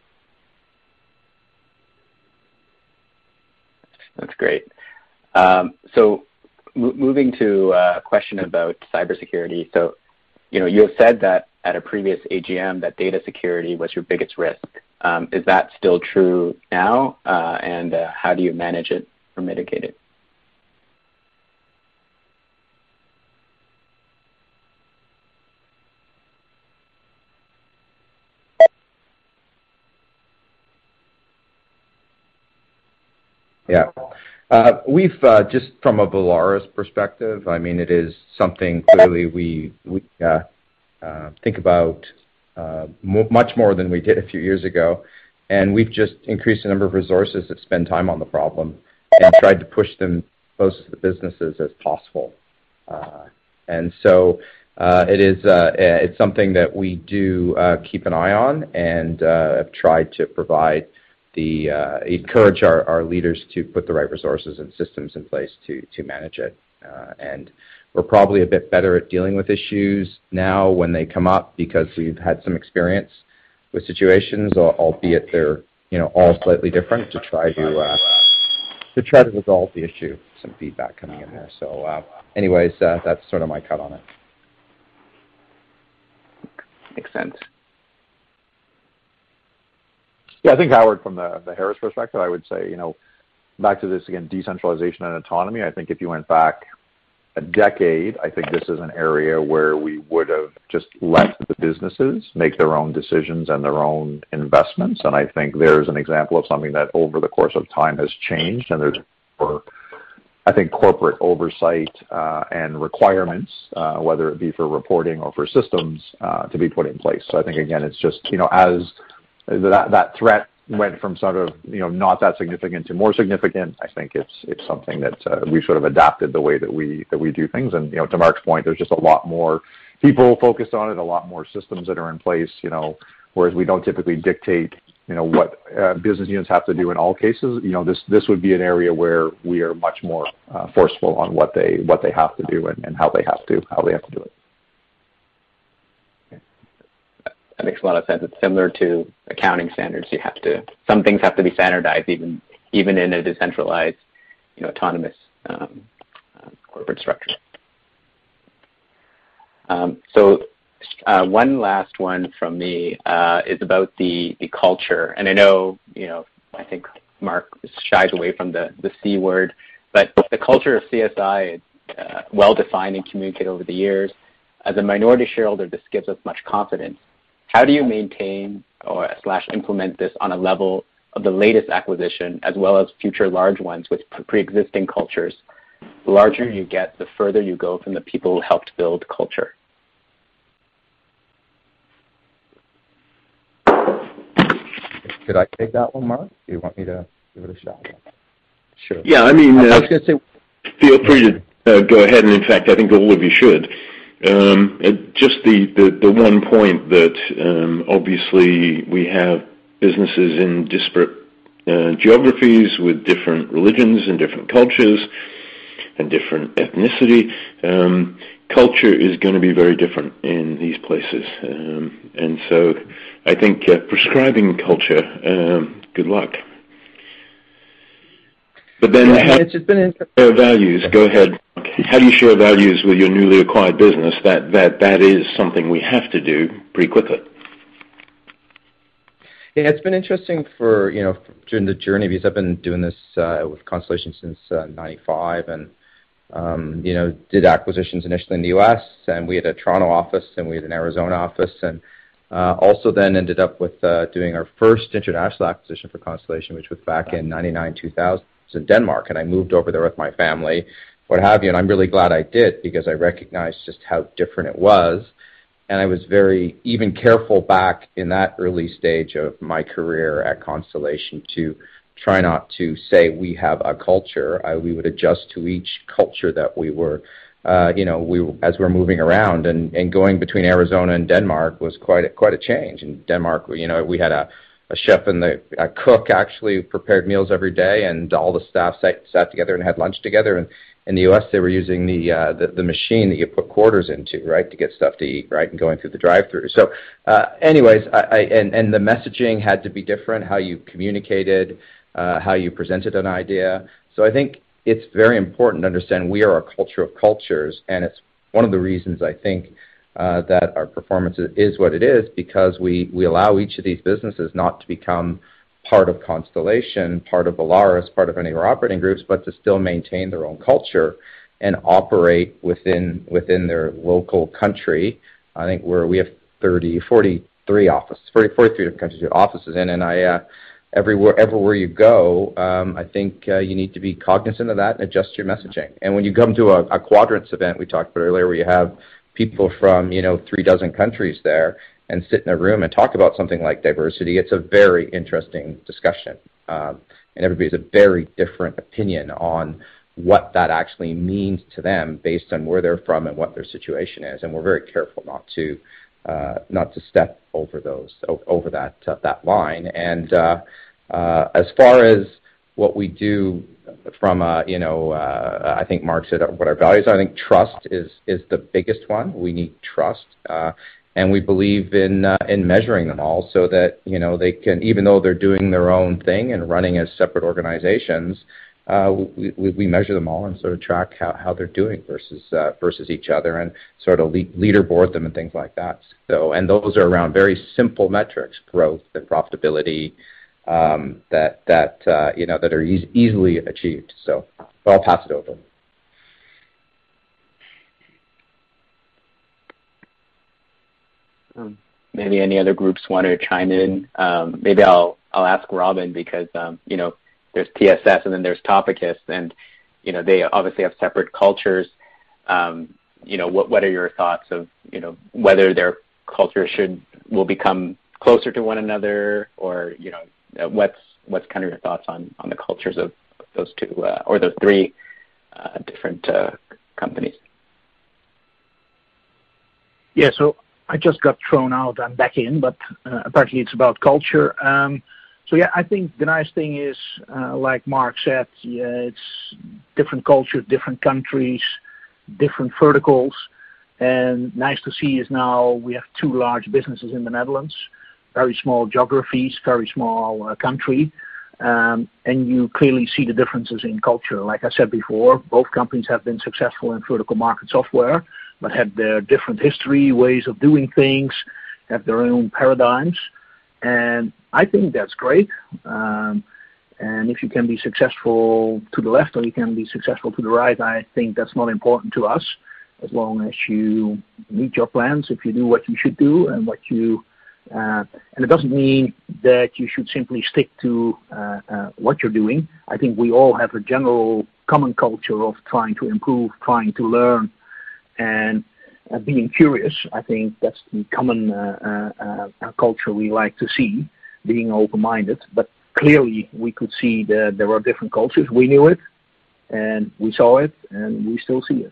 That's great. So moving to a question about cybersecurity. So, you have said that at a previous AGM that data security was your biggest risk. Is that still true now? And how do you manage it or mitigate it? Yeah. We've just from a Volaris perspective, it is something clearly we think about much more than we did a few years ago, and we've just increased the number of resources that spend time on the problem and tried to push them most of the businesses as possible. And so it's something that we do keep an eye on, and have tried to provide encourage our leaders to put the right resources and systems in place to manage it. And we're probably a bit better at dealing with issues now when they come up because we've had some experience with situations, albeit they're all slightly different, to try to resolve the issue. Some feedback coming in there. So, anyways, that's sort of my cut on it. Makes sense. Yeah, I think, Howard, from the Harris perspective, I would say, back to this again, decentralization and autonomy. I think if you went back a decade, I think this is an area where we would have just let the businesses make their own decisions and their own investments. And I think there's an example of something that over the course of time has changed, and there's, I think, corporate oversight and requirements, whether it be for reporting or for systems, to be put in place. So I think, again, it's just, as that threat went from sort of, not that significant to more significant, I think it's something that we've sort of adapted the way that we do things. And, to Mark's point, there's just a lot more people focused on it, a lot more systems that are in place, whereas we don't typically dictate, what business units have to do in all cases. This would be an area where we are much more forceful on what they have to do and how they have to do it. That makes a lot of sense. It's similar to accounting standards. Some things have to be standardized, even in a decentralized, autonomous corporate structure. So one last one from me is about the culture, and I know I think Mark shies away from the C word, but the culture of CSI is well defined and communicated over the years. As a minority shareholder, this gives us much confidence. How do you maintain or / implement this on a level of the latest acquisition as well as future large ones with pre-existing cultures? The larger you get, the further you go from the people who helped build culture. Could I take that one, Mark? Do you want me to give it a shot? Sure. Yeah, I mean, I was going to say, feel free to go ahead, and in fact, I think all of you should. Just the one point that obviously we have businesses in disparate geographies with different religions and different cultures and different ethnicity. Culture is going to be very different in these places. And so I think prescribing culture, good luck. But then it's just been share values. Go ahead. How do you share values with your newly acquired business? That is something we have to do pretty quickly. Yeah, it's been interesting for during the journey, because I've been doing this with Constellation since '95, and did acquisitions initially in the U.S. and we had a Toronto office and we had an Arizona office, and also then ended up with doing our first international acquisition for Constellation, which was back in '99, 2000. It was in Denmark, and I moved over there with my family, what have you, and I'm really glad I did because I recognized just how different it was. And I was very even careful back in that early stage of my career at Constellation to try not to say we have a culture. We would adjust to each culture that we were, as we're moving around. And going between Arizona and Denmark was quite a change. In Denmark, we had a chef and a cook actually prepared meals every day, and all the staff sat together and had lunch together. And in the U.S., they were using the machine that you put quarters into, right, to get stuff to eat, right, and going through the drive-through. So, anyways, and the messaging had to be different, how you communicated, how you presented an idea. So I think it's very important to understand we are a culture of cultures, and it's one of the reasons I think that our performance is what it is, because we allow each of these businesses not to become part of Constellation, part of Volaris, part of any of our operating groups, but to still maintain their own culture and operate within their local country. I think we have 43 offices, 43 different countries with offices in, and everywhere you go, I think you need to be cognizant of that and adjust your messaging. And when you come to a Quadrants event we talked about earlier, where you have people from 36 countries there and sit in a room and talk about something like diversity, it's a very interesting discussion. And everybody has a very different opinion on what that actually means to them based on where they're from and what their situation is, and we're very careful not to step over that line. And as far as what we do from I think Mark said what our values are. I think trust is the biggest one. We need trust, and we believe in measuring them all so that they can, even though they're doing their own thing and running as separate organizations, we measure them all and sort of track how they're doing versus each other, and sort of leaderboard them and things like that. So, and those are around very simple metrics, growth and profitability, that are easily achieved. So I'll pass it over. Maybe any other groups want to chime in. Maybe I'll ask Robin, because there's TSS and then there's Topicus, and they obviously have separate cultures. What are your thoughts of whether their culture will become closer to one another, or what's kind of your thoughts on the cultures of those two or those three different companies? Yeah, so I just got thrown out. I'm back in, but apparently it's about culture. So yeah, I think the nice thing is, like Mark said, it's different cultures, different countries, different verticals, and nice to see is now we have two large businesses in the Netherlands, very small geographies, very small country, and you clearly see the differences in culture. Like I said before, both companies have been successful in vertical market software, but had their different history, ways of doing things, have their own paradigms, and I think that's great. And if you can be successful to the left or you can be successful to the right, I think that's not important to us, as long as you meet your plans, if you do what you should do and what you and it doesn't mean that you should simply stick to what you're doing. I think we all have a general common culture of trying to improve, trying to learn, and being curious. I think that's the common culture we like to see, being open-minded. But clearly we could see that there are different cultures. We knew it, and we saw it, and we still see it.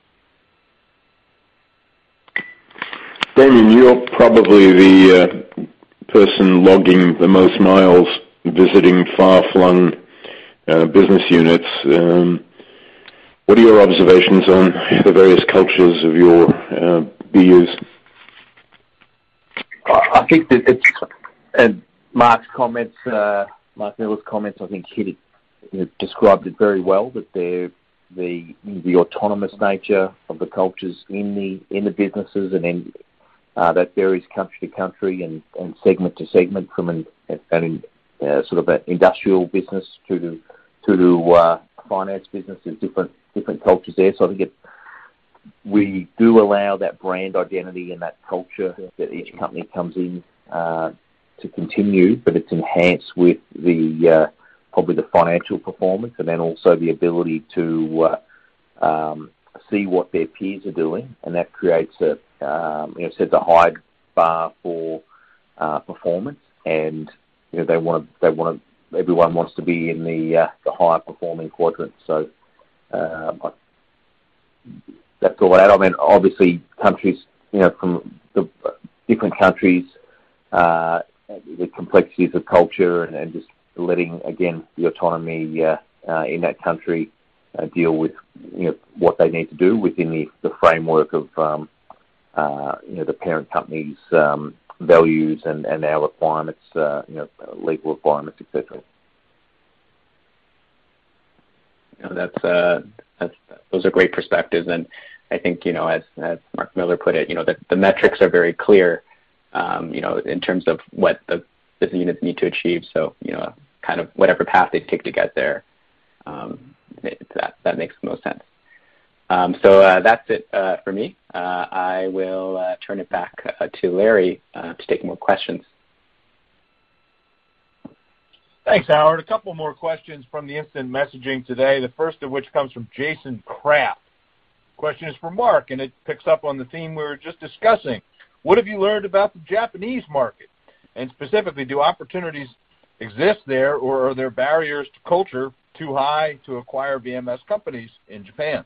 Damien, you're probably the person logging the most miles, visiting far-flung business units. What are your observations on the various cultures of your BUs? I think that it's, and Mark's comments, Mark Miller's comments, I think hit it, described it very well. That the autonomous nature of the cultures in the businesses, and then that varies country to country and segment to segment, from sort of an industrial business to finance business. There's different cultures there. So I think we do allow that brand identity and that culture that each company comes in to continue, but it's enhanced with the probably the financial performance, and then also the ability to see what their peers are doing, and that creates sets a high bar for performance, and everyone wants to be in the higher performing quadrant. So that's all that. I mean, obviously, countries, from the different countries, the complexities of culture, and just letting, again, the autonomy in that country deal with what they need to do within the framework of the parent company's values and our requirements, legal requirements, etc. Those are great perspectives, and I think as Mark Miller put it, the metrics are very clear, in terms of what the business units need to achieve. So kind of whatever path they take to get there, that makes the most sense. So that's it for me. I will turn it back to Larry to take more questions. Thanks, Howard. A couple more questions from the instant messaging today, the first of which comes from Jason Kraft. The question is for Mark, and it picks up on the theme we were just discussing. What have you learned about the Japanese market? And specifically, do opportunities exist there, or are there barriers to culture too high to acquire VMS companies in Japan?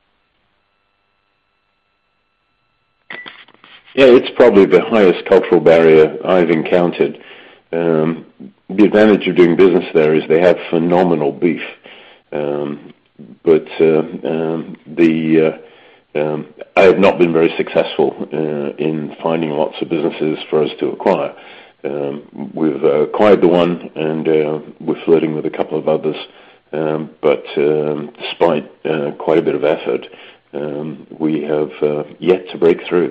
Yeah, it's probably the highest cultural barrier I've encountered. The advantage of doing business there is they have phenomenal beef. I have not been very successful in finding lots of businesses for us to acquire. We've acquired the one, and we're flirting with a couple of others. But despite quite a bit of effort, we have yet to break through.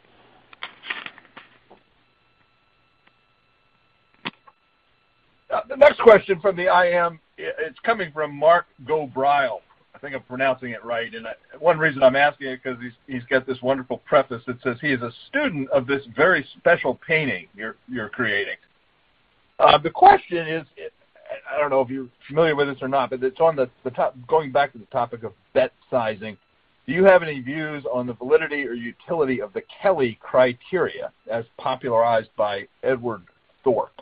The next question from the IM, it's coming from Mark Gobrile. I think I'm pronouncing it right. And one reason I'm asking it because he's got this wonderful preface that says he is a student of this very special painting you're creating. The question is, I don't know if you're familiar with this or not, but it's on the top, going back to the topic of bet sizing. Do you have any views on the validity or utility of the Kelly criteria as popularized by Edward Thorp?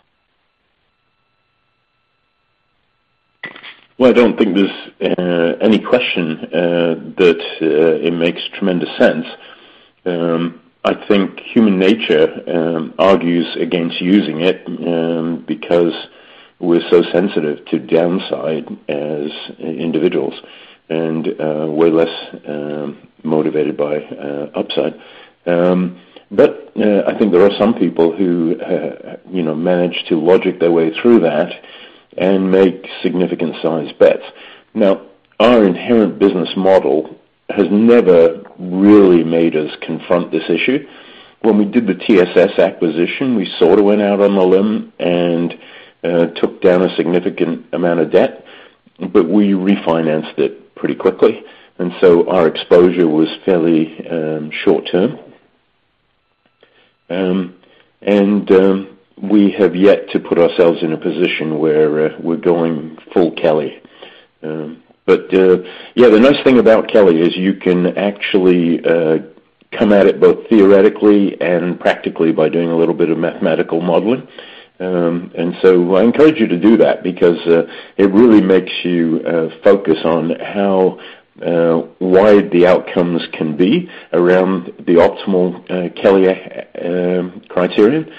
Well, I don't think there's any question that it makes tremendous sense. I think human nature argues against using it because we're so sensitive to downside as individuals, and way less motivated by upside. But I think there are some people who, manage to logic their way through that and make significant size bets. Now, our inherent business model has never really made us confront this issue. When we did the TSS acquisition, we sort of went out on a limb and took down a significant amount of debt, but we refinanced it pretty quickly, and so our exposure was fairly short-term. We have yet to put ourselves in a position where we're going full Kelly. The nice thing about Kelly is you can actually come at it both theoretically and practically by doing a little bit of mathematical modeling. And so I encourage you to do that because it really makes you focus on how wide the outcomes can be around the optimal Kelly criterion.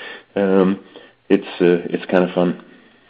It's kind of fun.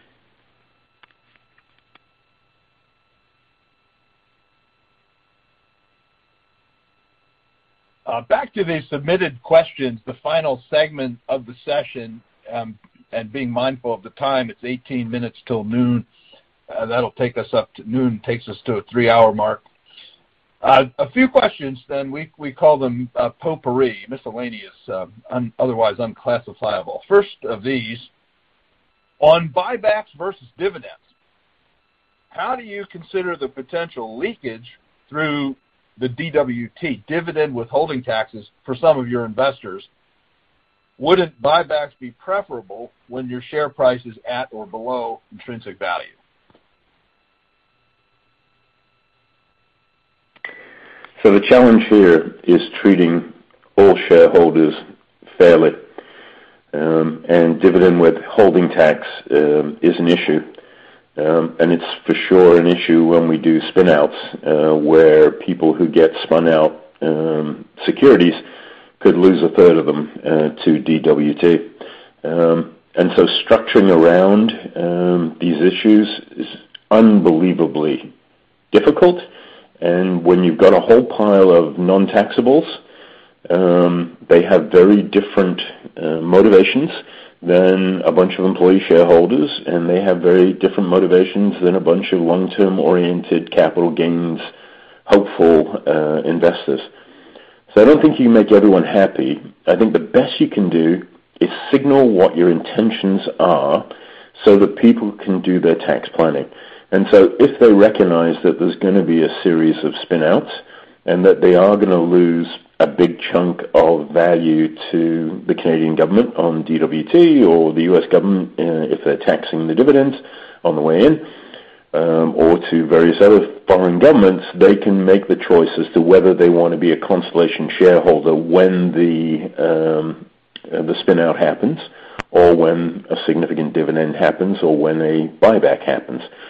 Back to the submitted questions, the final segment of the session, and being mindful of the time, it's 18 minutes till noon. That'll take us up to noon, takes us to a 3-hour mark. A few questions, then we call them potpourri, miscellaneous, otherwise unclassifiable. First of these, on buybacks versus dividends, how do you consider the potential leakage through the DWT, dividend withholding taxes, for some of your investors? Wouldn't buybacks be preferable when your share price is at or below intrinsic value? So the challenge here is treating all shareholders fairly, and dividend withholding tax is an issue, and it's for sure an issue when we do spin-outs where people who get spun out securities could lose a third of them to DWT. And so structuring around these issues is unbelievably difficult. And when you've got a whole pile of non-taxables, they have very different motivations than a bunch of employee shareholders, and they have very different motivations than a bunch of long-term oriented capital gains hopeful investors. So I don't think you can make everyone happy. I think the best you can do is signal what your intentions are so that people can do their tax planning. And so if they recognize that there's going to be a series of spin-outs and that they are going to lose a big chunk of value to the Canadian government on DWT or the U.S. government if they're taxing the dividends on the way in, or to various other foreign governments, they can make the choice as to whether they want to be a Constellation shareholder when the spin-out happens, or when a significant dividend happens, or when a buyback happens.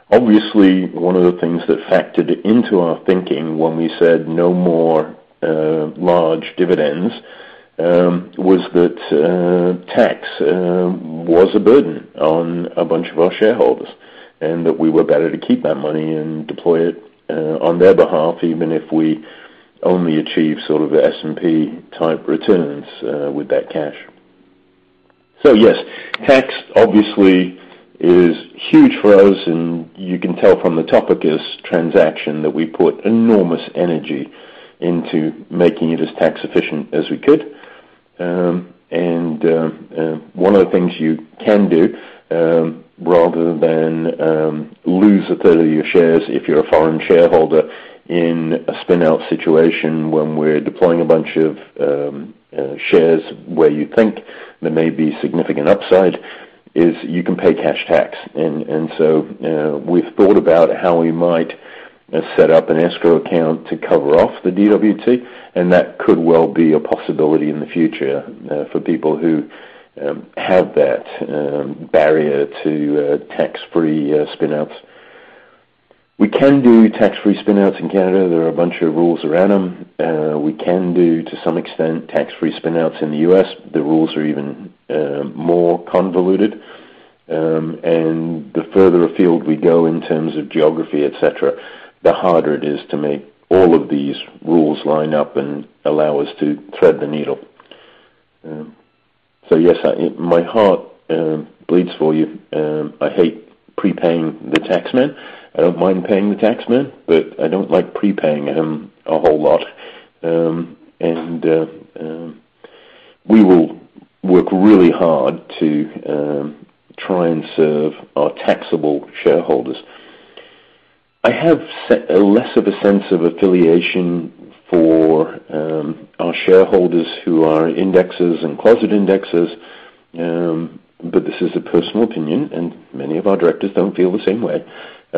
Obviously, one of the things that factored into our thinking when we said no more large dividends was that tax was a burden on a bunch of our shareholders, and that we were better to keep that money and deploy it on their behalf, even if we only achieve sort of S&P type returns with that cash. So yes, tax obviously is huge for us, and you can tell from the Topicus transaction that we put enormous energy into making it as tax efficient as we could. One of the things you can do, rather than lose a third of your shares if you're a foreign shareholder in a spin-out situation when we're deploying a bunch of shares where you think there may be significant upside, is you can pay cash tax. So we've thought about how we might set up an escrow account to cover off the DWT, and that could well be a possibility in the future for people who have that barrier to tax-free spin-outs. We can do tax-free spin-outs in Canada. There are a bunch of rules around them. We can do, to some extent, tax-free spin-outs in the U.S. The rules are even more convoluted. And the further afield we go in terms of geography, etc., the harder it is to make all of these rules line up and allow us to thread the needle. So yes, my heart bleeds for you. I hate prepaying the taxman. I don't mind paying the taxman, but I don't like prepaying him a whole lot. We will work really hard to try and serve our taxable shareholders. I have less of a sense of affiliation for our shareholders who are indexers and closet indexers, but this is a personal opinion, and many of our directors don't feel the same way,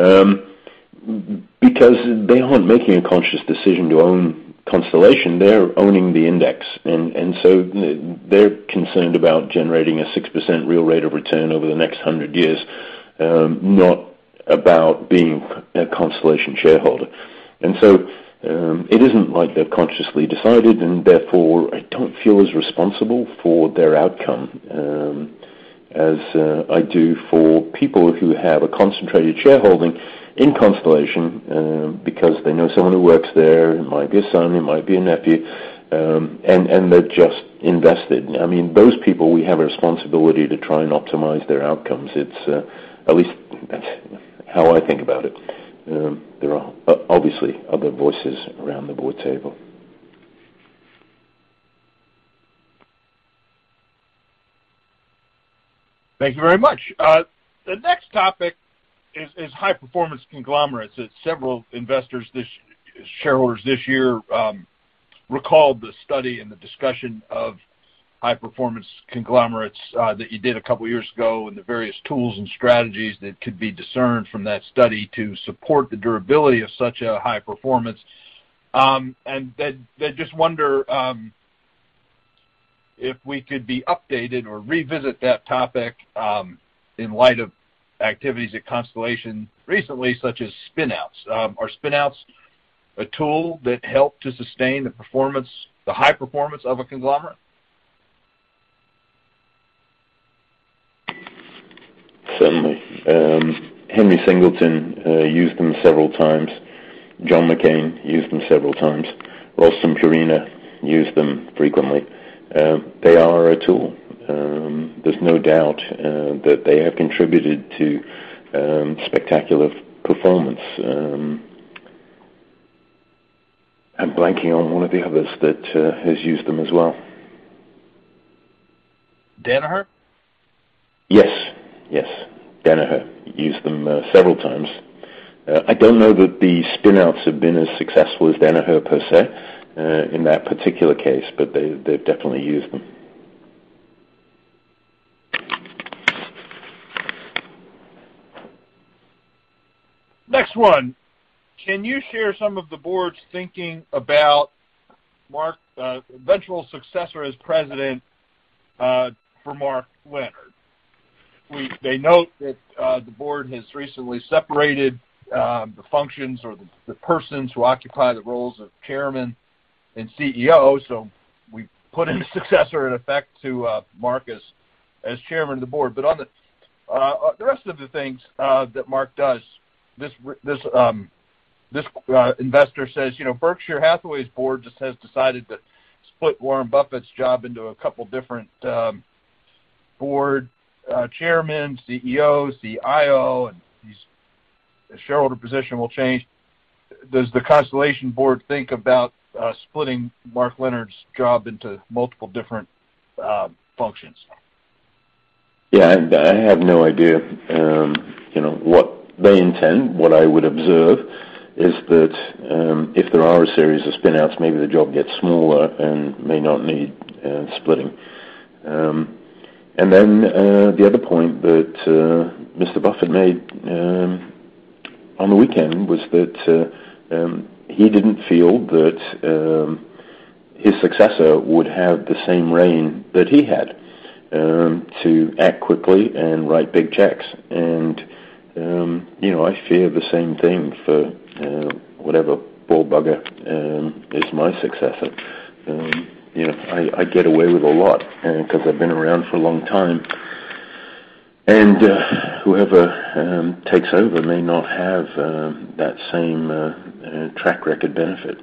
because they aren't making a conscious decision to own Constellation. They're owning the index, and so they're concerned about generating a 6% real rate of return over the next 100 years, not about being a Constellation shareholder. And so it isn't like they've consciously decided, and therefore I don't feel as responsible for their outcome as I do for people who have a concentrated shareholding in Constellation because they know someone who works there. It might be a son, it might be a nephew, and they're just invested. I mean, those people, we have a responsibility to try and optimize their outcomes. It's at least that's how I think about it. There are obviously other voices around the board table. Thank you very much. The next topic is high-performance conglomerates. That several shareholders this year recalled the study and the discussion of high-performance conglomerates that you did a couple years ago, and the various tools and strategies that could be discerned from that study to support the durability of such a high performance. And they just wonder if we could be updated or revisit that topic in light of activities at Constellation recently, such as spin-outs. Are spin-outs a tool that help to sustain the high performance of a conglomerate? Certainly. Henry Singleton used them several times. John McCain used them several times. Ralston Purina used them frequently. They are a tool. There's no doubt that they have contributed to spectacular performance. I'm blanking on one of the others that has used them as well. Danaher? Yes. Danaher used them several times. I don't know that the spin-outs have been as successful as Danaher per se in that particular case, but they've definitely used them. Next one. Can you share some of the board's thinking about Mark, eventual successor as president for Mark Leonard? they note that the board has recently separated the functions or the persons who occupy the roles of chairman and CEO. So we put in a successor in effect to Mark as chairman of the board. But on the rest of the things that Mark does, this investor says, Berkshire Hathaway's board just has decided to split Warren Buffett's job into a couple different board chairman, CEO, CIO, and the shareholder position will change. Does the Constellation board think about splitting Mark Leonard's job into multiple different functions? Yeah, I have no idea. What they intend. What I would observe is that if there are a series of spin-outs, maybe the job gets smaller and may not need splitting. And then the other point that Mr. Buffett made on the weekend was that he didn't feel that his successor would have the same reign that he had to act quickly and write big checks. And, I fear the same thing for whatever bull bugger is my successor. I get away with a lot because I've been around for a long time. And whoever takes over may not have that same track record benefit.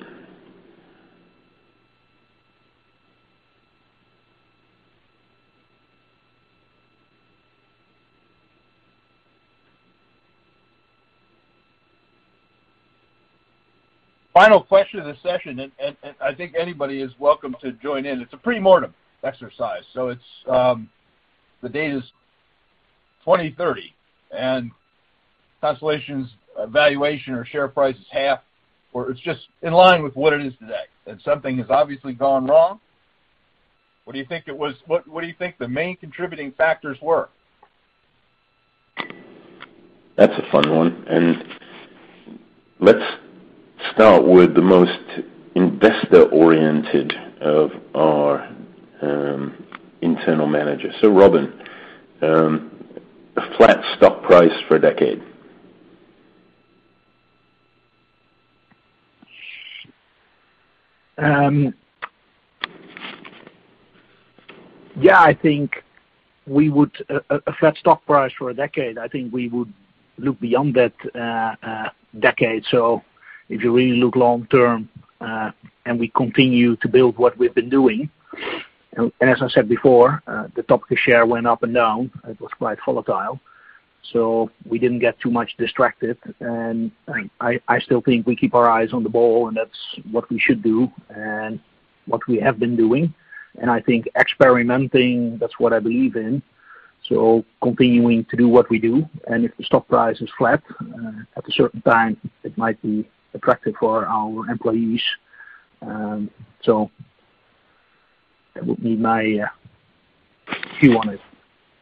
Final question of the session, and I think anybody is welcome to join in. It's a pre-mortem exercise, so it's the date is 2030, and Constellation's valuation or share price is half, or it's just in line with what it is today. And something has obviously gone wrong. What do you think it was? What do you think the main contributing factors were? That's a fun one, and let's start with the most investor-oriented of our internal managers. So, Robin, a flat stock price for a decade. I think we would a flat stock price for a decade. I think we would look beyond that decade. So, if you really look long term, and we continue to build what we've been doing, and as I said before, the Topicus share went up and down. It was quite volatile, so we didn't get too much distracted. And I still think we keep our eyes on the ball, and that's what we should do and what we have been doing. And I think experimenting, that's what I believe in. So continuing to do what we do, and if the stock price is flat at a certain time, it might be attractive for our employees. So that would be my view on it.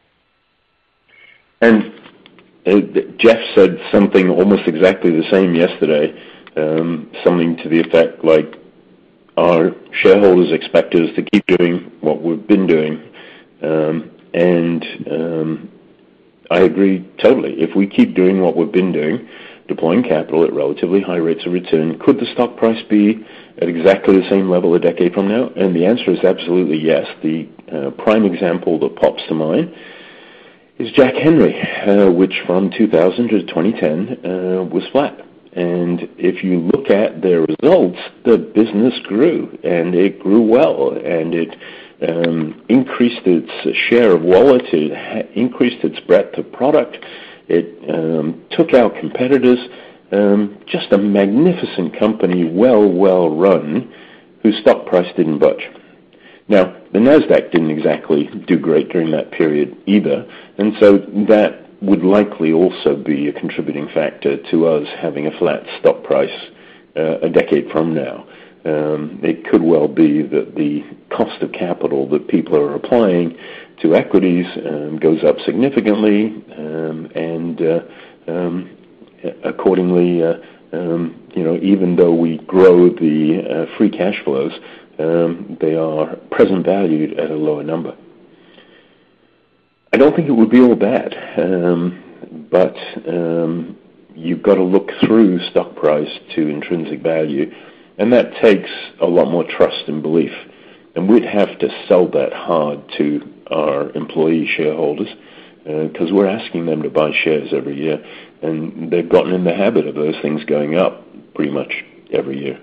And Jeff said something almost exactly the same yesterday, something to the effect like our shareholders expect us to keep doing what we've been doing. And I agree totally. If we keep doing what we've been doing, deploying capital at relatively high rates of return, could the stock price be at exactly the same level a decade from now? And the answer is absolutely yes. The prime example that pops to mind is Jack Henry, which from 2000 to 2010 was flat. And if you look at their results, the business grew, and it grew well, and it increased its share of wallet, it increased its breadth of product, it took out competitors, just a magnificent company, well run, whose stock price didn't budge. Now, the NASDAQ didn't exactly do great during that period either, and so that would likely also be a contributing factor to us having a flat stock price a decade from now. It could well be that the cost of capital that people are applying to equities goes up significantly, and accordingly, even though we grow the free cash flows, they are present valued at a lower number. I don't think it would be all bad, but you've got to look through stock price to intrinsic value, and that takes a lot more trust and belief. And we'd have to sell that hard to our employee shareholders because we're asking them to buy shares every year, and they've gotten in the habit of those things going up pretty much every year.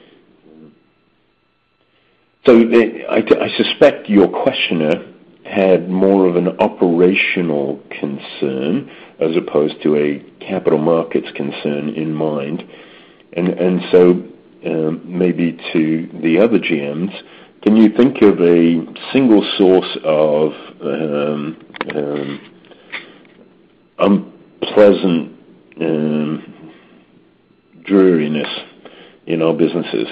So I suspect your questioner had more of an operational concern as opposed to a capital markets concern in mind. And so maybe to the other GMs, can you think of a single source of unpleasant dreariness in our businesses?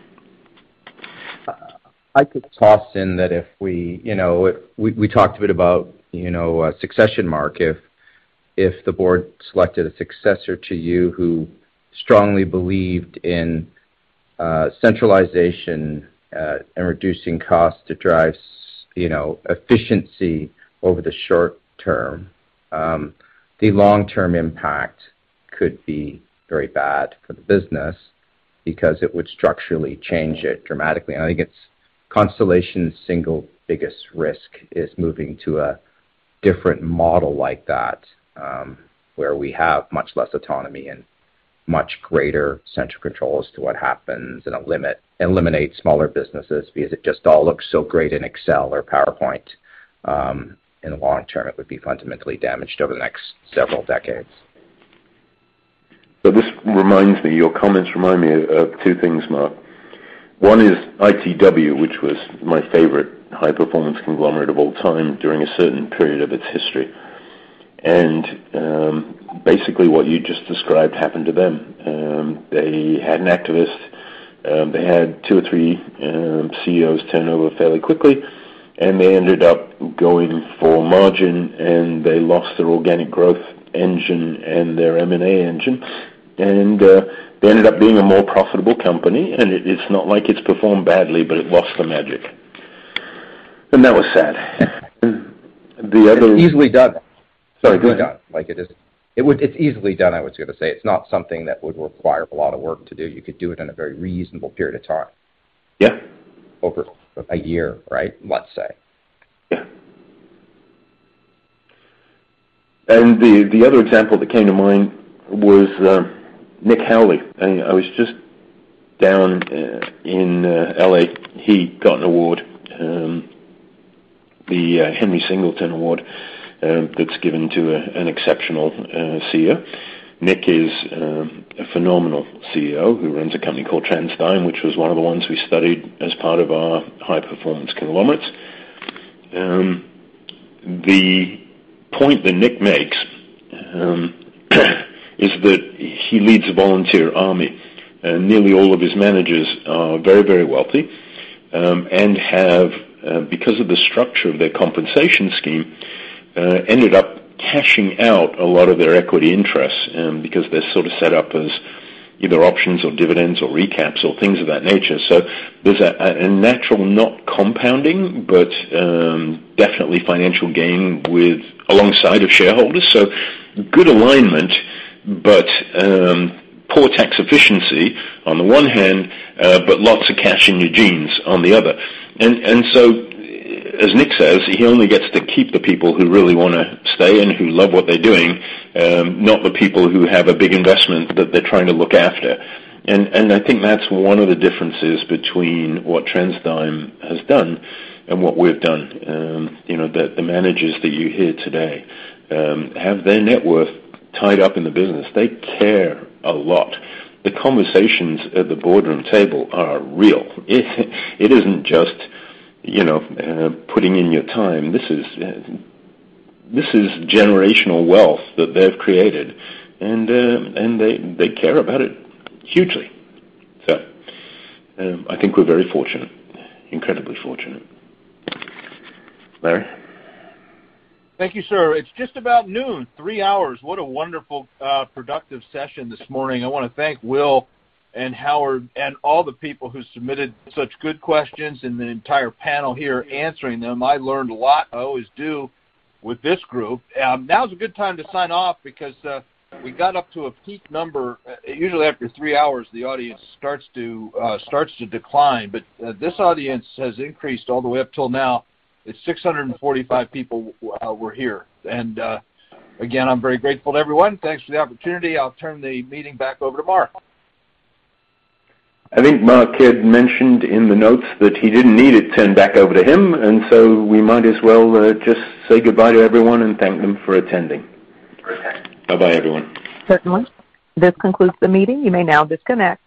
I could toss in that if we talked a bit about, succession, Mark, if the board selected a successor to you who strongly believed in centralization and reducing costs to drive, efficiency over the short term, the long-term impact could be very bad for the business because it would structurally change it dramatically. And I think it's Constellation's single biggest risk is moving to a different model like that, where we have much less autonomy and much greater central control as to what happens, and eliminate smaller businesses because it just all looks so great in Excel or PowerPoint. In the long term, it would be fundamentally damaged over the next several decades. So this reminds me, your comments remind me of two things, Mark. One is ITW, which was my favorite high-performance conglomerate of all time during a certain period of its history. And basically what you just described happened to them. They had an activist. They had 2 or 3 CEOs turn over fairly quickly, and they ended up going for margin, and they lost their organic growth engine and their M&A engine. And they ended up being a more profitable company, and it's not like it's performed badly, but it lost the magic. And that was sad. The other... It's easily done. Sorry, go ahead. Done. Like it is. It's easily done, I was going to say. It's not something that would require a lot of work to do. You could do it in a very reasonable period of time. Yeah. Over a year, right? Let's say. Yeah. And the other example that came to mind was Nick Howley. I was just down in LA. He got an award, the Henry Singleton Award, that's given to an exceptional CEO. Nick is a phenomenal CEO who runs a company called TransDigm, which was one of the ones we studied as part of our high-performance conglomerates. The point that Nick makes is that he leads a volunteer army. Nearly all of his managers are very, very wealthy and have, because of the structure of their compensation scheme, ended up cashing out a lot of their equity interests because they're sort of set up as either options or dividends or recaps or things of that nature. So there's a natural, not compounding, but definitely financial gain alongside of shareholders. So good alignment, but poor tax efficiency on the one hand, but lots of cash in your jeans on the other. And so, as Nick says, he only gets to keep the people who really want to stay and who love what they're doing, not the people who have a big investment that they're trying to look after. And I think that's one of the differences between what TransDigm has done and what we've done. The managers that you hear today have their net worth tied up in the business. They care a lot. The conversations at the boardroom table are real. It isn't just putting in your time. This is generational wealth that they've created, and they care about it hugely. So I think we're very fortunate, incredibly fortunate. Larry? Thank you, sir. It's just about noon, 3 hours. What a wonderful, productive session this morning. I want to thank Will and Howard and all the people who submitted such good questions and the entire panel here answering them. I learned a lot. I always do with this group. Now's a good time to sign off because we got up to a peak number. Usually after 3 hours, the audience starts to decline, but this audience has increased all the way up till now. It's 645 people were here, and again, I'm very grateful to everyone. Thanks for the opportunity. I'll turn the meeting back over to Mark. I think Mark had mentioned in the notes that he didn't need it turned back over to him, and so we might as well just say goodbye to everyone and thank them for attending. Bye-bye, everyone. Certainly. This concludes the meeting. You may now disconnect.